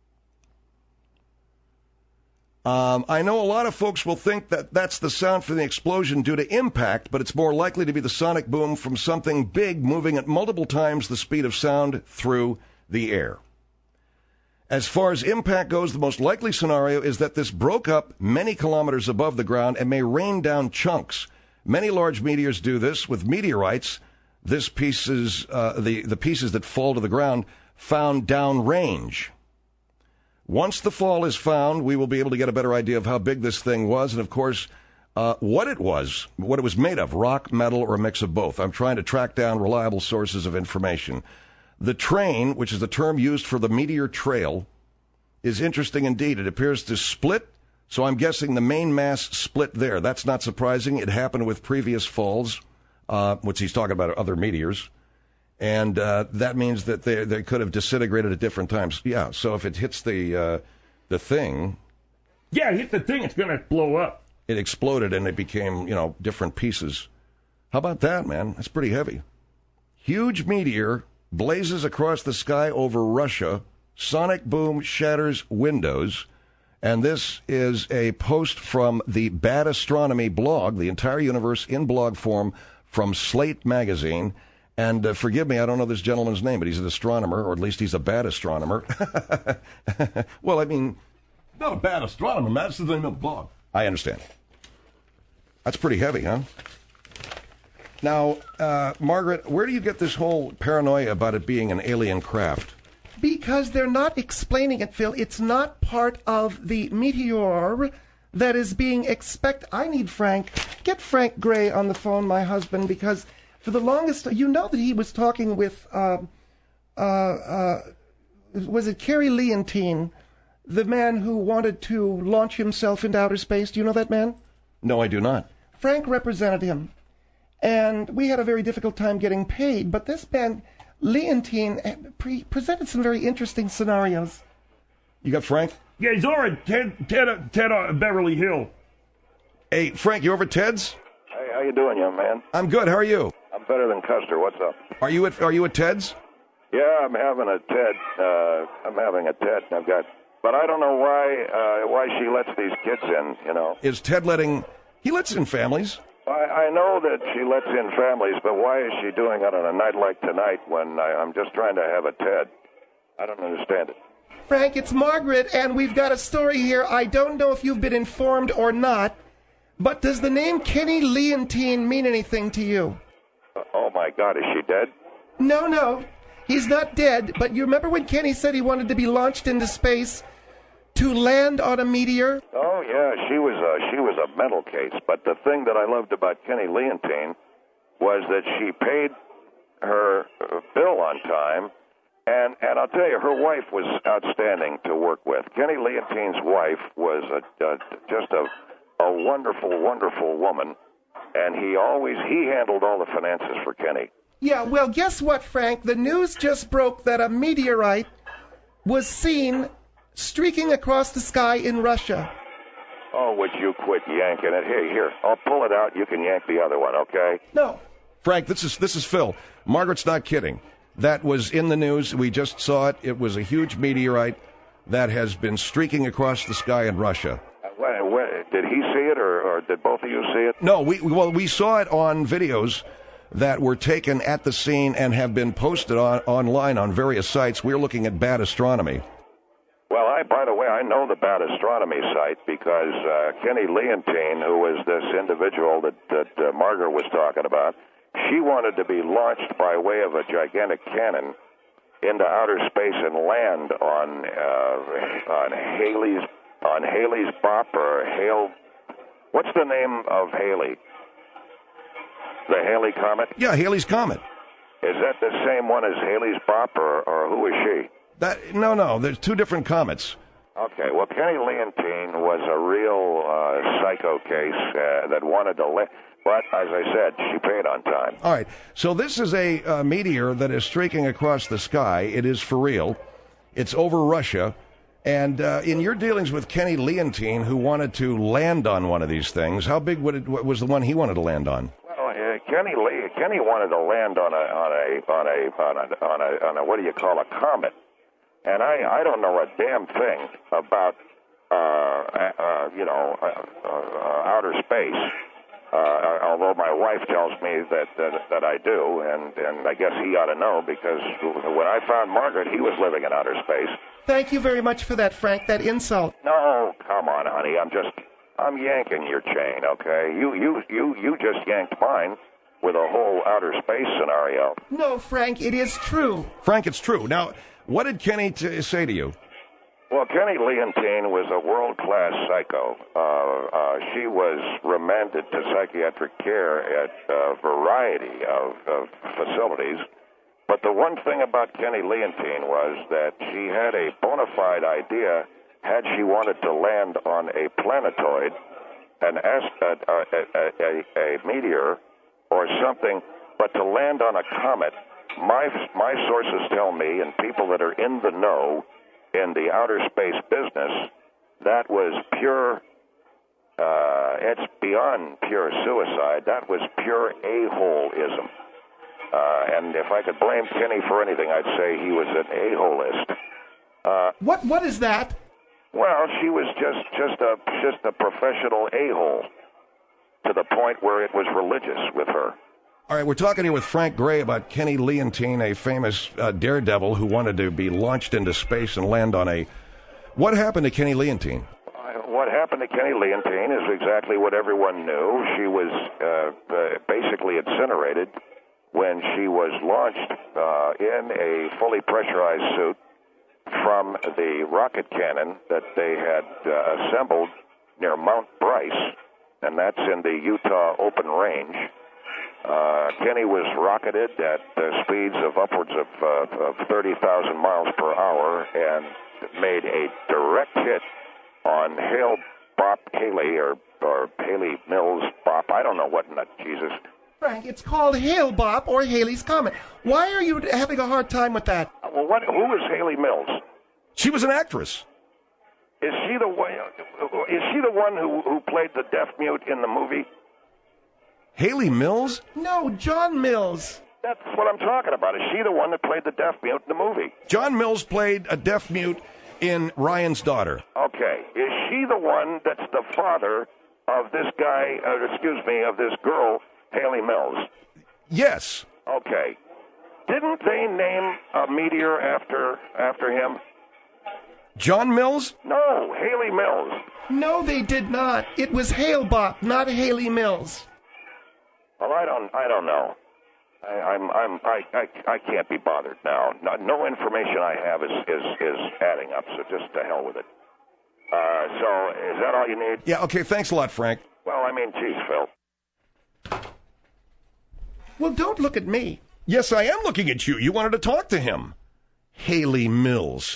Um, I know a lot of folks will think that that's the sound from the explosion due to impact, but it's more likely to be the sonic boom from something big moving at multiple times the speed of sound through the air. As far as impact goes, the most likely scenario is that this broke up many kilometers above the ground and may rain down chunks. Many large meteors do this with meteorites. This pieces, uh, the, the pieces that fall to the ground found downrange. Once the fall is found, we will be able to get a better idea of how big this thing was and, of course, uh, what it was, what it was made of, rock, metal, or a mix of both. I'm trying to track down reliable sources of information. The train, which is the term used for the meteor trail, is interesting indeed. It appears to split, so I'm guessing the main mass split there. That's not surprising. It happened with previous falls, uh, which he's talking about other meteors. And uh, that means that they they could have disintegrated at different times. Yeah, so if it hits the uh, the thing... Yeah, hit the thing, it's going to blow up. It exploded and it became, you know, different pieces. How about that, man? That's pretty heavy. Huge meteor blazes across the sky over Russia. Sonic boom shatters windows. And this is a post from the Bad Astronomy blog, the entire universe in blog form from Slate magazine. And uh, forgive me, I don't know this gentleman's name, but he's an astronomer, or at least he's a bad astronomer. Well, I mean... Not a bad astronomer, man. That's the name of the blog. I understand. That's pretty heavy, huh? Now, uh, Margaret, where do you get this whole paranoia about it being an alien craft? Because they're not explaining it, Phil. It's not part of the meteor that is being expected. I need Frank. Get Frank Gray on the phone, my husband, because for the longest... You know that he was talking with... Uh, uh, uh, was it Kerry Leontine, the man who wanted to launch himself into outer space? Do you know that man? No, I do not. Frank represented him. And we had a very difficult time getting paid, but this man, Leontine, pre- presented some very interesting scenarios. You got Frank? Yeah, he's over at Ted, Ted, Ted uh, Beverly Hill. Hey, Frank, you over at Ted's? Hey, how you doing, young man? I'm good. How are you? I'm better than Custer. What's up? Are you at Are you at Ted's? Yeah, I'm having a Ted. Uh, I'm having a Ted. I've got, but I don't know why uh, why she lets these kids in. You know, is Ted letting? He lets in families. I, I know that she lets in families, but why is she doing it on a night like tonight when I, I'm just trying to have a Ted? I don't understand it. Frank, it's Margaret, and we've got a story here. I don't know if you've been informed or not, but does the name Kenny Leontine mean anything to you? Uh, oh, my God, is she dead? No, no. He's not dead, but you remember when Kenny said he wanted to be launched into space to land on a meteor? Oh, yeah, she was a, she was a mental case. But the thing that I loved about Kenny Leontine was that she paid her bill on time, and, and I'll tell you, her wife was outstanding to work with. Kenny Leontine's wife was a, a, just a, a wonderful, wonderful woman, and he always, he handled all the finances for Kenny. Yeah, well, guess what, Frank? The news just broke that a meteorite was seen streaking across the sky in Russia. Oh, would you quit yanking it? Here, here, I'll pull it out. You can yank the other one, okay? No. Frank, this is this is Phil. Margaret's not kidding. That was in the news. We just saw it. It was a huge meteorite that has been streaking across the sky in Russia. Uh, wait, wait, did he see it, or, or did both of you see it? No, we well we saw it on videos that were taken at the scene and have been posted on, online on various sites. We're looking at Bad Astronomy. Well, I, by the way, I know the Bad Astronomy site because uh, Kenny Leontine, who was this individual that, that uh, Margaret was talking about, she wanted to be launched by way of a gigantic cannon into outer space and land on uh, on Haley's on Haley's Bop or Hale. What's the name of Haley? The Haley Comet? Yeah, Haley's Comet. Is that the same one as Haley's Bop, or, or who is she? That no, no. There's two different comets. Okay, well, Kenny Leontine was a real uh, psycho case uh, that wanted to let, but as I said, she paid on time. All right, so this is a uh, meteor that is streaking across the sky. It is for real. It's over Russia. And uh, in your dealings with Kenny Leontine, who wanted to land on one of these things, how big would it, what was the one he wanted to land on? Well, uh, Kenny Le- Kenny wanted to land on a on a on a on a on a, on a what do you call a comet? And I, I don't know a damn thing about, uh, uh, you know, uh, uh, outer space, uh, although my wife tells me that, that that I do, and, and I guess he ought to know, because when I found Margaret, he was living in outer space. Thank you very much for that, Frank, that insult. No, come on, honey, I'm just, I'm yanking your chain, okay? You, you, you, you just yanked mine with a whole outer space scenario. No, Frank, it is true. Frank, it's true. Now, what did Kenny t- say to you? Well, Kenny Leontine was a world-class psycho. Uh, uh, she was remanded to psychiatric care at a variety of, of facilities, But the one thing about Kenny Leontine was that she had a bona fide idea, had she wanted to land on a planetoid, an ast- a, a, a, a, a meteor, or something, but to land on a comet. My my sources tell me, and people that are in the know in the outer space business, that was pure. Uh, it's beyond pure suicide. That was pure a-holeism. Uh, and if I could blame Kenny for anything, I'd say he was an a-holist. Uh, what what is that? Well, she was just just a just a professional a-hole to the point where it was religious with her. All right, we're talking here with Frank Gray about Kenny Leontine, a famous uh, daredevil who wanted to be launched into space and land on a... What happened to Kenny Leontine? Uh, what happened to Kenny Leontine is exactly what everyone knew. She was uh, uh, basically incinerated when she was launched uh, in a fully pressurized suit from the rocket cannon that they had uh, assembled near Mount Bryce, and that's in the Utah Open Range. Uh, Kenny was rocketed at uh, speeds of upwards of, uh, of thirty thousand miles per hour and made a direct hit on Hale Bop Haley, or, or Haley Mills Bop. I don't know what, not Jesus. Frank, it's called Hale-Bopp or Haley's Comet. Why are you having a hard time with that? Uh, well, what? Who is Haley Mills? She was an actress. Is she the one? Is she the one who, who played the deaf mute in the movie? Haley Mills? No, John Mills. That's what I'm talking about. Is she the one that played the deaf mute in the movie? John Mills played a deaf mute in Ryan's Daughter. Okay. Is she the one that's the father of this guy, uh, excuse me, of this girl, Haley Mills? Yes. Okay. Didn't they name a meteor after after him? John Mills? No, Haley Mills. No, they did not. It was Hale-Bopp, not Haley Mills. Well, I don't, I don't know. I, I'm, I'm, I, I, I can't be bothered now. No, no information I have is, is, is adding up. So just to hell with it. Uh, so is that all you need? Yeah. Okay. Thanks a lot, Frank. Well, I mean, geez, Phil. Well, don't look at me. Yes, I am looking at you. You wanted to talk to him. Haley Mills.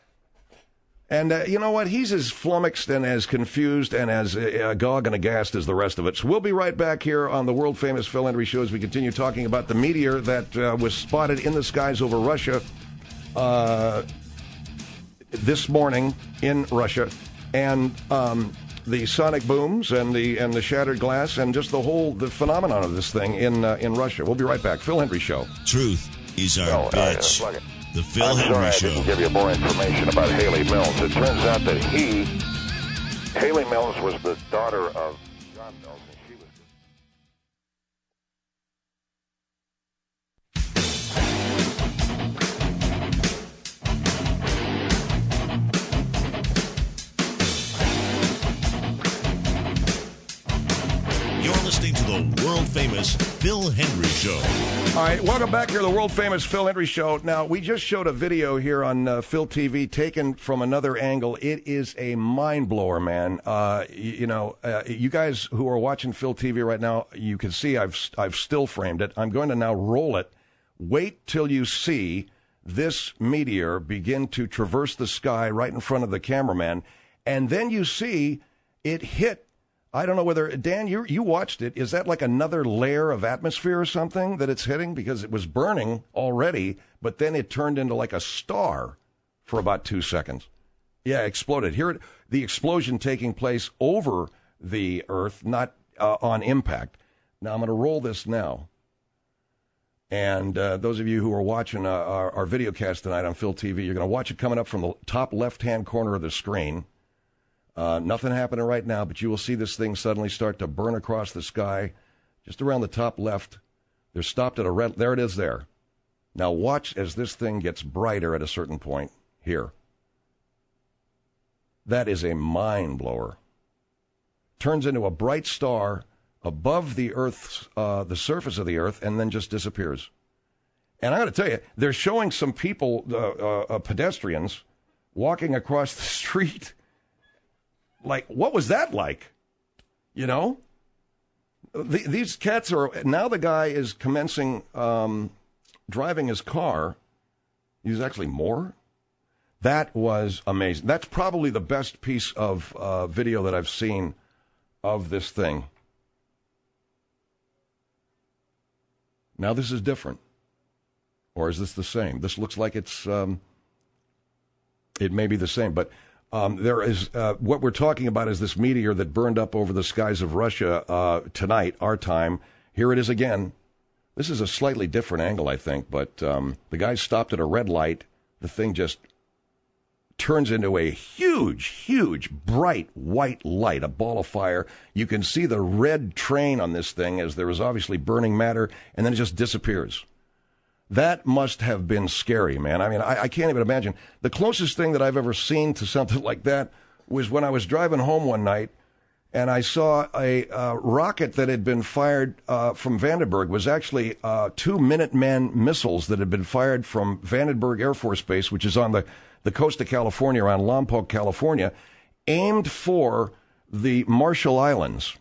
And uh, you know what? He's as flummoxed and as confused and as uh, agog and aghast as the rest of it. So we'll be right back here on the world-famous Phil Hendrie Show as we continue talking about the meteor that uh, was spotted in the skies over Russia uh, this morning in Russia, and um, the sonic booms and the and the shattered glass and just the whole the phenomenon of this thing in uh, in Russia. We'll be right back. Phil Hendrie Show. Truth is our No, bitch. uh, The Phil I'm sorry Hendrie I Show. didn't give you more information about Haley Mills. It turns out that he, Haley Mills, was the daughter of John Mills, and she was. You're listening to the world-famous Phil Hendrie Show. All right, welcome back here to the world-famous Phil Hendrie Show. Now, we just showed a video here on uh, Phil T V taken from another angle. It is a mind-blower, man. Uh, you, you know, uh, you guys who are watching Phil T V right now, you can see I've I've still framed it. I'm going to now roll it. Wait till you see this meteor begin to traverse the sky right in front of the cameraman, and then you see it hit. I don't know whether, Dan, you you watched it. Is that like another layer of atmosphere or something that it's hitting? Because it was burning already, but then it turned into like a star for about two seconds. Yeah, exploded. Here, the explosion taking place over the Earth, not uh, on impact. Now, I'm going to roll this now. And uh, those of you who are watching uh, our, our video cast tonight on Phil T V, you're going to watch it coming up from the top left-hand corner of the screen. Uh, nothing happening right now, but you will see this thing suddenly start to burn across the sky, just around the top left. They're stopped at a red. There it is there. Now watch as this thing gets brighter at a certain point here. That is a mind blower. Turns into a bright star above the Earth's, uh, the surface of the Earth, and then just disappears. And I got to tell you, they're showing some people, uh, uh, uh, pedestrians, walking across the street. Like, what was that like? You know? The, these cats are, now the guy is commencing um, driving his car. He was actually more. That was amazing. That's probably the best piece of uh, video that I've seen of this thing. Now this is different. Or is this the same? This looks like it's, um, it may be the same. But um, there is, uh, what we're talking about is this meteor that burned up over the skies of Russia uh, tonight, our time. Here it is again. This is a slightly different angle, I think. But um, the guy stopped at a red light. The thing just turns into a huge, huge, bright white light, a ball of fire. You can see the red train on this thing as there is obviously burning matter, and then it just disappears. That must have been scary, man. I mean, I, I can't even imagine. The closest thing that I've ever seen to something like that was when I was driving home one night, and I saw a uh, rocket that had been fired uh, from Vandenberg. It was actually uh, two Minuteman missiles that had been fired from Vandenberg Air Force Base, which is on the the coast of California, around Lompoc, California, aimed for the Marshall Islands.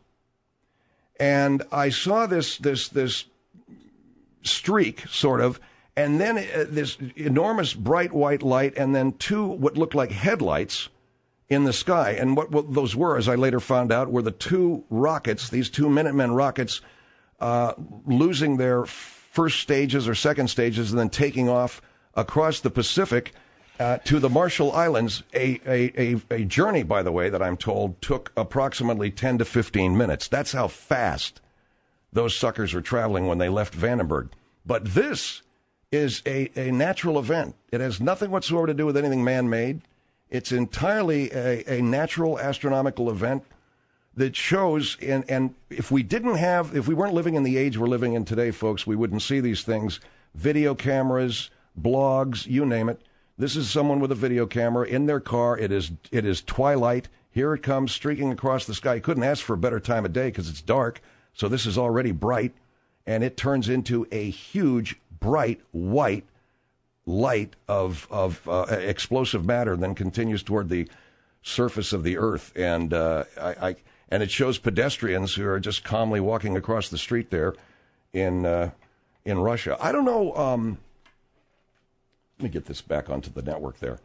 And I saw this this this streak, sort of, and then uh, this enormous bright white light, and then two what looked like headlights in the sky. And what, what those were, as I later found out, were the two rockets, these two Minutemen rockets, uh, losing their first stages or second stages and then taking off across the Pacific Uh, to the Marshall Islands, a, a, a, a journey, by the way, that I'm told took approximately ten to fifteen minutes. That's how fast those suckers were traveling when they left Vandenberg. But this is a, a natural event. It has nothing whatsoever to do with anything man-made. It's entirely a, a natural astronomical event that shows, and, and if we didn't have, if we weren't living in the age we're living in today, folks, we wouldn't see these things. Video cameras, blogs, you name it. This is someone with a video camera in their car. It is it is twilight. Here it comes, streaking across the sky. You couldn't ask for a better time of day because it's dark. So this is already bright, and it turns into a huge, bright, white light of of uh, explosive matter, and then continues toward the surface of the earth. And uh, I, I and it shows pedestrians who are just calmly walking across the street there in uh, in Russia. I don't know. Um, Let me get this back onto the network there.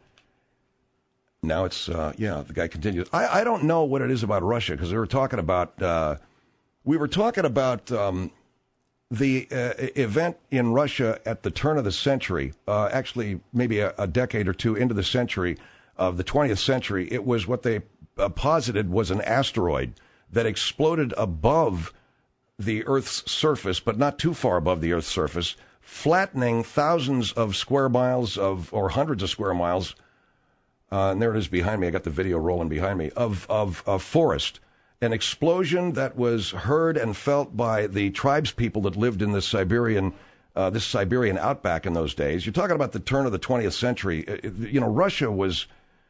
Now it's, uh, yeah, the guy continues. I, I don't know what it is about Russia, because we were talking about, uh, we were talking about um, the uh, event in Russia at the turn of the century, uh, actually maybe a, a decade or two into the century of the twentieth century. It was what they uh, posited was an asteroid that exploded above the Earth's surface, but not too far above the Earth's surface, flattening thousands of square miles of, or hundreds of square miles, uh, and there it is behind me. I got the video rolling behind me, of, of, of forest. An explosion that was heard and felt by the tribes people that lived in this Siberian, uh, this Siberian outback in those days. You're talking about the turn of the twentieth century. It, you know, Russia was,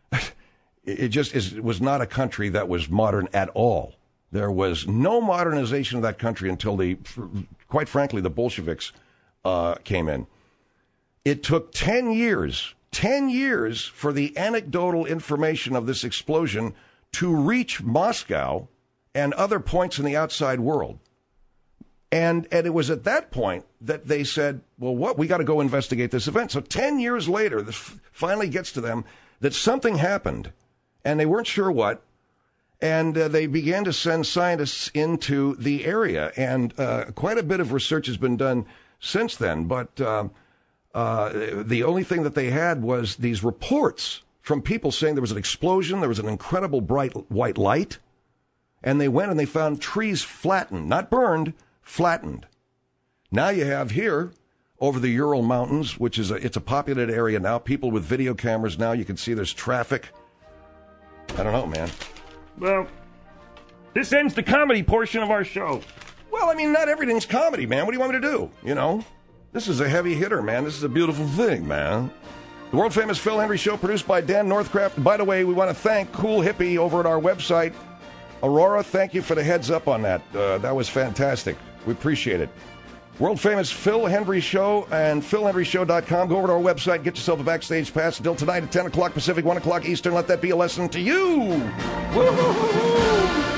it just is, was not a country that was modern at all. There was no modernization of that country until the, quite frankly, the Bolsheviks Uh, came in. It took ten years, ten years for the anecdotal information of this explosion to reach Moscow and other points in the outside world. And and it was at that point that they said, well, what, we got to go investigate this event. So ten years later, this finally gets to them that something happened, and they weren't sure what. And uh, they began to send scientists into the area, and uh, quite a bit of research has been done since then, but uh, uh, the only thing that they had was these reports from people saying there was an explosion, there was an incredible bright white light, and they went and they found trees flattened, not burned, flattened. Now you have here, over the Ural Mountains, which is a, it's a populated area now, people with video cameras now, you can see there's traffic. I don't know, man. Well, this ends the comedy portion of our show. Well, I mean, not everything's comedy, man. What do you want me to do? You know, this is a heavy hitter, man. This is a beautiful thing, man. The world-famous Phil Hendrie Show, produced by Dan Northcraft. By the way, we want to thank Cool Hippie over at our website. Aurora, thank you for the heads up on that. Uh, that was fantastic. We appreciate it. World-famous Phil Hendrie Show and phil hendrie show dot com. Go over to our website, get yourself a backstage pass until tonight at ten o'clock Pacific, one o'clock Eastern. Let that be a lesson to you. Woo-hoo-hoo-hoo.